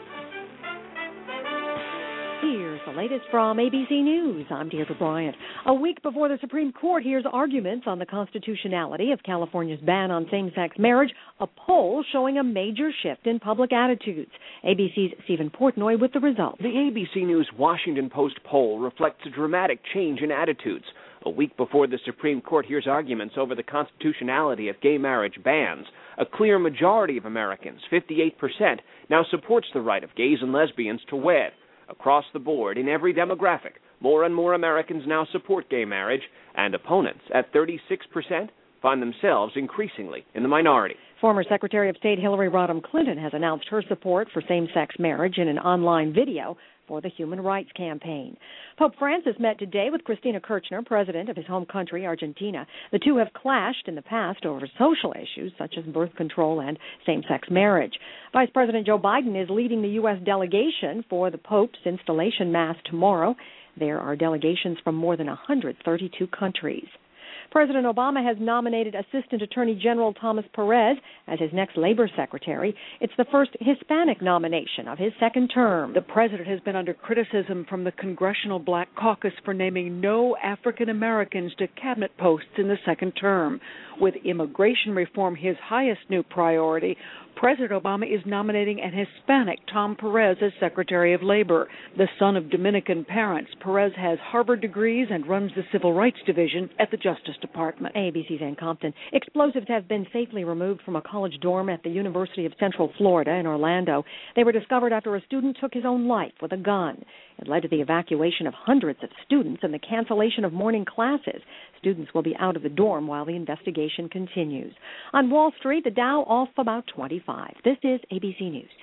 Here's the latest from A B C News. I'm Deirdre Bryant. A week before the Supreme Court hears arguments on the constitutionality of California's ban on same-sex marriage, a poll showing a major shift in public attitudes. A B C's Stephen Portnoy with the results. The A B C News Washington Post poll reflects a dramatic change in attitudes. A week before the Supreme Court hears arguments over the constitutionality of gay marriage bans, a clear majority of Americans, fifty-eight percent, now supports the right of gays and lesbians to wed. Across the board, in every demographic, more and more Americans now support gay marriage, and opponents, at thirty-six percent, find themselves increasingly in the minority. Former Secretary of State Hillary Rodham Clinton has announced her support for same-sex marriage in an online video for the Human Rights Campaign. Pope Francis met today with Cristina Kirchner, president of his home country, Argentina. The two have clashed in the past over social issues such as birth control and same-sex marriage. Vice President Joe Biden is leading the U S delegation for the Pope's installation mass tomorrow. There are delegations from more than one hundred thirty-two countries. President Obama has nominated Assistant Attorney General Thomas Perez as his next labor secretary. It's the first Hispanic nomination of his second term. The president has been under criticism from the Congressional Black Caucus for naming no African Americans to cabinet posts in the second term. With immigration reform his highest new priority, President Obama is nominating an Hispanic, Tom Perez, as Secretary of Labor. The son of Dominican parents, Perez has Harvard degrees and runs the Civil Rights Division at the Justice Department. A B C's Ann Compton. Explosives have been safely removed from a college dorm at the University of Central Florida in Orlando. They were discovered after a student took his own life with a gun. It led to the evacuation of hundreds of students and the cancellation of morning classes. Students will be out of the dorm while the investigation continues. On Wall Street, the Dow off about twenty-five. This is A B C News.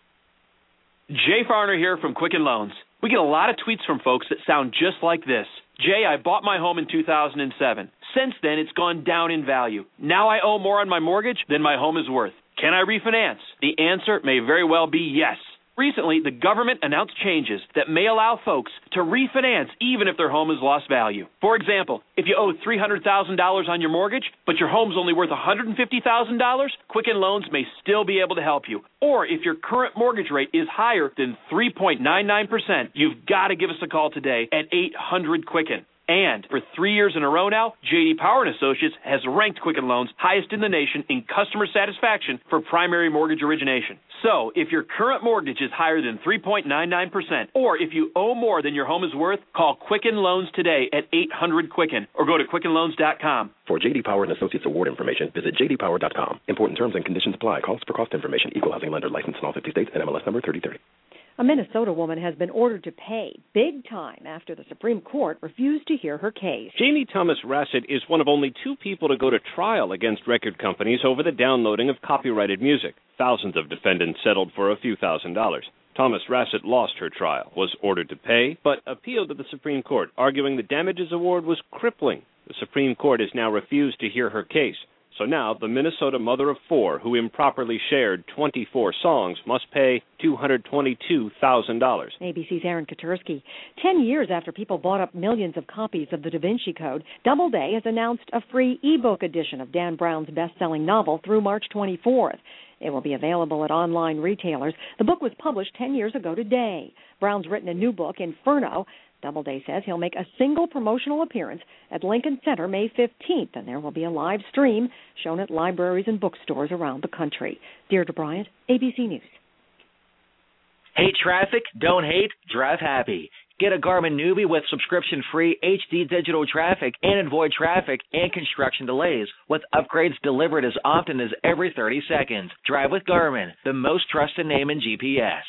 Jay Farner here from Quicken Loans. We get a lot of tweets from folks that sound just like this. Jay, I bought my home in two thousand seven. Since then, it's gone down in value. Now I owe more on my mortgage than my home is worth. Can I refinance? The answer may very well be yes. Recently, the government announced changes that may allow folks to refinance even if their home has lost value. For example, if you owe three hundred thousand dollars on your mortgage, but your home's only worth one hundred fifty thousand dollars, Quicken Loans may still be able to help you. Or if your current mortgage rate is higher than three point nine nine percent, you've got to give us a call today at eight hundred Quicken. And for three years in a row now, J D. Power and Associates has ranked Quicken Loans highest in the nation in customer satisfaction for primary mortgage origination. So, if your current mortgage is higher than three point nine nine percent, or if you owe more than your home is worth, call Quicken Loans today at eight hundred Quicken or go to quicken loans dot com. For J D. Power and Associates award information, visit j d power dot com. Important terms and conditions apply. Calls for cost information. Equal housing lender licensed in all fifty states and M L S number thirty thirty. A Minnesota woman has been ordered to pay big time after the Supreme Court refused to hear her case. Jamie Thomas Rassett is one of only two people to go to trial against record companies over the downloading of copyrighted music. Thousands of defendants settled for a few thousand dollars. Thomas Rassett lost her trial, was ordered to pay, but appealed to the Supreme Court, arguing the damages award was crippling. The Supreme Court has now refused to hear her case. So now, the Minnesota mother of four who improperly shared twenty-four songs must pay two hundred twenty-two thousand dollars. A B C's Aaron Katursky. Ten years after people bought up millions of copies of the Da Vinci Code, Doubleday has announced a free ebook edition of Dan Brown's best-selling novel through March twenty-fourth. It will be available at online retailers. The book was published ten years ago today. Brown's written a new book, Inferno. Doubleday says he'll make a single promotional appearance at Lincoln Center May fifteenth, and there will be a live stream shown at libraries and bookstores around the country. Deirdre Bryant, A B C News. Hate traffic? Don't hate? Drive happy. Get a Garmin Newbie with subscription-free H D digital traffic and avoid traffic and construction delays with upgrades delivered as often as every thirty seconds. Drive with Garmin, the most trusted name in G P S.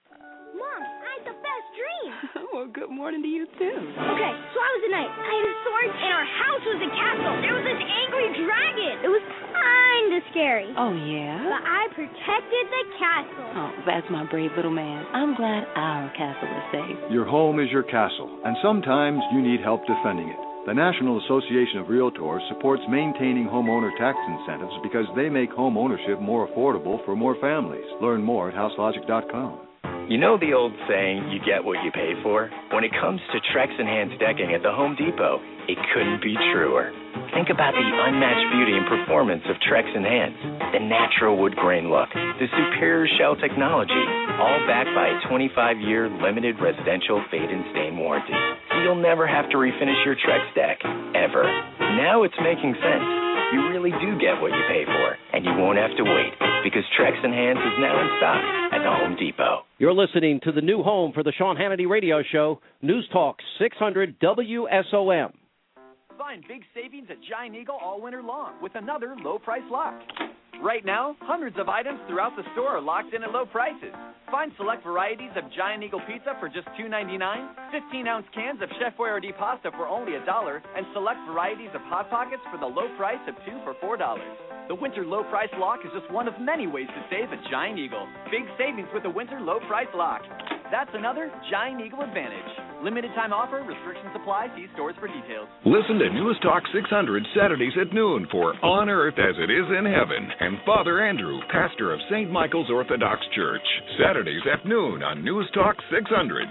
Well, good morning to you, too. Okay, so I was a knight. I had a sword, and our house was a castle. There was this angry dragon. It was kind of scary. Oh, yeah? But I protected the castle. Oh, that's my brave little man. I'm glad our castle is safe. Your home is your castle, and sometimes you need help defending it. The National Association of Realtors supports maintaining homeowner tax incentives because they make home ownership more affordable for more families. Learn more at house logic dot com. You know the old saying, you get what you pay for? When it comes to Trex Enhanced Decking at the Home Depot, it couldn't be truer. Think about the unmatched beauty and performance of Trex Enhanced, the natural wood grain look, the superior shell technology, all backed by a twenty-five year limited residential fade and stain warranty. So you'll never have to refinish your Trex deck, ever. Now it's making sense. You really do get what you pay for, and you won't have to wait, because Trex Enhance is now in stock at the Home Depot. You're listening to the new home for the Sean Hannity Radio Show, News Talk six hundred W S O M. Find big savings at Giant Eagle all winter long with another low price lock. Right now, hundreds of items throughout the store are locked in at low prices. Find select varieties of Giant Eagle pizza for just two ninety-nine, fifteen ounce cans of Chef Boyardee pasta for only a dollar, and select varieties of Hot Pockets for the low price of two for four dollars. The winter low price lock is just one of many ways to save at Giant Eagle. Big savings with the winter low price lock. That's another Giant Eagle advantage. Limited time offer, restrictions apply. See stores for details. Listen to News Talk six hundred Saturdays at noon for On Earth as It Is in Heaven and Father Andrew, pastor of Saint Michael's Orthodox Church. Saturdays at noon on News Talk six hundred.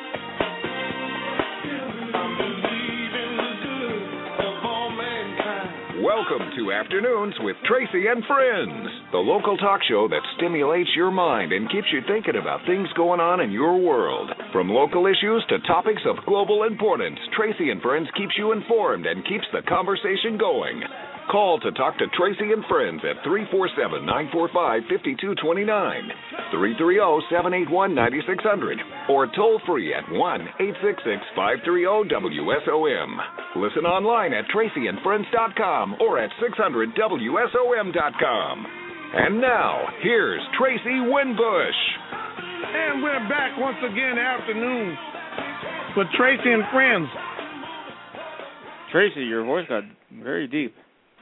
Welcome to Afternoons with Tracy and Friends, the local talk show that stimulates your mind and keeps you thinking about things going on in your world. From local issues to topics of global importance, Tracy and Friends keeps you informed and keeps the conversation going. Call to talk to Tracy and Friends at three four seven, nine four five, five two two nine, three three zero, seven eight one, nine six zero zero, or toll free at one eight six six, five three zero, W S O M. Listen online at tracy and friends dot com or at six hundred W S O M dot com. And now, here's Tracy Winbush. And we're back once again afternoon with Tracy and Friends. Tracy, your voice got very deep.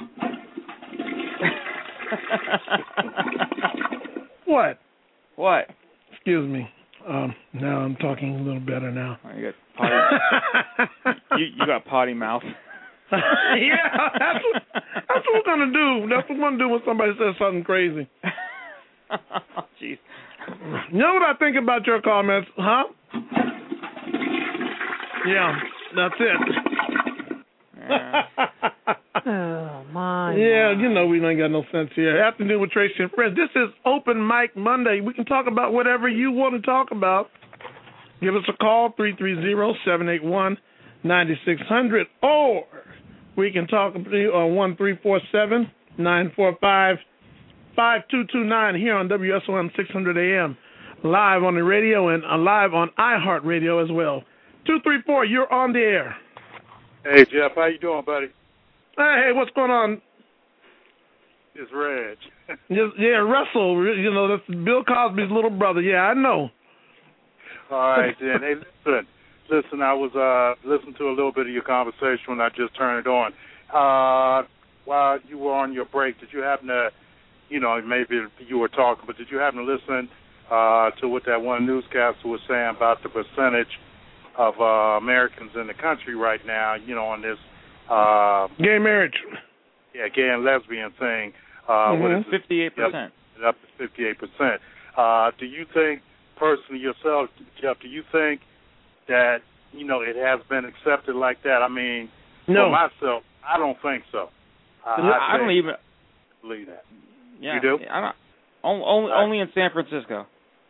What? What? Excuse me. Um, now I'm talking a little better now. Oh, you got you, you got potty mouth. Yeah, that's what, that's what we're gonna do. That's what we're gonna do when somebody says something crazy. Jeez. You know what I think about your comments, huh? Yeah, that's it. Yeah. Oh, my. Yeah, my. you know we ain't got no sense here. Afternoon with Tracy and Friends. This is Open Mic Monday. We can talk about whatever you want to talk about. Give us a call, three three zero, seven eight one, nine six zero zero, or we can talk to you on one three four seven, nine four five, five two two nine here on W S O M six hundred A M, live on the radio and uh, live on iHeartRadio as well. two three four, you're on the air. Hey, Jeff, how you doing, buddy? Hey, hey, what's going on? It's Reg. Just, yeah, Russell, you know, that's Bill Cosby's little brother. Yeah, I know. All right, then. Hey, listen. Listen, I was uh, listening to a little bit of your conversation when I just turned it on. Uh, while you were on your break, did you happen to, you know, maybe you were talking, but did you happen to listen uh, to what that one newscaster was saying about the percentage of uh, Americans in the country right now, you know, on this uh, gay marriage, yeah, gay and lesbian thing? Uh, mm-hmm. What is it? fifty-eight percent. Yep, up to fifty-eight percent. Uh, do you think, personally yourself, Jeff, do you think that, you know, it has been accepted like that? I mean, no. For myself, I don't think so. Uh, I, I don't even believe that. Yeah, you do? I don't. Only, only, I, only in San Francisco.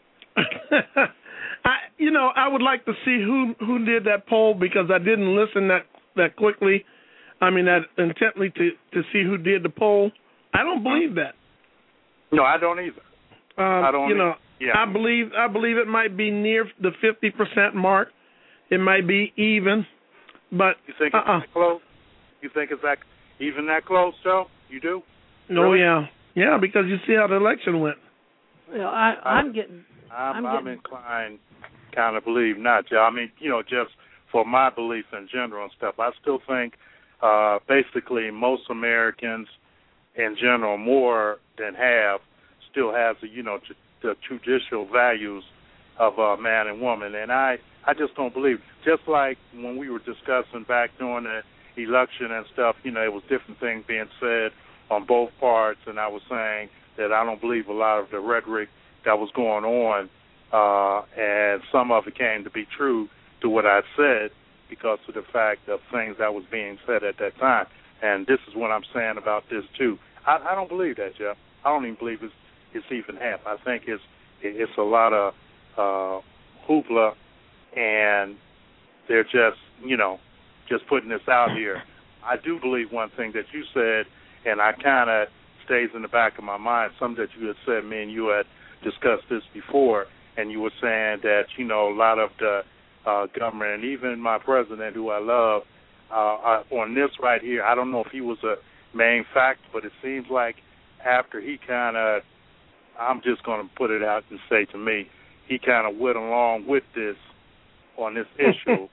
I, you know, I would like to see who who did that poll because I didn't listen that that quickly. I mean, that intently to to see who did the poll. I don't believe that. No, I don't either. Um, I don't. You know, yeah. I believe I believe it might be near the fifty percent mark. It might be even, but you think uh-uh. it's that close? You think it's that even that close, Joe? You do? No, really? yeah, yeah, because you see how the election went. You know, I, I'm getting. I'm, I'm, I'm getting, inclined, kind of believe not, Joe. I mean, you know, just for my belief in general and stuff, I still think uh, basically most Americans in general, more than half, still has the, you know, the judicial values of uh, man and woman. And I, I just don't believe, just like when we were discussing back during the election and stuff, you know, it was different things being said on both parts, and I was saying that I don't believe a lot of the rhetoric that was going on, uh, and some of it came to be true to what I said because of the fact of things that was being said at that time. And this is what I'm saying about this, too. I, I don't believe that, Jeff. I don't even believe it's, it's even half. I think it's it's a lot of uh, hoopla, and they're just, you know, just putting this out here. I do believe one thing that you said, and I kind of stays in the back of my mind, something that you had said, me and you had discussed this before, and you were saying that, you know, a lot of the uh, government, and even my president, who I love, uh, uh, on this right here, I don't know if he was a main factor, but it seems like after he kind of, I'm just going to put it out and say to me, he kind of went along with this on this issue.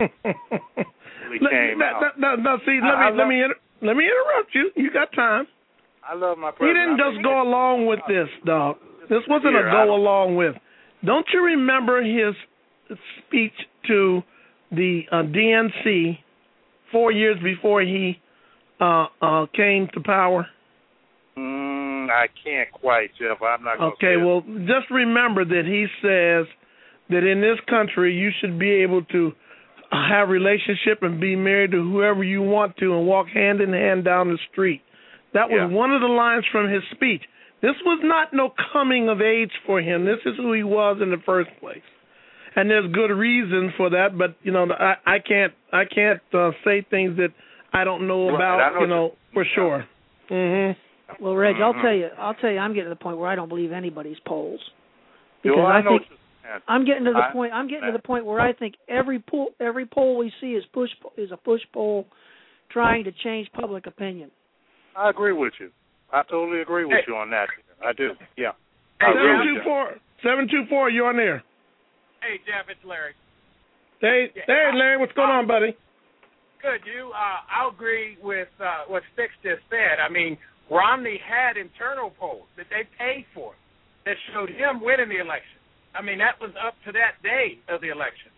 He came no, out. No, no, no, see, let I, me I let me inter- let me interrupt you. You got time. I love my He president. didn't just go along with this, dog. This wasn't Here, a go along with. Don't you remember his speech to the uh, D N C four years before he uh, uh, came to power? Mm, I can't quite, Jeff. I'm not going to Okay, well, just remember that he says that in this country you should be able to have a relationship and be married to whoever you want to and walk hand in hand down the street. That was yeah. one of the lines from his speech. This was not no coming of age for him. This is who he was in the first place. And there's good reason for that, but you know, I, I can't I can't uh, say things that I don't know right. about, know you know, for sure. Mhm. Well, Reg, mm-hmm. I'll tell you, I'll tell you, I'm getting to the point where I don't believe anybody's polls because well, I, I know think I'm getting to the I, point. I'm getting to the point where I think every poll, every poll we see is push is a push poll, trying to change public opinion. I agree with you. I totally agree with hey. you on that. I do. Yeah. Hey, seven two four seven two four. You're on there. Hey, Jeff, it's Larry. Hey, yeah, hey, I, Larry, what's going I, on, buddy? Good. You, uh, I'll agree with uh, what Sticks just said. I mean, Romney had internal polls that they paid for that showed him winning the election. I mean, that was up to that day of the election.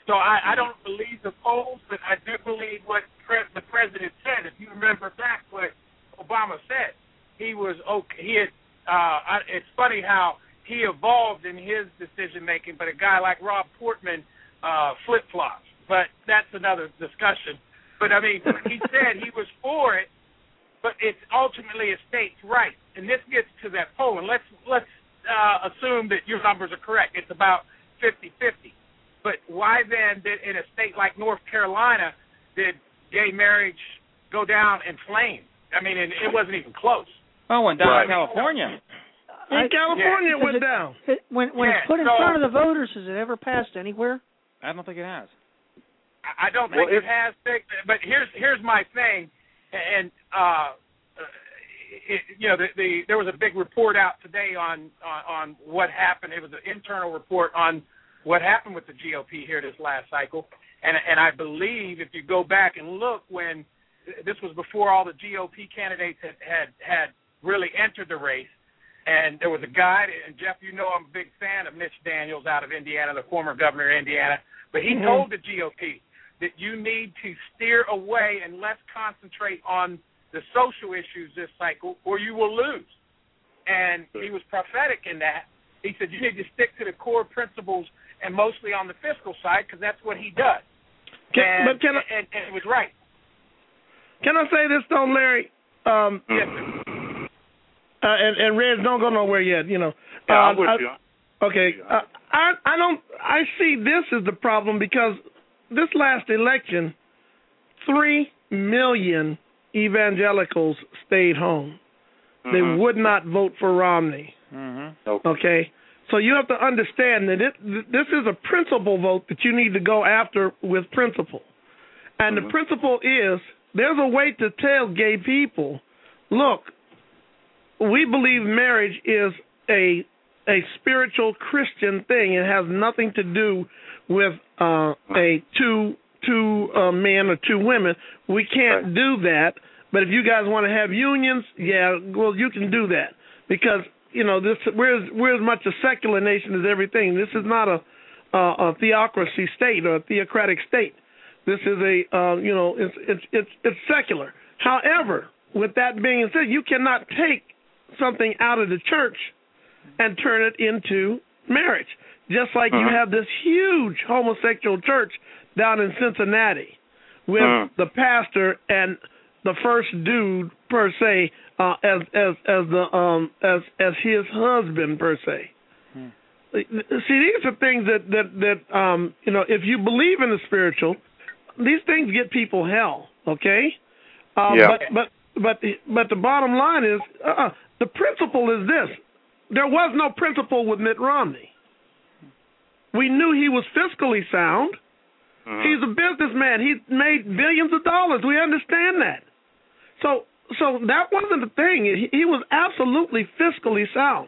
So I, I don't believe the polls, but I do believe what pre- the president said. If you remember back what Obama said, he was okay. He had. Uh, I, it's funny how he evolved in his decision making, but a guy like Rob Portman uh, flip flops. But that's another discussion. But I mean, he said he was for it, but it's ultimately a state's right. And this gets to that poll. And let's let's uh, assume that your numbers are correct. It's about fifty-fifty. But why then did in a state like North Carolina did gay marriage go down in flames? I mean, and it wasn't even close. Oh, went down Right. in California. In California, Yeah. it went It- down. It, when when Yeah, it's put in so- front of the voters, has it ever passed anywhere? I don't think it has. I don't think Well, it has, but here's here's my thing, and uh, it, you know, the, the there was a big report out today on, on on what happened. It was an internal report on what happened with the G O P here this last cycle, and and I believe if you go back and look when this was before all the G O P candidates had had, had really entered the race. And there was a guy, and Jeff, you know I'm a big fan of Mitch Daniels out of Indiana, the former governor of Indiana, but he Mm-hmm. told the G O P that you need to steer away and less concentrate on the social issues this cycle, or you will lose. And he was prophetic in that. He said you need to stick to the core principles and mostly on the fiscal side because that's what he does. Can, and, but can I, and, and it was right. can I say this though, Larry? Um, Yes, uh, and, and Reds, don't go nowhere yet. You know. Yeah, I'm Uh, with I- you. Okay, uh, I I don't I see this as the problem because this last election, three million evangelicals stayed home. They Mhm. would not vote for Romney. Mm-hmm. Okay. Okay, so you have to understand that it, this is a principle vote that you need to go after with principle, and Mhm. the principle is there's a way to tell gay people, look, we believe marriage is a a spiritual Christian thing. It has nothing to do with uh, a two two uh, men or two women. We can't Right. do that. But if you guys want to have unions, yeah, well, you can do that because you know this. We're as, we're as much a secular nation as everything. This is not a uh, a theocracy state or a theocratic state. This is a uh, you know it's it's it's it's secular. However, with that being said, you cannot take something out of the church and turn it into marriage. Just like you Uh-huh. have this huge homosexual church down in Cincinnati with Uh-huh. the pastor and the first dude per se uh, as as as the um as as his husband per se. Hmm. See, these are things that that that um you know if you believe in the spiritual, these things get people hell. Okay. Uh, Yeah. But but but the, but the bottom line is uh, the principle is this. There was no principle with Mitt Romney. We knew he was fiscally sound. Mhm. He's a businessman. He made billions of dollars. We understand that. So so that wasn't the thing. He, he was absolutely fiscally sound.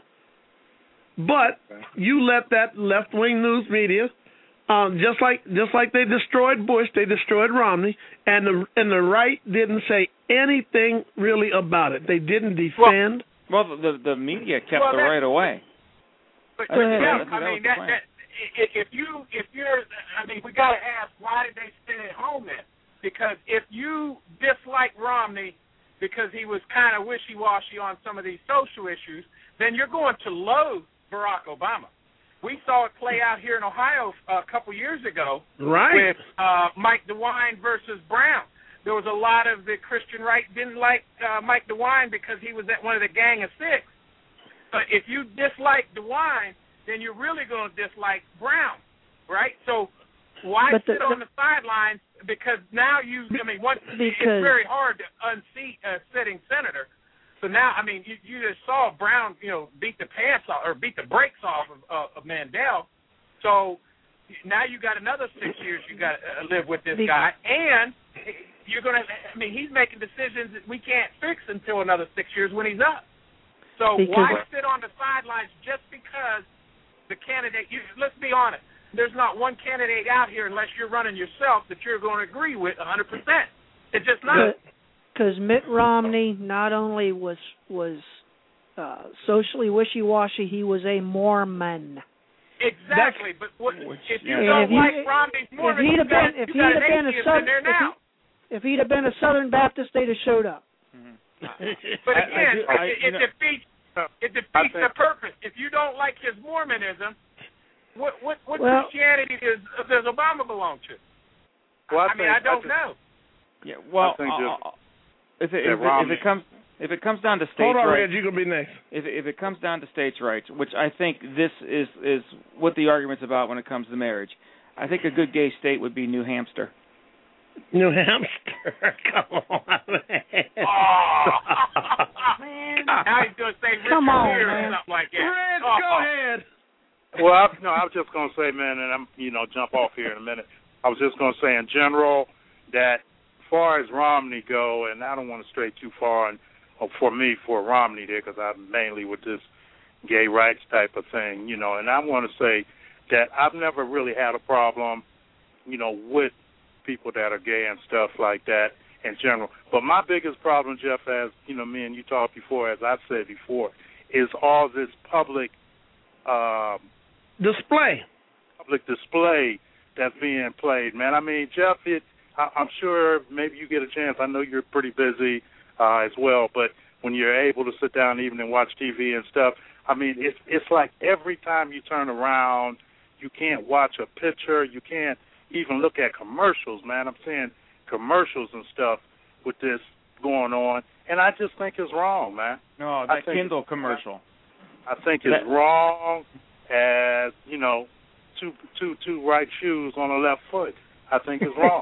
But you let that left-wing news media, um, just like just like they destroyed Bush, they destroyed Romney, and the and the right didn't say anything really about it. They didn't defend. Well, the the media kept Well, the that- right away. But, I think but that- yeah, I think I that mean was the that, plan. that i- if you if you're I mean we got to ask why did they stay at home then? Because if you dislike Romney because he was kind of wishy-washy on some of these social issues, then you're going to loathe Barack Obama. We saw it play out here in Ohio a couple years ago Right. with uh, Mike DeWine versus Brown. There was a lot of the Christian right didn't like uh, Mike DeWine because he was at one of the Gang of Six. But if you dislike DeWine, then you're really going to dislike Brown, right? So why But the- sit on the sidelines? Because now you, I mean, what, it's Because- very hard to unseat a sitting senator. So now, I mean, you, you just saw Brown, you know, beat the pants off or beat the brakes off of, uh, of Mandel. So now you got another six years you got to uh, live with this The- guy, and you're going to. I mean, he's making decisions that we can't fix until another six years when he's up. So Because- why sit on the sidelines just because the candidate? You, let's be honest. There's not one candidate out here, unless you're running yourself, that you're going to agree with one hundred percent. It's just not. Because Mitt Romney not only was was uh, socially wishy-washy, he was a Mormon. Exactly, That's, but what, which, if you yeah. don't if he, like Romney's Mormon, if he'd have been, you if got he'd have been a atheist southern, in there now. if, he, if he'd have been a Southern Baptist, they'd have showed up. Mm-hmm. But I- again, I do- I- it, you it know- defeats it defeats the purpose. If you don't like his Mormonism, what what what Well- Christianity does does Obama belong to? Well, I I mean, think- I don't I think- know. Yeah, well, I think uh, just- uh, if, it, Yeah, if, it, if Romney. it comes if it comes down to states' Hold on, rights, Reg, you gonna be next. if if it comes down to states' rights, which I think this is is what the argument's about when it comes to marriage, I think a good gay state would be New Hampshire. New Hampshire, come on, man. Oh, man. Now he's gonna say Richard Come on, Gere or man. something like that. Reg, Oh. go ahead. Well, I, no, I was just going to say, man, and I'm, you know, jump off here in a minute. I was just going to say in general that as far as Romney go, and I don't want to stray too far, and uh, for me, for Romney there, because I'm mainly with this gay rights type of thing, you know, and I want to say that I've never really had a problem, you know, with people that are gay and stuff like that in general. But my biggest problem, Jeff, as, you know, me and you talked before, as I've said before, is all this public um, display, public display that's being played, man. I mean, Jeff, it, I, I'm sure maybe you get a chance. I know you're pretty busy uh, as well, but when you're able to sit down even and watch T V and stuff, I mean, it's it's like every time you turn around, you can't watch a picture, you can't even look at commercials, man. I'm seeing commercials and stuff with this going on, and I just think it's wrong, man. No, I that think Kindle commercial. I think it's That- wrong as, you know, two two two right shoes on a left foot. I think it's wrong.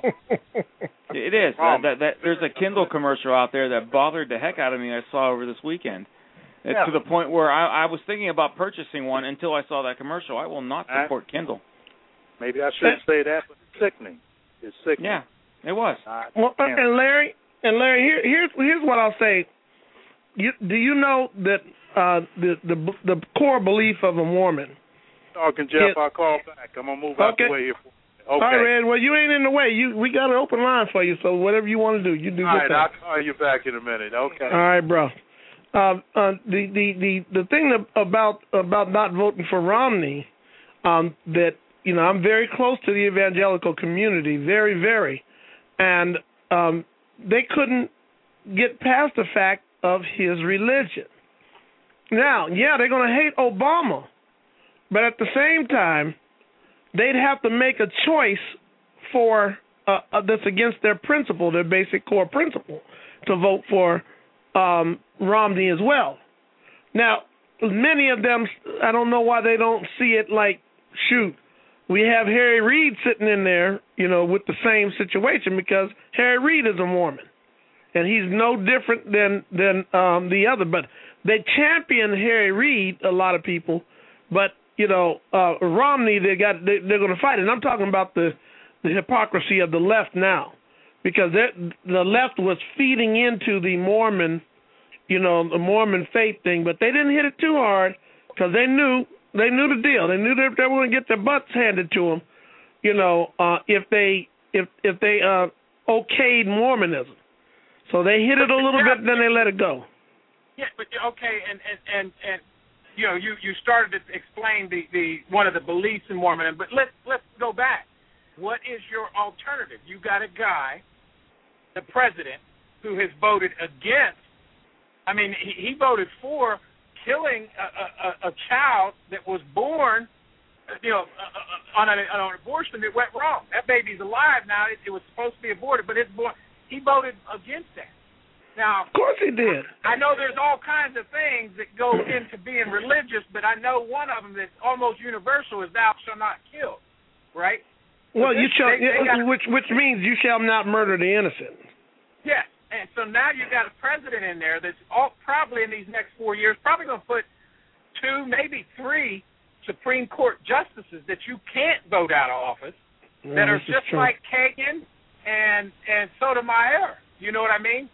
It is. Wrong. Uh, that, that, there's a Kindle commercial out there that bothered the heck out of me. I saw over this weekend. It's Yeah. to the point where I, I was thinking about purchasing one until I saw that commercial. I will not support Kindle. Maybe I shouldn't say that, but it's sickening. It's sickening. Yeah, it was. I Well, can't- and Larry, and Larry, here, here's here's what I'll say. You, do you know that uh, the the the core belief of a Mormon? Talking, Jeff, Yeah. I'll call back. I'm gonna move out Okay. the way here. Okay. All right, Red. Well, you ain't in the way. You we got an open line for you. So whatever you want to do, you do. All your right, thing. I'll call you back in a minute. Okay. All right, bro. Uh, uh, the, the the the thing that, about about not voting for Romney, um, that you know, I'm very close to the evangelical community, very, very, and um, they couldn't get past the fact of his religion. Now, yeah, they're going to hate Obama, but at the same time, they'd have to make a choice for uh, uh, that's against their principle, their basic core principle, to vote for um, Romney as well. Now, many of them, I don't know why they don't see it like, shoot, we have Harry Reid sitting in there, you know, with the same situation, because Harry Reid is a Mormon, and he's no different than than um, the other. But they champion Harry Reid, a lot of people, but you know, uh, Romney, they got they, they're going to fight it. And I'm talking about the the hypocrisy of the left now, because the left was feeding into the Mormon, you know, the Mormon faith thing, but they didn't hit it too hard because they knew they knew the deal. They knew that they were going to get their butts handed to them, you know, uh, if they if if they uh, okayed Mormonism. So they hit it a little bit, then they let it go. Yeah, but okay, and and and, and you know, you, you started to explain the, the one of the beliefs in Mormonism, but let's let's go back. What is your alternative? You got a guy, the president, who has voted against. I mean, he, he voted for killing a, a, a child that was born, you know, uh, on, an, on an abortion that went wrong. That baby's alive now. It, it was supposed to be aborted, but it's born. He voted against that. Now, of course he did. I know there's all kinds of things that go into being religious, but I know one of them that's almost universal is "Thou shalt not kill," right? Well, So you this, shall, they, they got, which which means you shall not murder the innocent. yes, and so now you've got a president in there that's all, probably in these next four years probably going to put two, maybe three Supreme Court justices that you can't vote out of office No, that are this is just true. like Kagan and and Sotomayor. You know what I mean?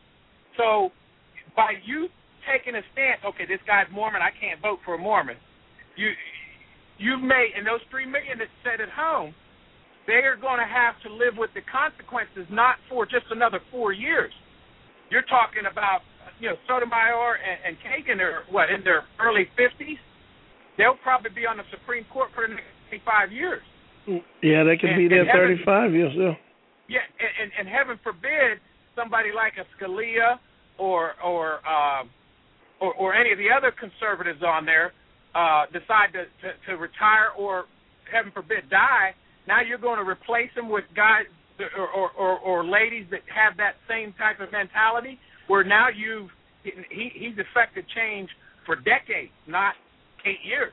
So by you taking a stance, okay, this guy's Mormon, I can't vote for a Mormon. You you've made, and those three million that sit at home, they are going to have to live with the consequences, not for just another four years. You're talking about, you know, Sotomayor and, and Kagan are what, in their early fifties? they'll probably be on the Supreme Court for the next twenty-five years. Yeah, they could and, be there and heaven, thirty-five years. Yeah. Yeah, and, and, and heaven forbid somebody like a Scalia or or uh, or, or any of the other conservatives on there uh, decide to, to, to retire or, heaven forbid, die. Now you're going to replace them with guys or, or, or, or ladies that have that same type of mentality, where now you've he, he's affected change for decades, not eight years.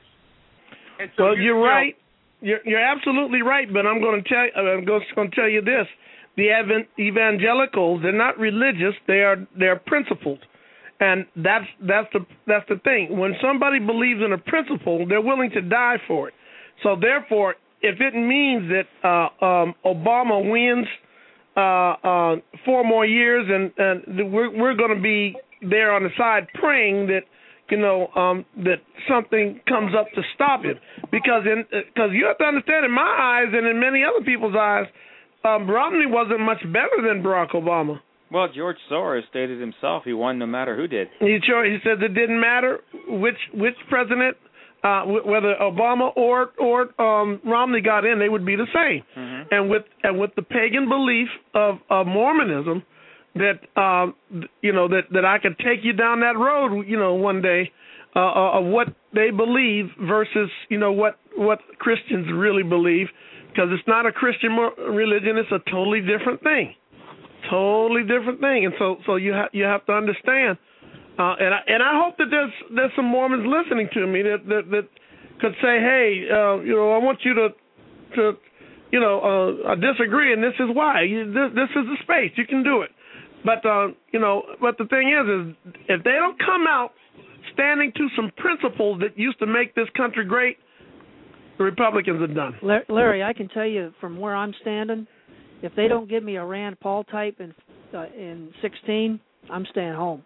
And so well, you, you're you right. Know, you're, you're absolutely right. But I'm going to tell I'm going to tell you this: the evangelicals, they're not religious; they are they're principled, and that's that's the that's the thing. When somebody believes in a principle, they're willing to die for it. So therefore, if it means that uh, um, Obama wins uh, uh, four more years, and, and we're we're going to be there on the side praying that, you know, um, that something comes up to stop him, because in because you have to understand, in my eyes and in many other people's eyes, um, Romney wasn't much better than Barack Obama. Well, George Soros stated himself he won no matter who did. He sure he said it didn't matter which which president. Uh, whether Obama or or um, Romney got in, they would be the same. Mm-hmm. And with and with the pagan belief of, of Mormonism, that um, you know that, that I could take you down that road, you know, one day uh, of what they believe versus you know what what Christians really believe, because it's not a Christian religion; it's a totally different thing, totally different thing. And so so you ha- you have to understand. Uh, and I and I hope that there's there's some Mormons listening to me that that, that could say, hey, uh, you know, I want you to to you know uh, I disagree, and this is why. You, this, this is the space. You can do it. But uh, you know, but the thing is, is if they don't come out standing to some principles that used to make this country great, the Republicans are done. Larry, I can tell you from where I'm standing, if they don't give me a Rand Paul type in uh, in sixteen, I'm staying home.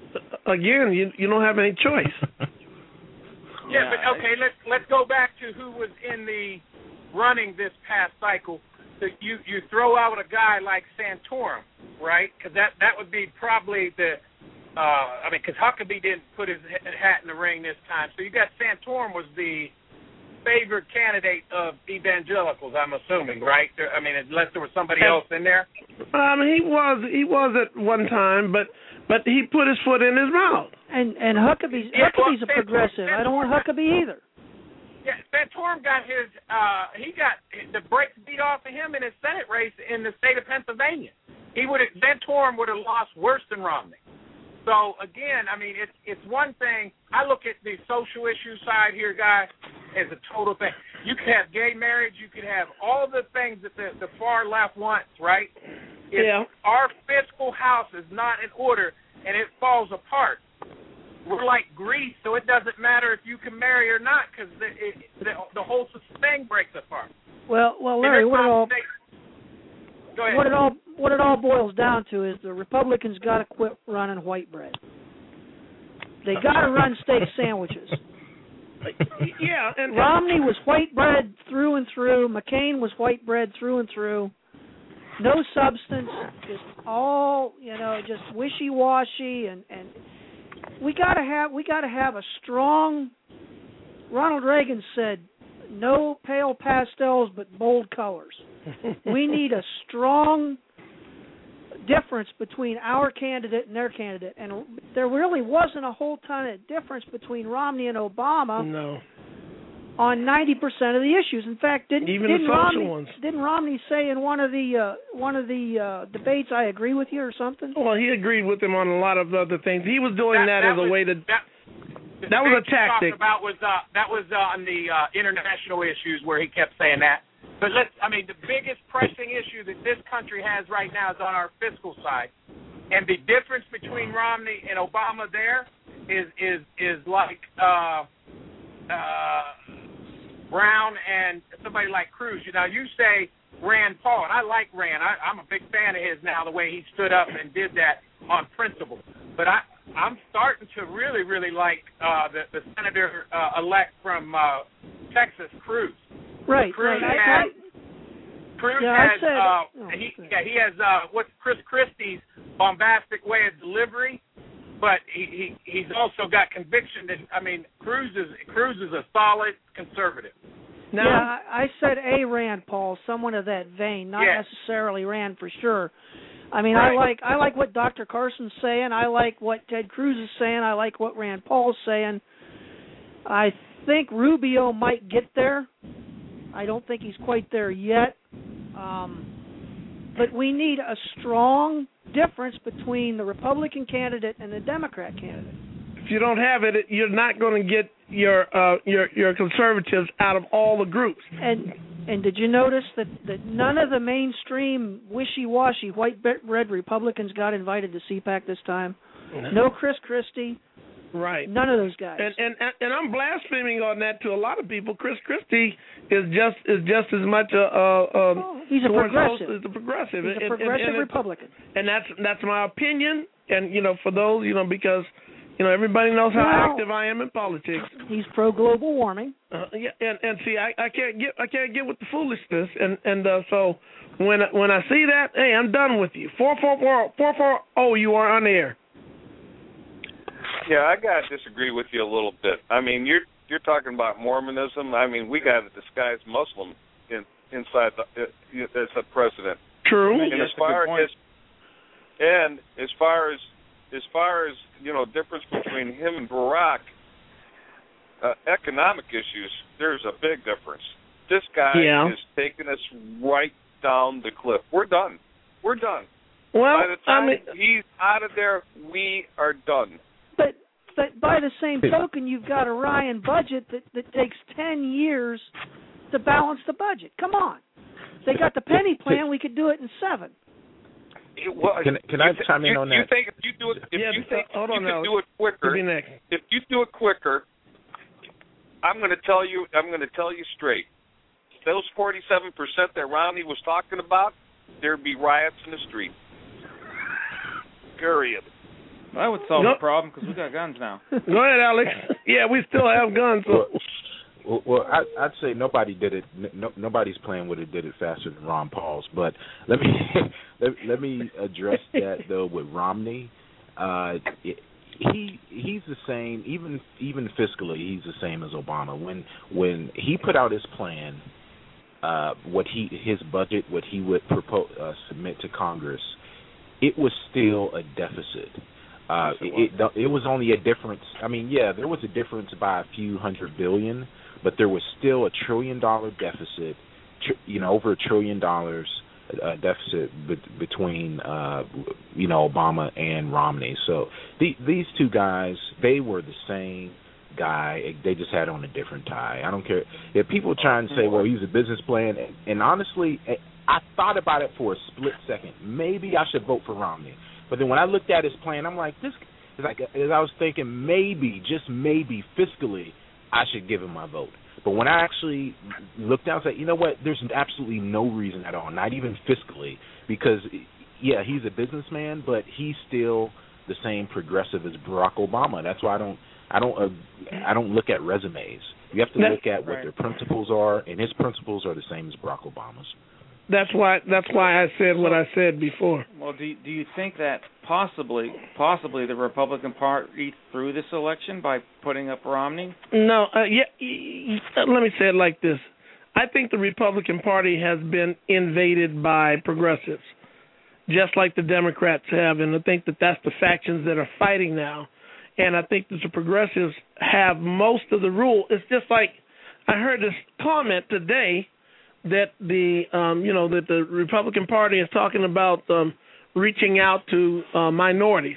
Again, you you don't have any choice. Yeah, but okay, let's let's go back to who was in the running this past cycle. So you you throw out a guy like Santorum, right? Because that that would be probably the uh, I mean, because Huckabee didn't put his hat in the ring this time. So you got Santorum was the favored candidate of evangelicals, I'm assuming, right? I mean, unless there was somebody else in there. Um, he was he was at one time, but. But he put his foot in his mouth. And and Huckabee's, yeah, Huckabee's well, a progressive. Santorum, I don't want Huckabee either. Yeah, Santorum got his, uh, he got the brakes beat off of him in his Senate race in the state of Pennsylvania. He would have, Santorum would have lost worse than Romney. So, again, I mean, it's it's one thing. I look at the social issue side here, guys, as a total thing. You could have gay marriage. You could have all the things that the, the far left wants, right? If yeah. our fiscal house is not in order and it falls apart, we're like Greece, so it doesn't matter if you can marry or not, because the, the, the whole thing breaks apart. Well, well, Larry, what it all Go ahead. what it all what it all boils down to is the Republicans got to quit running white bread. They got to run steak sandwiches. Yeah, and Romney was white bread through and through. McCain was white bread through and through. No substance, just all, you know, just wishy-washy, and, and we got to have we got to have a strong. Ronald Reagan said, "No pale pastels, but bold colors." We need a strong difference between our candidate and their candidate, and there really wasn't a whole ton of difference between Romney and Obama. No. On ninety percent of the issues. In fact, didn't even didn't the social Romney, ones. Didn't Romney say in one of the uh, one of the uh, debates, "I agree with you" or something? Well, he agreed with him on a lot of other things. He was doing that, that, that as was, a way to. That, that was a tactic. About was uh, that was uh, on the uh, international issues where he kept saying that. But let's, I mean, the biggest pressing issue that this country has right now is on our fiscal side, and the difference between Romney and Obama there is is is like. Uh, uh, Brown and somebody like Cruz. Now, you say Rand Paul, and I like Rand. I, I'm a big fan of his now, the way he stood up and did that on principle. But I, I'm starting to really, really like uh, the, the senator-elect uh, from uh, Texas, Cruz. Right, Cruz right. has, I, Cruz yeah, has, I said, uh, oh, he, yeah, he has uh, what's Chris Christie's bombastic way of delivery. but he, he he's also got conviction that I mean Cruz is Cruz is a solid conservative. Now, yeah, I said a Rand Paul, someone of that vein, not yes. necessarily Rand for sure. I mean, right. I like I like what Doctor Carson's saying. I like what Ted Cruz is saying. I like what Rand Paul's saying. I think Rubio might get there. I don't think he's quite there yet. Um, but we need a strong difference between the Republican candidate and the Democrat candidate. If you don't have it, you're not going to get your uh, your your conservatives out of all the groups. And and did you notice that, that none of the mainstream wishy-washy white bread Republicans got invited to C PAC this time? No Chris Christie. Right. None of those guys. And, and and and I'm blaspheming on that to a lot of people. Chris Christie is just is just as much a. a, a oh, he's a progressive. He's a progressive. He's a and, progressive and, and Republican. And that's that's my opinion. And you know, for those you know, because you know everybody knows how well, active I am in politics. He's pro global warming. Uh, yeah, and and see, I, I can't get I can't get with the foolishness. And and uh, so when when I see that, hey, I'm done with you. Four four four four four. Oh, you are on the air. Yeah, I gotta disagree with you a little bit. I mean, you're you're talking about Mormonism. I mean, we got a disguised Muslim in inside the uh, as a president. True. And as far as and as far as as far as you know, difference between him and Barack, uh, economic issues. There's a big difference. This guy yeah. is taking us right down the cliff. We're done. We're done. Well, by the time I mean, he's out of there, we are done. But but by the same token, you've got a Ryan budget that, that takes ten years to balance the budget. Come on. They got the penny plan. We could do it in seven. It, well, can can I chime in you, on you that? think if you do it, if yeah, you think hold you on can now. do it quicker, if you do it quicker, I'm going to tell you, I'm going to tell you straight. Those forty-seven percent that Romney was talking about, there'd be riots in the street. Period. That would solve nope. the problem because we got guns now. Go ahead, Alex. Yeah, we still have guns. So. Well, well I, I'd say nobody did it. No, nobody's plan would have did it faster than Ron Paul's. But let me let, let me address that though with Romney. Uh, it, he he's the same. Even even fiscally, he's the same as Obama. When when he put out his plan, uh, what he his budget, what he would propose uh, submit to Congress, it was still a deficit. Uh, it, it it was only a difference. I mean, yeah, there was a difference by a few hundred billion, but there was still a trillion dollar deficit. Tr- you know, over a trillion dollars uh, deficit be- between uh, you know Obama and Romney. So the, these two guys, they were the same guy. They just had on a different tie. I don't care if people try and say, well, he's a business plan. And, and honestly, I thought about it for a split second. Maybe I should vote for Romney. But then when I looked at his plan, I'm like, this. Like, as I was thinking, maybe, just maybe, fiscally, I should give him my vote. But when I actually looked down and said, you know what, there's absolutely no reason at all, not even fiscally, because, yeah, he's a businessman, but he's still the same progressive as Barack Obama. That's why I don't, I don't, uh, I don't look at resumes. You have to look at what their principles are, and his principles are the same as Barack Obama's. That's why. That's why I said what I said before. Well, do do you think that possibly, possibly the Republican Party threw this election by putting up Romney? No. Uh, yeah. Let me say it like this. I think the Republican Party has been invaded by progressives, just like the Democrats have, and I think that that's the factions that are fighting now. And I think that the progressives have most of the rule. It's just like I heard this comment today. That the um, you know that the Republican Party is talking about um, reaching out to uh, minorities.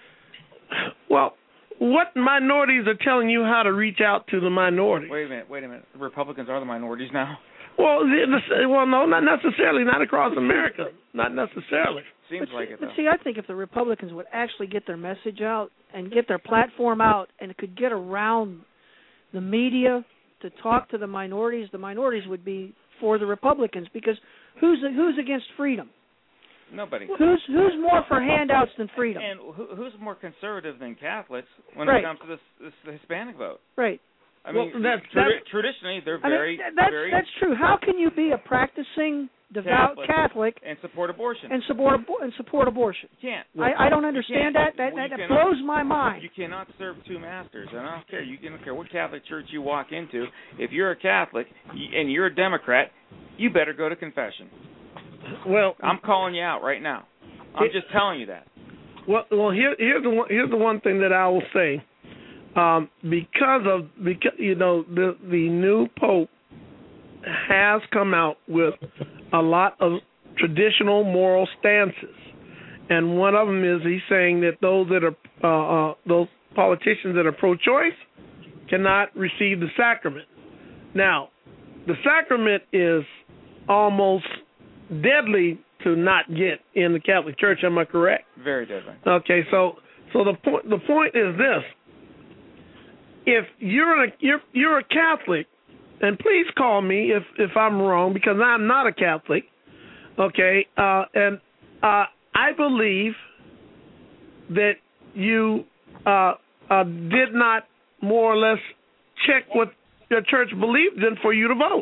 Well, what minorities are telling you how to reach out to the minorities? Wait a minute, wait a minute. The Republicans are the minorities now. Well, well, no, not necessarily. Not across America. Not necessarily. Seems but like see, it. Though. But see, I think if the Republicans would actually get their message out and get their platform out and could get around the media to talk to the minorities, the minorities would be for the Republicans, because who's who's against freedom? Nobody. Who's who's more for handouts than freedom? And who, who's more conservative than Catholics when right. it comes to this, this the Hispanic vote? Right. I well, mean, that's, tra- that's, traditionally they're I very, mean, that's very. That's true. How can you be a practicing devout Catholic, Catholic and support abortion. and support abo- and support abortion. You can't. I, I don't understand that. That, Well, that, you that cannot- blows my mind. You cannot serve two masters. And I don't care. You don't care what Catholic church you walk into. If you're a Catholic and you're a Democrat, you better go to confession. Well, I'm calling you out right now. I'm just telling you that. Well, well, here, here's the one, here's the one thing that I will say, um, because of because you know the the new Pope has come out with a lot of traditional moral stances, and one of them is he's saying that those that are uh, uh, those politicians that are pro-choice cannot receive the sacrament. Now, the sacrament is almost deadly to not get in the Catholic Church. Am I correct? Very deadly. Okay, so so the point the point is this: if you're a you're you're a Catholic, and please call me if if I'm wrong, because I'm not a Catholic. Okay, uh, and uh, I believe that you uh, uh, did not more or less check what your church believed in for you to vote.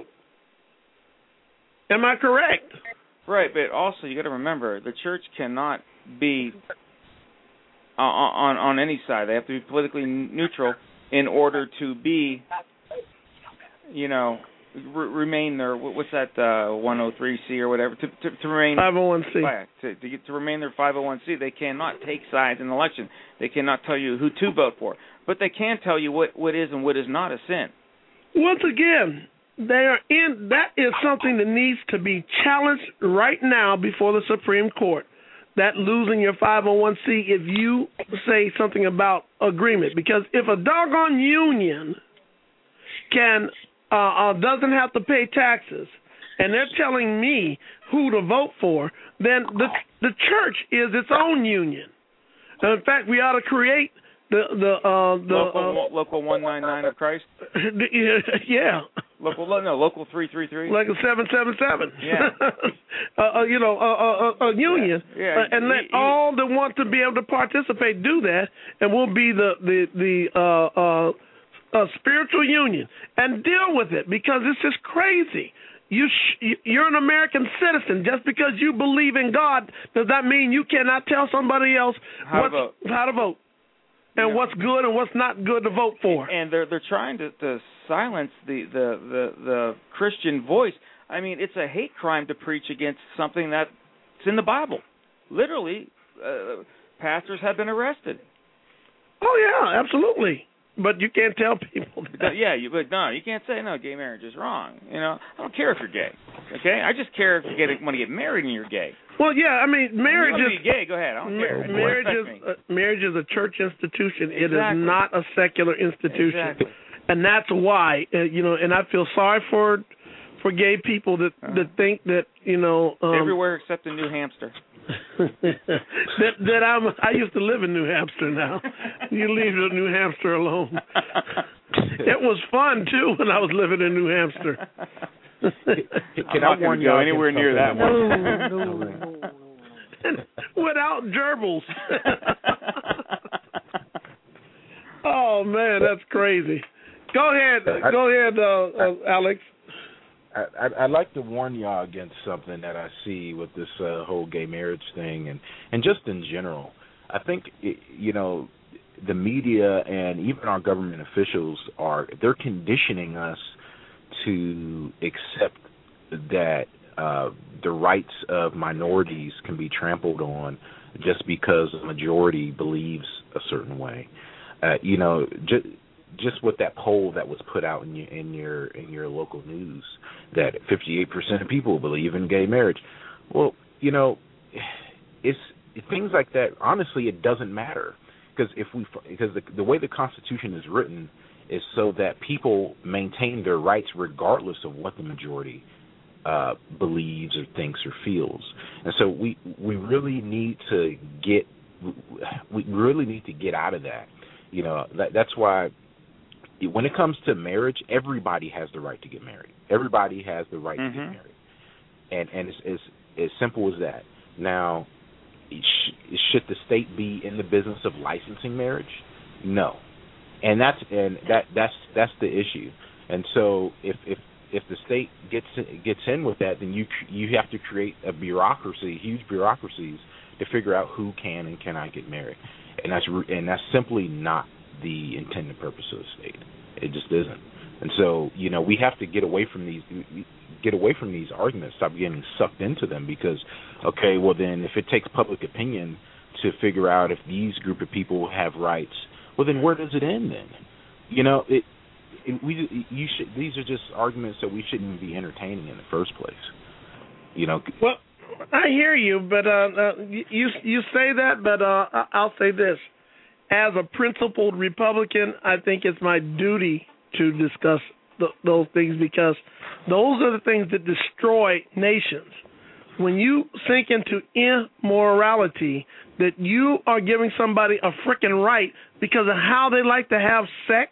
Am I correct? Right, but also you got to remember the church cannot be uh, on on any side. They have to be politically neutral in order to be, you know, re- remain their what's that uh, one oh three C or whatever to to, to remain five oh one C to to, get, to remain their five oh one C. They cannot take sides in an election. They cannot tell you who to vote for, but they can tell you what what is and what is not a sin. Once again, they are in. That is something that needs to be challenged right now before the Supreme Court. That losing your five oh one C if you say something about agreement, because if a doggone union can uh, uh, doesn't have to pay taxes, and they're telling me who to vote for, then the the church is its own union. And in fact, we ought to create the the uh, the local, uh, local one ninety-nine of Christ. Yeah. Local no local three three three. Like a seven seven seven. Yeah. uh, uh, you know, a uh, uh, uh, union, yeah. Yeah. Uh, and let you, you, all that want to be able to participate do that, and we'll be the the the uh, uh, uh, spiritual union and deal with it, because it's just crazy. You sh- you're an American citizen. Just because you believe in God does not mean you cannot tell somebody else how what's, to vote. how to vote. And what's good and what's not good to vote for. And they're they're trying to, to silence the, the, the, the Christian voice. I mean, it's a hate crime to preach against something that's in the Bible. Literally, uh, pastors have been arrested. Oh yeah, absolutely. But you can't tell people that. Yeah, you, but no, you can't say no. Gay marriage is wrong. You know, I don't care if you're gay. Okay, I just care if you get want to get married and you're gay. Well, yeah, I mean, marriage you is be gay. Go ahead. I don't ma- care. Marriage is uh, marriage is a church institution. Exactly. It is not a secular institution, exactly. And that's why uh, you know. And I feel sorry for for gay people that uh-huh. that think that you know um, everywhere except in New Hampshire. that that I'm I used to live in New Hampshire. Now you leave New Hampshire alone. It was fun too when I was living in New Hampshire. Can I warn you anywhere near that one? No, no, no. Without gerbils. Oh man, that's crazy. Go ahead, go ahead, uh, uh, Alex. I, I'd like to warn y'all against something that I see with this uh, whole gay marriage thing, and, and just in general. I think, it, you know, the media and even our government officials are, they're conditioning us to accept that uh, the rights of minorities can be trampled on just because the majority believes a certain way. Uh, you know, just just with that poll that was put out in your in your in your local news, that fifty-eight percent of people believe in gay marriage. Well, you know, it's things like that. Honestly, it doesn't matter, because if we because the, the way the Constitution is written is so that people maintain their rights regardless of what the majority uh, believes or thinks or feels. And so we we really need to get we really need to get out of that. You know, that, that's why when it comes to marriage, everybody has the right to get married. Everybody has the right mm-hmm. to get married, and and it's, it's as simple as that. Now, sh- should the state be in the business of licensing marriage? No, and that's and that that's that's the issue. And so if if if the state gets gets in with that, then you you have to create a bureaucracy, huge bureaucracies, to figure out who can and cannot get married, and that's and that's simply not the intended purpose of the state. It just isn't. And so, you know, we have to get away from these get away from these arguments, stop getting sucked into them, because, okay, well then, if it takes public opinion to figure out if these group of people have rights, well then, where does it end then? You know, it. it we you should. These are just arguments that we shouldn't be entertaining in the first place. You know. Well, I hear you, but uh, uh, you you say that, but uh, I'll say this: as a principled Republican, I think it's my duty to discuss th- those things, because those are the things that destroy nations. When you sink into immorality, that you are giving somebody a frickin' right because of how they like to have sex,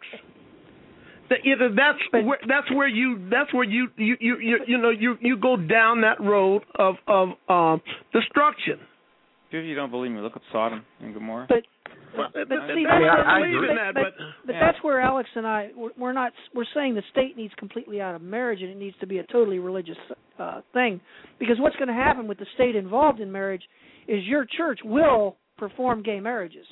that either that's where, that's where you that's where you you, you you you know you you go down that road of of um, destruction. If you don't believe me, look up Sodom and Gomorrah. But Well, but that- see, I mean, that's, I- I but, agree in but, that, but, but- but Yeah. that's where Alex and I we're, we're not we're saying the state needs completely out of marriage, and it needs to be a totally religious uh, thing, because what's going to happen with the state involved in marriage is your church will perform gay marriages.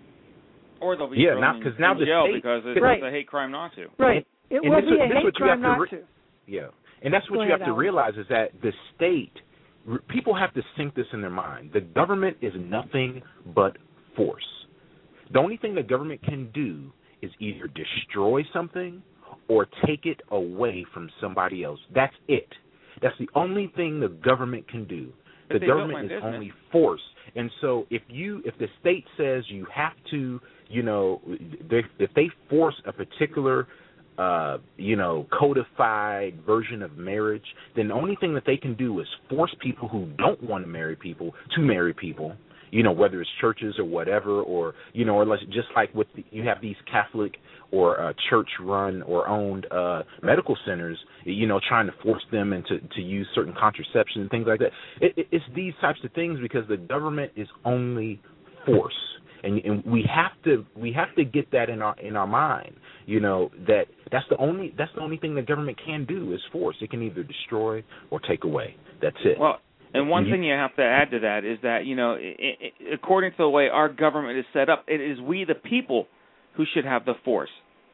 Or they'll be Yeah, thrown now- in, 'cause now in the jail state- because it's, Right. it's a hate crime not to. Right. It And will this be is- a this is hate what you have crime to not re- to. Yeah, and that's what Go you ahead, have to Alex. realize is that the state, r- people have to sink this in their mind. The government is nothing but force. The only thing the government can do is either destroy something or take it away from somebody else. That's it. That's the only thing the government can do. But The they built my government is business. only force. And so if you, if the state says you have to, you know, they, if they force a particular, uh, you know, codified version of marriage, then the only thing that they can do is force people who don't want to marry people to marry people. You know, whether it's churches or whatever, or, you know, or let's, just like with the, you have these Catholic or uh, church-run or owned uh, medical centers, you know, trying to force them into to use certain contraception and things like that. It, it, it's these types of things because the government is only force, and, and we have to we have to get that in our in our mind. You know, that that's the only that's the only thing the government can do is force. It can either destroy or take away. That's it. Well. And one Mhm. thing you have to add to that is that, you know, i i according to the way our government is set up, it is we the people who should have the force.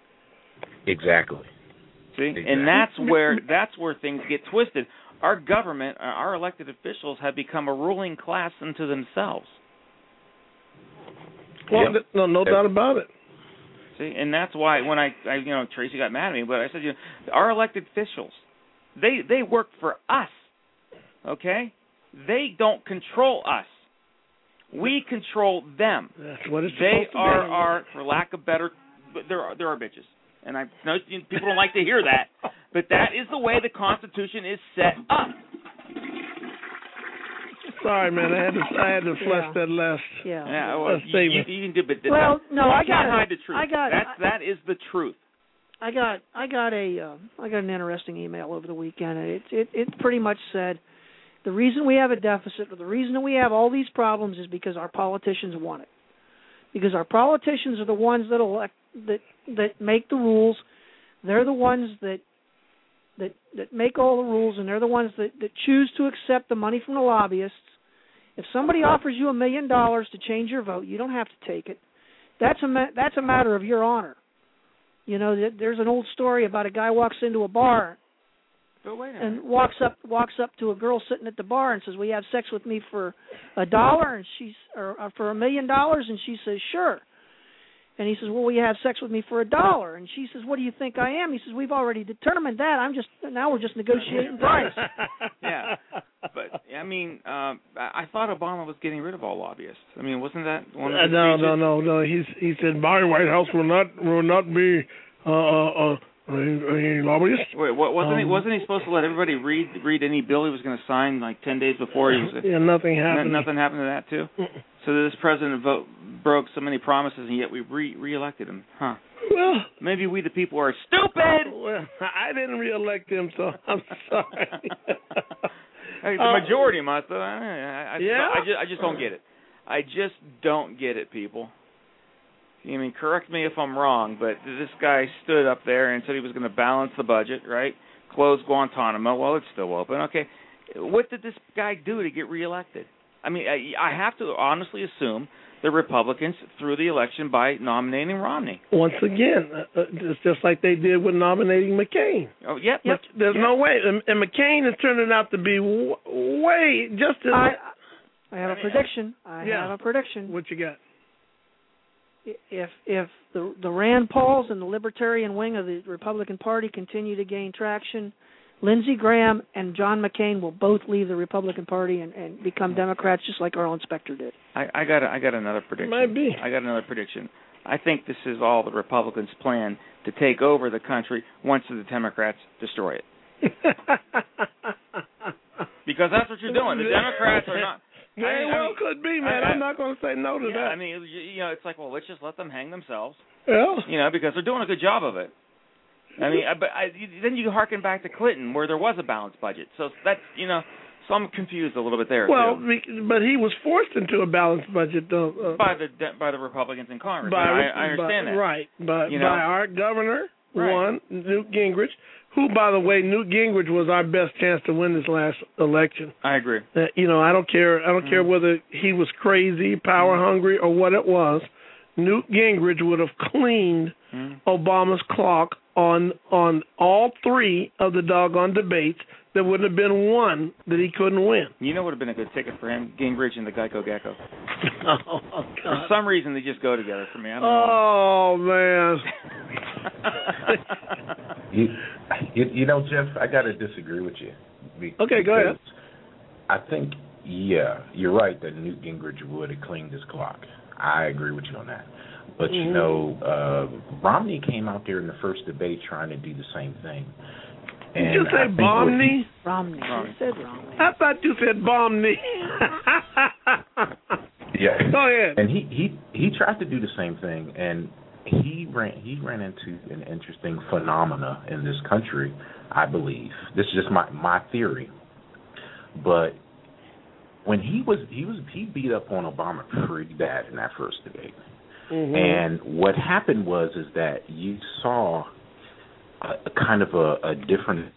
Exactly. See, Exactly. and that's where that's where things get twisted. Our government, our elected officials, have become a ruling class unto themselves. Well, th- no, no doubt about it. See, and that's why when I, I, you know, Tracy got mad at me, but I said, you know, our elected officials, they they work for us, okay? They don't control us. We control them. That's what it's They supposed to are be. our, for lack of better, there are there are bitches, and I know people don't like to hear that, but that is the way the Constitution is set up. Sorry, man. I had to I had to flush Yeah. that last. Yeah. Yeah, well, last you, statement. you, you can do, but Well, no, you I can't got hide the truth. I got That's I, that is the truth. I got I got a uh, I got an interesting email over the weekend, and it it it pretty much said the reason we have a deficit, or the reason that we have all these problems, is because our politicians want it. Because our politicians are the ones that elect that that make the rules. They're the ones that that that make all the rules, and they're the ones that that choose to accept the money from the lobbyists. If somebody offers you a million dollars to change your vote, you don't have to take it. That's a ma- that's a matter of your honor. You know, there's an old story about a guy walks into a bar But wait a and minute. walks up walks up to a girl sitting at the bar and says, "Will you have sex with me for a dollar?" And she's or, or for a million dollars, and she says, "Sure." And he says, "Well, will you have sex with me for a dollar?" And she says, "What do you think I am?" He says, "We've already determined that. I'm just now we're just negotiating price." Yeah, but I mean, uh, I I thought Obama was getting rid of all lobbyists. I mean, wasn't that one of Uh, his no, speeches? no, no, no. He's he said my White House will not will not be uh, uh, uh, a, a lobbyist. Wait, what, wasn't he? Um, Wasn't he supposed to let everybody read read any bill he was going to sign like ten days before he was? Yeah, nothing n- happened. Nothing happened to that too. So this president vote broke so many promises, and yet we re reelected him, huh? Well, maybe we the people are stupid. Well, I didn't reelect him, so I'm sorry. Hey, the Uh, majority must. I, I, I, Yeah? I just, I just don't get it. I just don't get it, people. I mean, correct me if I'm wrong, but this guy stood up there and said he was going to balance the budget, right? close Guantanamo. Well, it's still open. Okay, what did this guy do to get reelected? I mean, I, I have to honestly assume the Republicans threw the election by nominating Romney. Once again, uh, it's just like they did with nominating McCain. Oh, yep, yep. There's yep. no way. And, and McCain is turning out to be w- way just as... I, I have a prediction. I yeah. have a prediction. What you got? If if the the Rand Pauls and the Libertarian wing of the Republican Party continue to gain traction, Lindsey Graham and John McCain will both leave the Republican Party and, and become Democrats, just like Earl Inspector did. I, I got a, I got another prediction. Might be. I got another prediction. I think this is all the Republicans' plan to take over the country once the Democrats destroy it. Because that's what you're doing. The Democrats are not. Very I mean, well I mean, could be, man. I, I, I'm not going to say no to yeah, that. I mean, you know, it's like, well, let's just let them hang themselves. Yeah. You know, because they're doing a good job of it. I mean, but I, then you harken back to Clinton, where there was a balanced budget. So that's, you know, so I'm confused a little bit there. Well, too. but he was forced into a balanced budget, though. Uh, by the by the Republicans in Congress. By, I, I understand by, that. Right. By, you know? by our governor, right. one, Newt Gingrich, who, by the way, Newt Gingrich was our best chance to win this last election. I agree. Uh, you know, I don't care. I don't mm. care whether he was crazy, power hungry, or what it was. Newt Gingrich would have cleaned mm. Obama's clock on on all three of the doggone debates. There wouldn't have been one that he couldn't win. You know what would have been a good ticket for him? Gingrich and the Geico Gecko. Oh, God. For some reason, they just go together for me. I don't oh, know. man. you, you, you know, Jeff, I got to disagree with you. Because okay, go ahead. I think, yeah, you're right that Newt Gingrich would have cleaned his clock. I agree with you on that. But, you know, uh, Romney came out there in the first debate trying to do the same thing. Did you say Romney? Romney. I said Romney. I thought you said Romney. Yeah. Go ahead. And he, he, he tried to do the same thing, and he ran he ran into an interesting phenomena in this country, I believe. This is just my, my theory. But when he was he was he beat up on Obama pretty bad in that first debate. Mm-hmm. And what happened was is that you saw a, a kind of a, a different.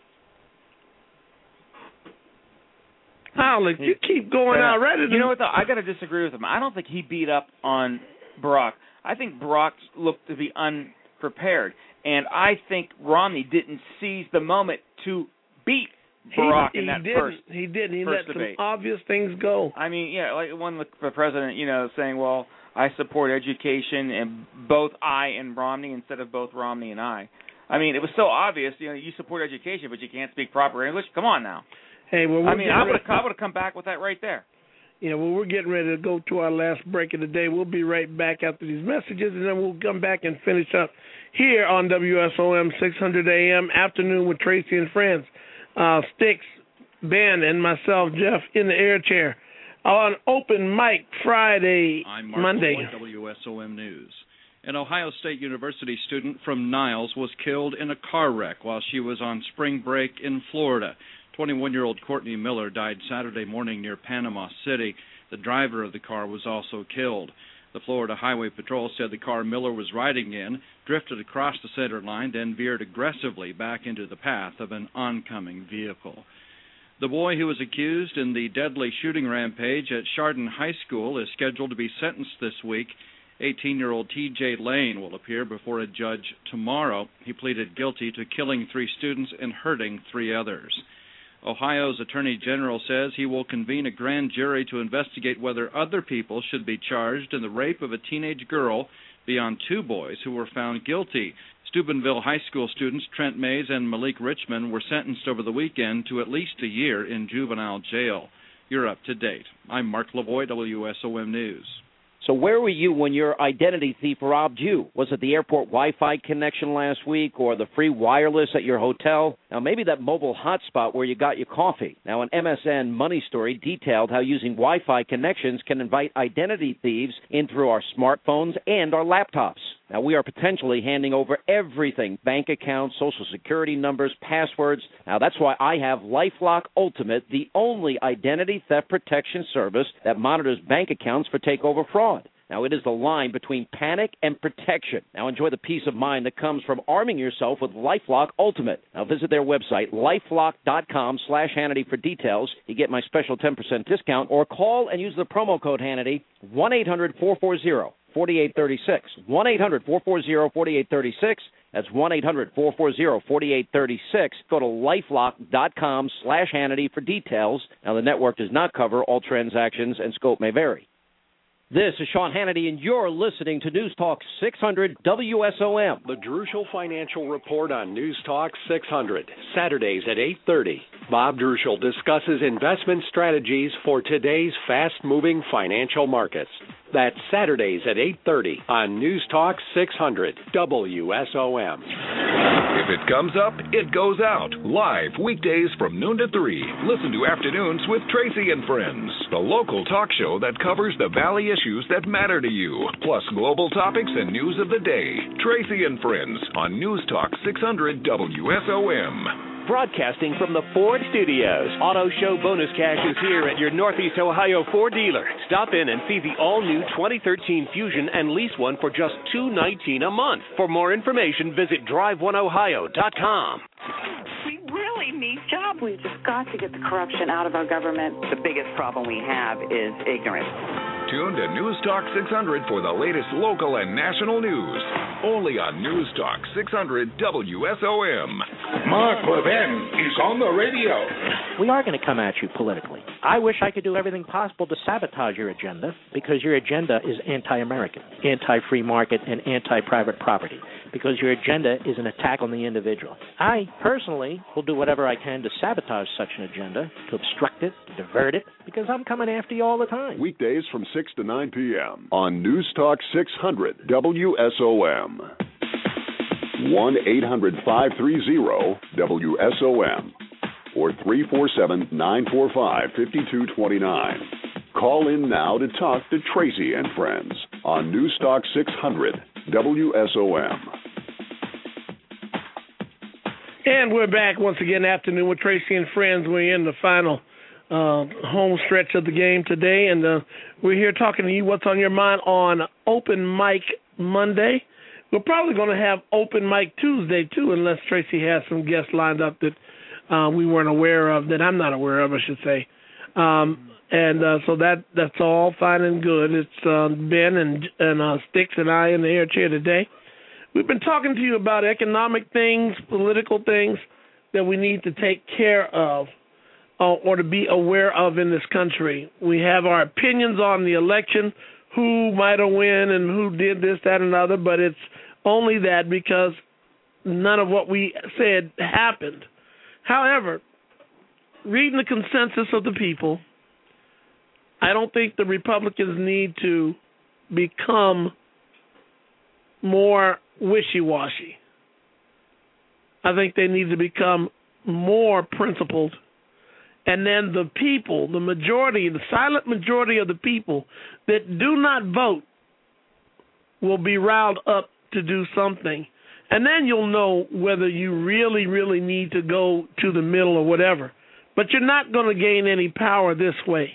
Howlett, you keep going uh, out ready to. You know what? Though? I got to disagree with him. I don't think he beat up on Barack. I think Barack looked to be unprepared, and I think Romney didn't seize the moment to beat Barack he, in that he first. Didn't. He didn't. He first let debate. some obvious things go. I mean, yeah, like one the president, you know, saying, "Well, I support education," and both I and Romney instead of both Romney and I. I mean, it was so obvious. You know, you support education, but you can't speak proper English. Come on now. Hey, well, I mean, I would have I would have come back with that right there. Yeah, well, we're getting ready to go to our last break of the day. We'll be right back after these messages, and then we'll come back and finish up here on W S O M six hundred A M Afternoon with Tracy and Friends. Uh, Sticks, Ben, and myself, Jeff, in the air chair on Open Mic Friday, I'm Mark Monday. Lloyd, W S O M News. An Ohio State University student from Niles was killed in a car wreck while she was on spring break in Florida. twenty-one-year-old Courtney Miller died Saturday morning near Panama City. The driver of the car was also killed. The Florida Highway Patrol said the car Miller was riding in drifted across the center line, then veered aggressively back into the path of an oncoming vehicle. The boy who was accused in the deadly shooting rampage at Chardon High School is scheduled to be sentenced this week. eighteen-year-old T J Lane will appear before a judge tomorrow. He pleaded guilty to killing three students and hurting three others. Ohio's Attorney General says he will convene a grand jury to investigate whether other people should be charged in the rape of a teenage girl beyond two boys who were found guilty. Steubenville High School students Trent Mays and Malik Richmond were sentenced over the weekend to at least a year in juvenile jail. You're up to date. I'm Mark Lavoie, W S O M News. So where were you when your identity thief robbed you? Was it the airport Wi-Fi connection last week or the free wireless at your hotel? Now, maybe that mobile hotspot where you got your coffee. Now, an M S N Money Story detailed how using Wi-Fi connections can invite identity thieves in through our smartphones and our laptops. Now, we are potentially handing over everything, bank accounts, social security numbers, passwords. Now, that's why I have LifeLock Ultimate, the only identity theft protection service that monitors bank accounts for takeover fraud. Now, it is the line between panic and protection. Now, enjoy the peace of mind that comes from arming yourself with LifeLock Ultimate. Now, visit their website, lifelock.com slash Hannity for details. You get my special ten percent discount, or call and use the promo code Hannity, one eight hundred four four zero four eight three six, one eight hundred four four zero four eight three six. That's one eight hundred four four zero four eight three six. Go to lifelock.com slash Hannity for details. Now, the network does not cover all transactions, and scope may vary. This is Sean Hannity, and you're listening to News Talk six hundred W S O M. The Druschel Financial Report on News Talk six hundred, Saturdays at eight thirty. Bob Druschel discusses investment strategies for today's fast-moving financial markets. That's Saturdays at eight thirty on News Talk six hundred W S O M. If it comes up, it goes out. Live weekdays from noon to three. Listen to Afternoons with Tracy and Friends, the local talk show that covers the Valley issues that matter to you, plus global topics and news of the day. Tracy and Friends on News Talk six hundred W S O M. Broadcasting from the Ford Studios. Auto Show Bonus Cash is here at your Northeast Ohio Ford dealer. Stop in and see the all-new twenty thirteen Fusion and lease one for just two hundred nineteen dollars a month. For more information, visit drive one ohio dot com. We really need jobs. We've just got to get the corruption out of our government. The biggest problem we have is ignorance. Tune to News Talk six hundred for the latest local and national news. Only on News Talk six hundred W S O M. Mark Levin is on the radio. We are going to come at you politically. I wish I could do everything possible to sabotage your agenda, because your agenda is anti-American, anti-free market, and anti-private property, because your agenda is an attack on the individual. I personally will do whatever I can to sabotage such an agenda, to obstruct it, to divert it, because I'm coming after you all the time. Weekdays from six to nine p.m. on News Talk six hundred W S O M. one eight hundred five three zero W S O M or three four seven nine four five five two two nine. Call in now to talk to Tracy and Friends on News Talk six hundred W S O M. And we're back once again, afternoon with Tracy and Friends. We're in the final uh, home stretch of the game today, and uh, we're here talking to you what's on your mind on Open Mic Monday. We're probably going to have Open Mic Tuesday, too, unless Tracy has some guests lined up that uh, we weren't aware of, that I'm not aware of, I should say. Um, and uh, so that that's all fine and good. It's uh, Ben and, and uh, Sticks and I in the air chair today. We've been talking to you about economic things, political things that we need to take care of uh, or to be aware of in this country. We have our opinions on the election, who might have won and who did this, that, and other, but it's only that because none of what we said happened. However, reading the consensus of the people, I don't think the Republicans need to become more wishy-washy. I think they need to become more principled. And then the people, the majority, the silent majority of the people that do not vote will be riled up to do something. And then you'll know whether you really, really need to go to the middle or whatever. But you're not going to gain any power this way.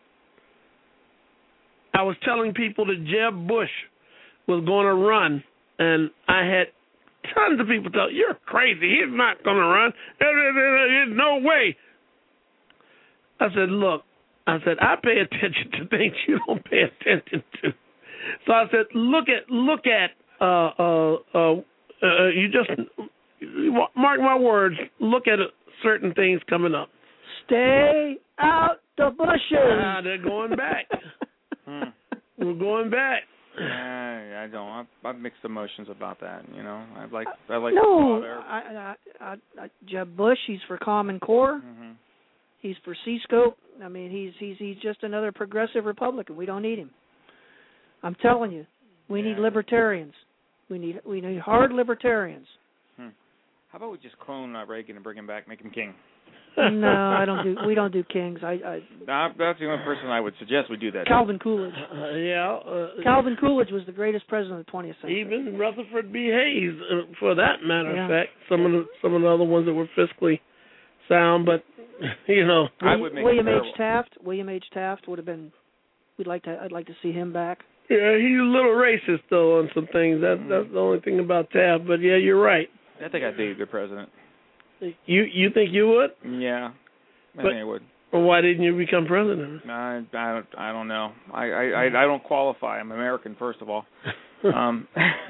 I was telling people that Jeb Bush was going to run, and I had tons of people tell, you're crazy, he's not going to run. There's no way. I said, look, I said, I pay attention to things you don't pay attention to. So I said, look at, look at, uh, uh, uh, uh you just, mark my words, look at certain things coming up. Stay out the bushes. Ah, they're going back. hmm. We're going back. I, I don't. I've, I've mixed emotions about that. You know, I like. I like. No, I, I, I, I, Jeb Bush. He's for Common Core. Mm-hmm. He's for C-Scope. I mean, he's he's he's just another progressive Republican. We don't need him. I'm telling you, we yeah. need libertarians. We need we need hard libertarians. Hmm. How about we just clone uh, Reagan and bring him back, make him king? No, I don't do. We don't do kings. I. I nah, that's the only person I would suggest we do that. Calvin Coolidge. Uh, yeah. Uh, Calvin Coolidge was the greatest president of the twentieth century. Even Rutherford B. Hayes, uh, for that matter yeah. of fact. Some of the some of the other ones that were fiscally sound, but you know. I would make William H. Taft. William H. Taft would have been we'd like to. I'd like to see him back. Yeah, he's a little racist though on some things. That, mm. That's the only thing about Taft. But yeah, you're right. I think I'd be a good president. You you think you would? Yeah, I but, think I would. Well, why didn't you become president? I I don't I don't know. I I I, I don't qualify. I'm American, first of all. um,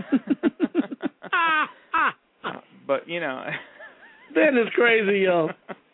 but you know, that is crazy, yo.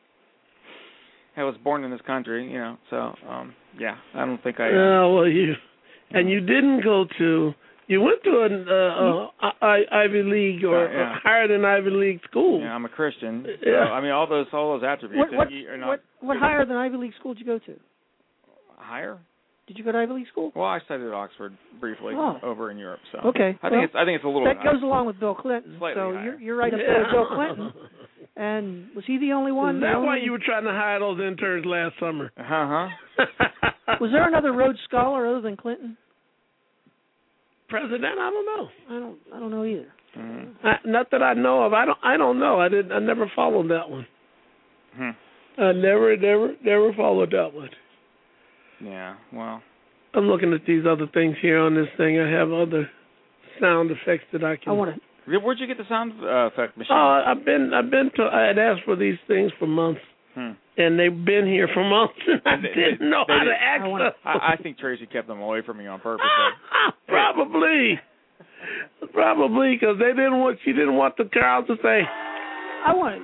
I was born in this country, you know. So um, yeah, I don't think I. Oh uh, well, you and you didn't go to. You went to an uh, uh, I, Ivy League or, uh, yeah. or higher than Ivy League school. Yeah, I'm a Christian. Yeah. So, I mean, all those all those attributes. What what, are not, what, what higher than Ivy League school did you go to? Higher? Did you go to Ivy League school? Well, I studied at Oxford briefly oh. over in Europe. So okay, I well, think it's I think it's a little. That bit goes along with Bill Clinton. Slightly so higher. you're you're right up yeah. there with Bill Clinton. And was he the only one? Is that only... why you were trying to hire those interns last summer? Uh huh. Was there another Rhodes Scholar other than Clinton? President, I don't know. I don't. I don't know either. Mm-hmm. I, not that I know of. I don't. I don't know. I didn't. I never followed that one. Hmm. I never, never, never followed that one. Yeah. Well. I'm looking at these other things here on this thing. I have other sound effects that I can. I want to. Where'd you get the sound uh, effect machine? Oh, uh, I've been. I've been to. I had asked for these things for months. Hmm. And they've been here for months, and I they, didn't they, know they how did, to access I, I, I think Tracy kept them away from me on purpose. Probably, probably because they didn't want. She didn't want the crowd to say. I want.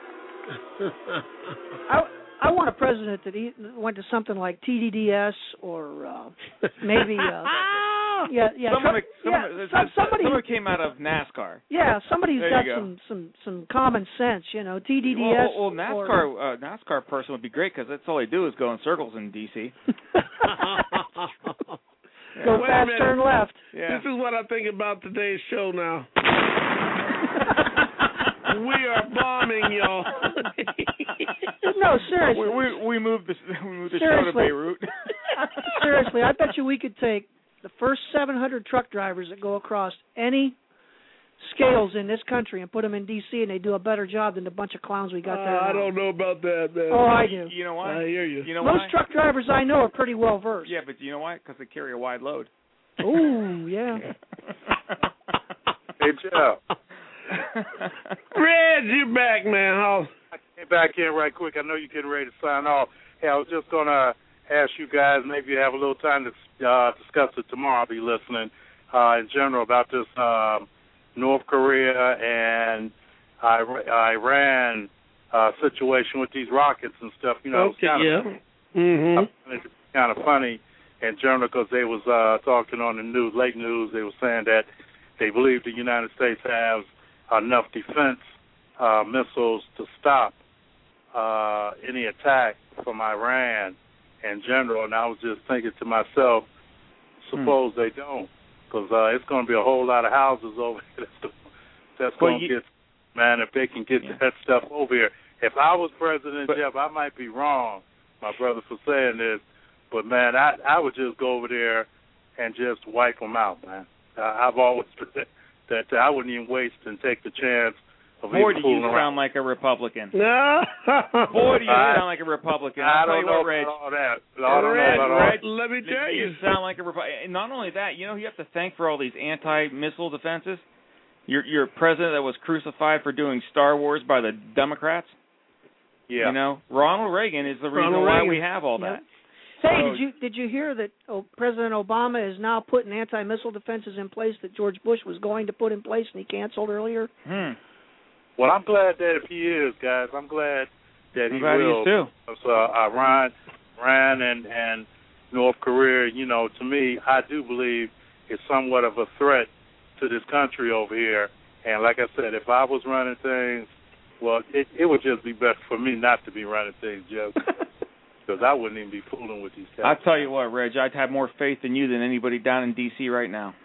I I want a president that he went to something like T D D S or uh, maybe. Uh, Yeah, yeah. Someone, some, someone, yeah some, somebody someone came out of NASCAR. Yeah, somebody who's there got go. some, some, some common sense, you know. T D D S. Well, well NASCAR or, uh, NASCAR person would be great because that's all they do is go in circles in D C. Go Wait fast, turn left. Yeah. This is what I think about today's show now. We are bombing y'all. No, seriously. We we, we moved the we moved the seriously. show to Beirut. Seriously, I bet you we could take the first seven hundred truck drivers that go across any scales in this country and put them in D C, and they do a better job than the bunch of clowns we got there. Uh, now. I don't know about that, man. Oh, I do. You know why? I hear you. You know Most why? truck drivers I know are pretty well versed. Yeah, but you know why? Because they carry a wide load. Ooh, yeah. Hey, Jeff. Red, you back, man. How? I came back in right quick. I know you're getting ready to sign off. Hey, I was just going to ask you guys, maybe you have a little time to uh, discuss it tomorrow. I'll be listening uh, in general about this um, North Korea and Iran uh, situation with these rockets and stuff. You know, okay, it's kinda, yeah. Mm-hmm. It's kind of funny in general because they was uh, talking on the news, late news. They were saying that they believe the United States has enough defense uh, missiles to stop uh, any attack from Iran in general. And I was just thinking to myself, suppose hmm. they don't, because uh, it's going to be a whole lot of houses over here that's, that's well, going to you, get, man, if they can get yeah. that stuff over here. If I was President but, Jeff, I might be wrong, my brother, for saying this, but, man, I, I would just go over there and just wipe them out, man. Uh, I've always that, that I wouldn't even waste and take the chance of Boy, do you around. sound like a Republican. No. Boy, do you I, sound like a Republican. I'll I tell don't you know what, Reg. about all that. I don't Reg, know about Reg, all Let me tell you. You sound like a Republican. Not only that, you know, you have to thank for all these anti-missile defenses. You're, you're a president that was crucified for doing Star Wars by the Democrats. Yeah. You know, Ronald Reagan is the reason Ronald why Reagan. we have all that. Yep. Hey, so, did you did you hear that oh, President Obama is now putting anti-missile defenses in place that George Bush was going to put in place and he canceled earlier? Hmm. Well, I'm glad that if he is, guys, I'm glad that I'm he glad will. He is too. So, uh, Iran, Iran, and and North Korea. You know, to me, I do believe it's somewhat of a threat to this country over here. And like I said, if I was running things, well, it, it would just be best for me not to be running things, Jeff, because I wouldn't even be fooling with these guys. I'll tell you what, Reg, I'd have more faith in you than anybody down in D C right now.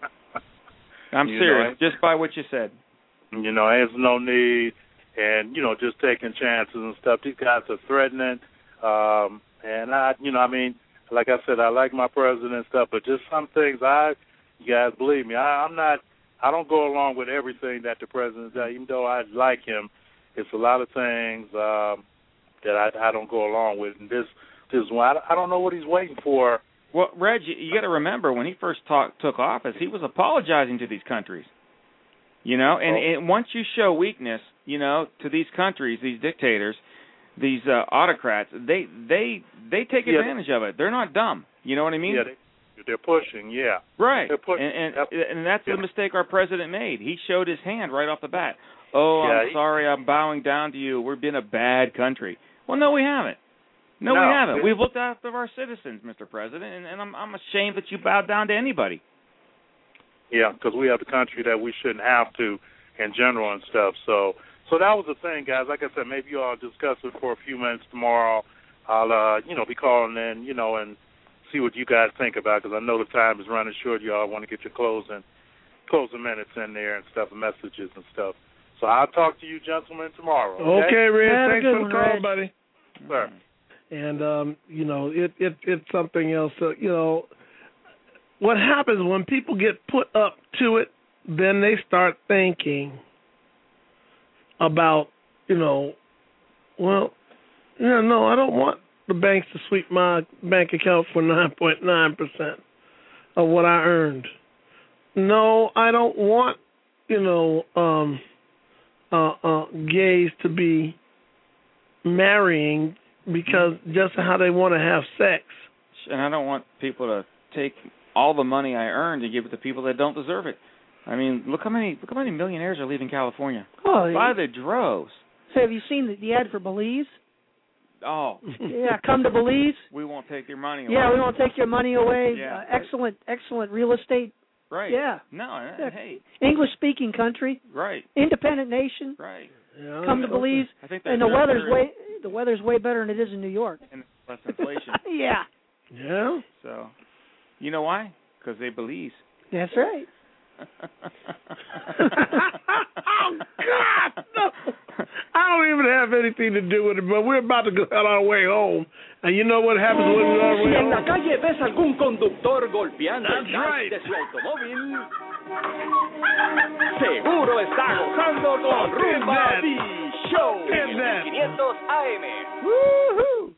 I'm you serious, know, just by what you said. You know, there's no need, and, you know, just taking chances and stuff. These guys are threatening, um, and, I, you know, I mean, like I said, I like my president and stuff, but just some things I, you guys believe me, I, I'm not, I don't go along with everything that the president does, even though I like him. It's a lot of things um, that I, I don't go along with, and this, this one, I, I don't know what he's waiting for Well, Reg, you, you got to remember when he first talk, took office, he was apologizing to these countries. You know, and, Oh. and once you show weakness, you know, to these countries, these dictators, these uh, autocrats, they they they take Yeah. advantage of it. They're not dumb. You know what I mean? Yeah, they, they're pushing. Yeah, right. They're pushing. And and, Yep. and that's Yeah. the mistake our president made. He showed his hand right off the bat. Oh, Yeah, I'm he- sorry, I'm bowing down to you. We've been a bad country. Well, no, we haven't. No, No. we haven't. We've looked after our citizens, Mister President, and, and I'm I'm ashamed that you bowed down to anybody. Yeah, because we have the country that we shouldn't have to in general and stuff. So so that was the thing, guys. Like I said, maybe you all discuss it for a few minutes tomorrow. I'll, uh, you know, be calling in, you know, and see what you guys think about it, because I know the time is running short. You all want to get your closing, closing minutes in there and stuff, and messages and stuff. So I'll talk to you gentlemen tomorrow. Okay, Okay, Red. Have a Thanks good for the one, call, Reg. buddy. Sir. And um, you know, it it it's something else. Uh, you know, what happens when people get put up to it, then they start thinking about, you know, well, yeah, no, I don't want the banks to sweep my bank account for nine point nine percent of what I earned. No, I don't want, you know, um, uh, uh, gays to be marrying because just how they want to have sex. And I don't want people to take all the money I earned and give it to people that don't deserve it. I mean, look how many look how many millionaires are leaving California. Oh, By the droves. So have you seen the, the ad for Belize? Oh. Yeah, come to Belize. We won't take your money away. Yeah, we won't take your money away. Yeah. Uh, excellent, excellent real estate. Right. Yeah. No, uh, Yeah. hey. English-speaking country. Right. Independent nation. Right. Yeah, Come to Belize. I think And that the they're- weather's they're- way the weather's way better than it is in New York. And less inflation. Yeah. Yeah. So, you know why? Because they Belize. That's right. Oh God! No. I don't even have anything to do with it, but we're about to go on our way home. And you know what happens when we're on our way Si en la home? calle ves algún conductor golpeando el That's gas right. de su automóvil, seguro está gozando con Rumba that. B Show Get en that. quinientos A M. Woohoo!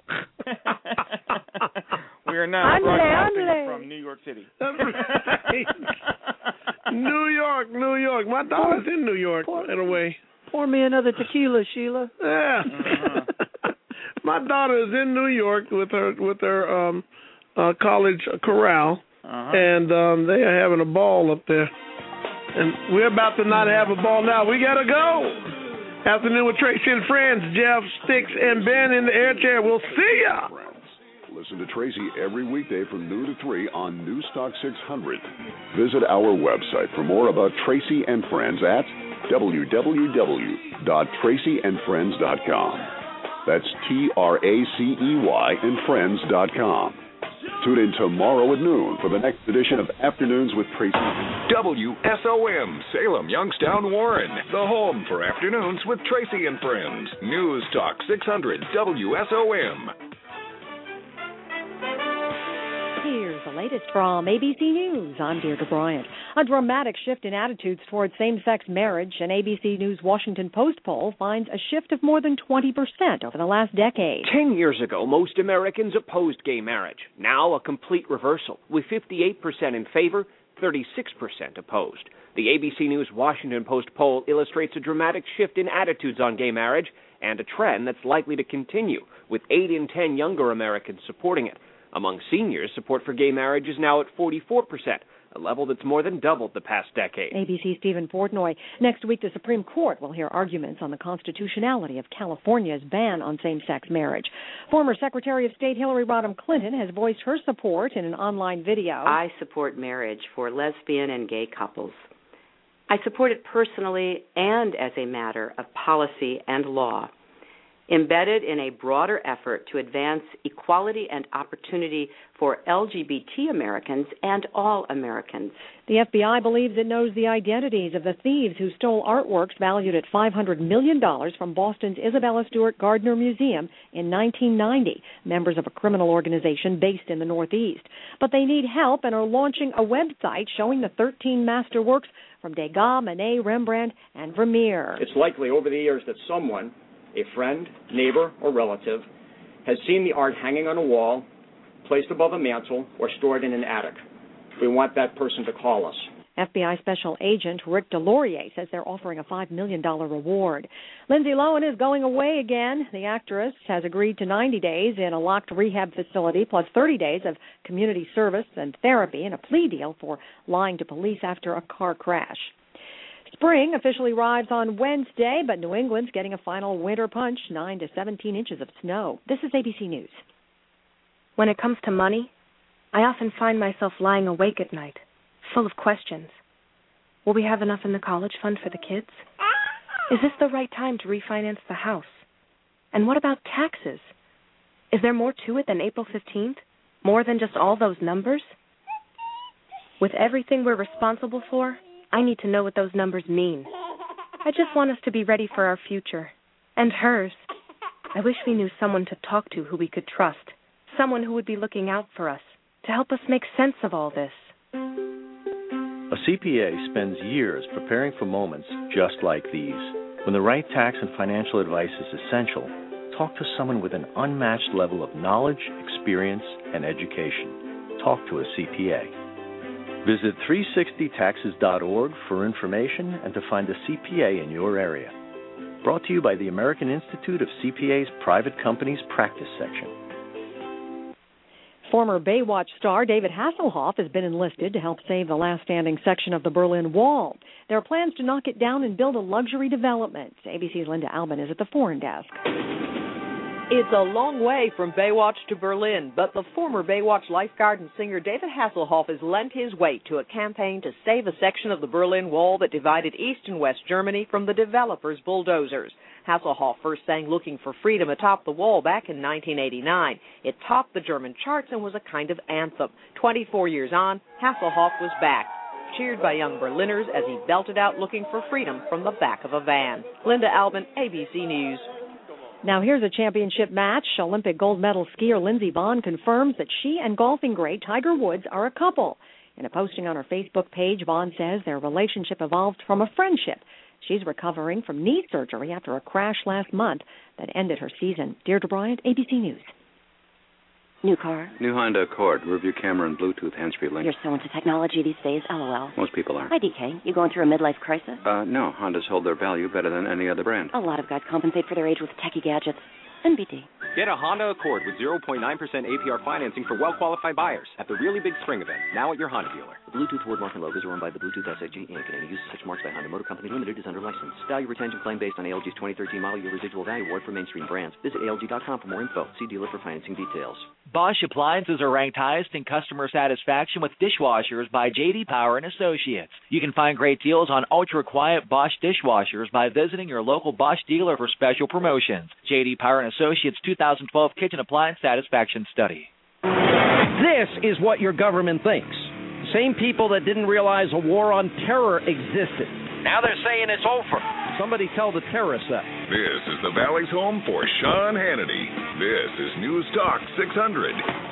We are now Ándale, broadcasting ándale. from New York City. That's right. New York, New York. My daughter's in New York, by the way. Pour me another tequila, Sheila. Yeah. Uh-huh. My daughter is in New York with her with her um uh college chorale, Uh-huh. and um they are having a ball up there. And we're about to not have a ball now. We gotta go. Afternoon with Tracy and friends, Jeff, Sticks, and Ben in the air chair. We'll see ya. Listen to Tracy every weekday from noon to three on News Talk six hundred. Visit our website for more about Tracy and Friends at w w w dot tracy and friends dot com. That's T R A C E Y and friends dot com. Tune in tomorrow at noon for the next edition of Afternoons with Tracy. W S O M, Salem, Youngstown, Warren. The home for Afternoons with Tracy and Friends. News Talk six hundred W S O M. Here's the latest from A B C News. I'm Deirdre Bryant. A dramatic shift in attitudes towards same-sex marriage. An A B C News Washington Post poll finds a shift of more than twenty percent over the last decade. Ten years ago, most Americans opposed gay marriage. Now, a complete reversal, with fifty-eight percent in favor, thirty-six percent opposed. The A B C News Washington Post poll illustrates a dramatic shift in attitudes on gay marriage and a trend that's likely to continue, with eight in ten younger Americans supporting it. Among seniors, support for gay marriage is now at forty-four percent, a level that's more than doubled the past decade. A B C's Stephen Portnoy. Next week, the Supreme Court will hear arguments on the constitutionality of California's ban on same-sex marriage. Former Secretary of State Hillary Rodham Clinton has voiced her support in an online video. I support marriage for lesbian and gay couples. I support it personally and as a matter of policy and law, embedded in a broader effort to advance equality and opportunity for L G B T Americans and all Americans. The F B I believes it knows the identities of the thieves who stole artworks valued at five hundred million dollars from Boston's Isabella Stewart Gardner Museum in nineteen ninety, members of a criminal organization based in the Northeast. But they need help and are launching a website showing the thirteen masterworks from Degas, Manet, Rembrandt, and Vermeer. It's likely over the years that someone, a friend, neighbor, or relative, has seen the art hanging on a wall, placed above a mantle or stored in an attic. We want that person to call us. F B I Special Agent Rick Delorier says they're offering a five million dollars reward. Lindsay Lohan is going away again. The actress has agreed to ninety days in a locked rehab facility plus thirty days of community service and therapy and a plea deal for lying to police after a car crash. Spring officially arrives on Wednesday, but New England's getting a final winter punch, nine to seventeen inches of snow. This is A B C News. When it comes to money, I often find myself lying awake at night, full of questions. Will we have enough in the college fund for the kids? Is this the right time to refinance the house? And what about taxes? Is there more to it than April fifteenth? More than just all those numbers? With everything we're responsible for, I need to know what those numbers mean. I just want us to be ready for our future. And hers. I wish we knew someone to talk to who we could trust. Someone who would be looking out for us, to help us make sense of all this. A C P A spends years preparing for moments just like these. When the right tax and financial advice is essential, talk to someone with an unmatched level of knowledge, experience, and education. Talk to a C P A. Visit three sixty taxes dot org for information and to find a C P A in your area. Brought to you by the American Institute of C P A's Private Companies Practice Section. Former Baywatch star David Hasselhoff has been enlisted to help save the last standing section of the Berlin Wall. There are plans to knock it down and build a luxury development. A B C's Linda Albin is at the foreign desk. It's a long way from Baywatch to Berlin, but the former Baywatch lifeguard and singer David Hasselhoff has lent his weight to a campaign to save a section of the Berlin Wall that divided East and West Germany from the developers' bulldozers. Hasselhoff first sang Looking for Freedom atop the wall back in nineteen eighty-nine. It topped the German charts and was a kind of anthem. twenty-four years on, Hasselhoff was back, cheered by young Berliners as he belted out Looking for Freedom from the back of a van. Linda Albin, A B C News. Now here's a championship match. Olympic gold medal skier Lindsey Vonn confirms that she and golfing great Tiger Woods are a couple. In a posting on her Facebook page, Vonn says their relationship evolved from a friendship. She's recovering from knee surgery after a crash last month that ended her season. Deirdre Bryant, A B C News. New car? New Honda Accord, rear view camera and Bluetooth hands-free link. You're so into technology these days, LOL. Most people are. Hi, D K. You going through a midlife crisis? Uh, no. Hondas hold their value better than any other brand. A lot of guys compensate for their age with techie gadgets. N B T. Get a Honda Accord with zero point nine percent A P R financing for well-qualified buyers at the Really Big Spring event, now at your Honda dealer. The Bluetooth word mark and logos are owned by the Bluetooth S A G Incorporated and any use of such marks by Honda Motor Company Limited is under license. Value retention claim based on A L G's twenty thirteen model year residual value award for mainstream brands. Visit A L G dot com for more info. See dealer for financing details. Bosch appliances are ranked highest in customer satisfaction with dishwashers by J D Power and Associates. You can find great deals on ultra-quiet Bosch dishwashers by visiting your local Bosch dealer for special promotions. J D Power and Associates two thousand twelve Kitchen Appliance Satisfaction Study. This is what your government thinks. Same people that didn't realize a war on terror existed. Now they're saying it's over. Somebody tell the terrorists that. This is the Valley's home for Sean Hannity. This is News Talk six hundred.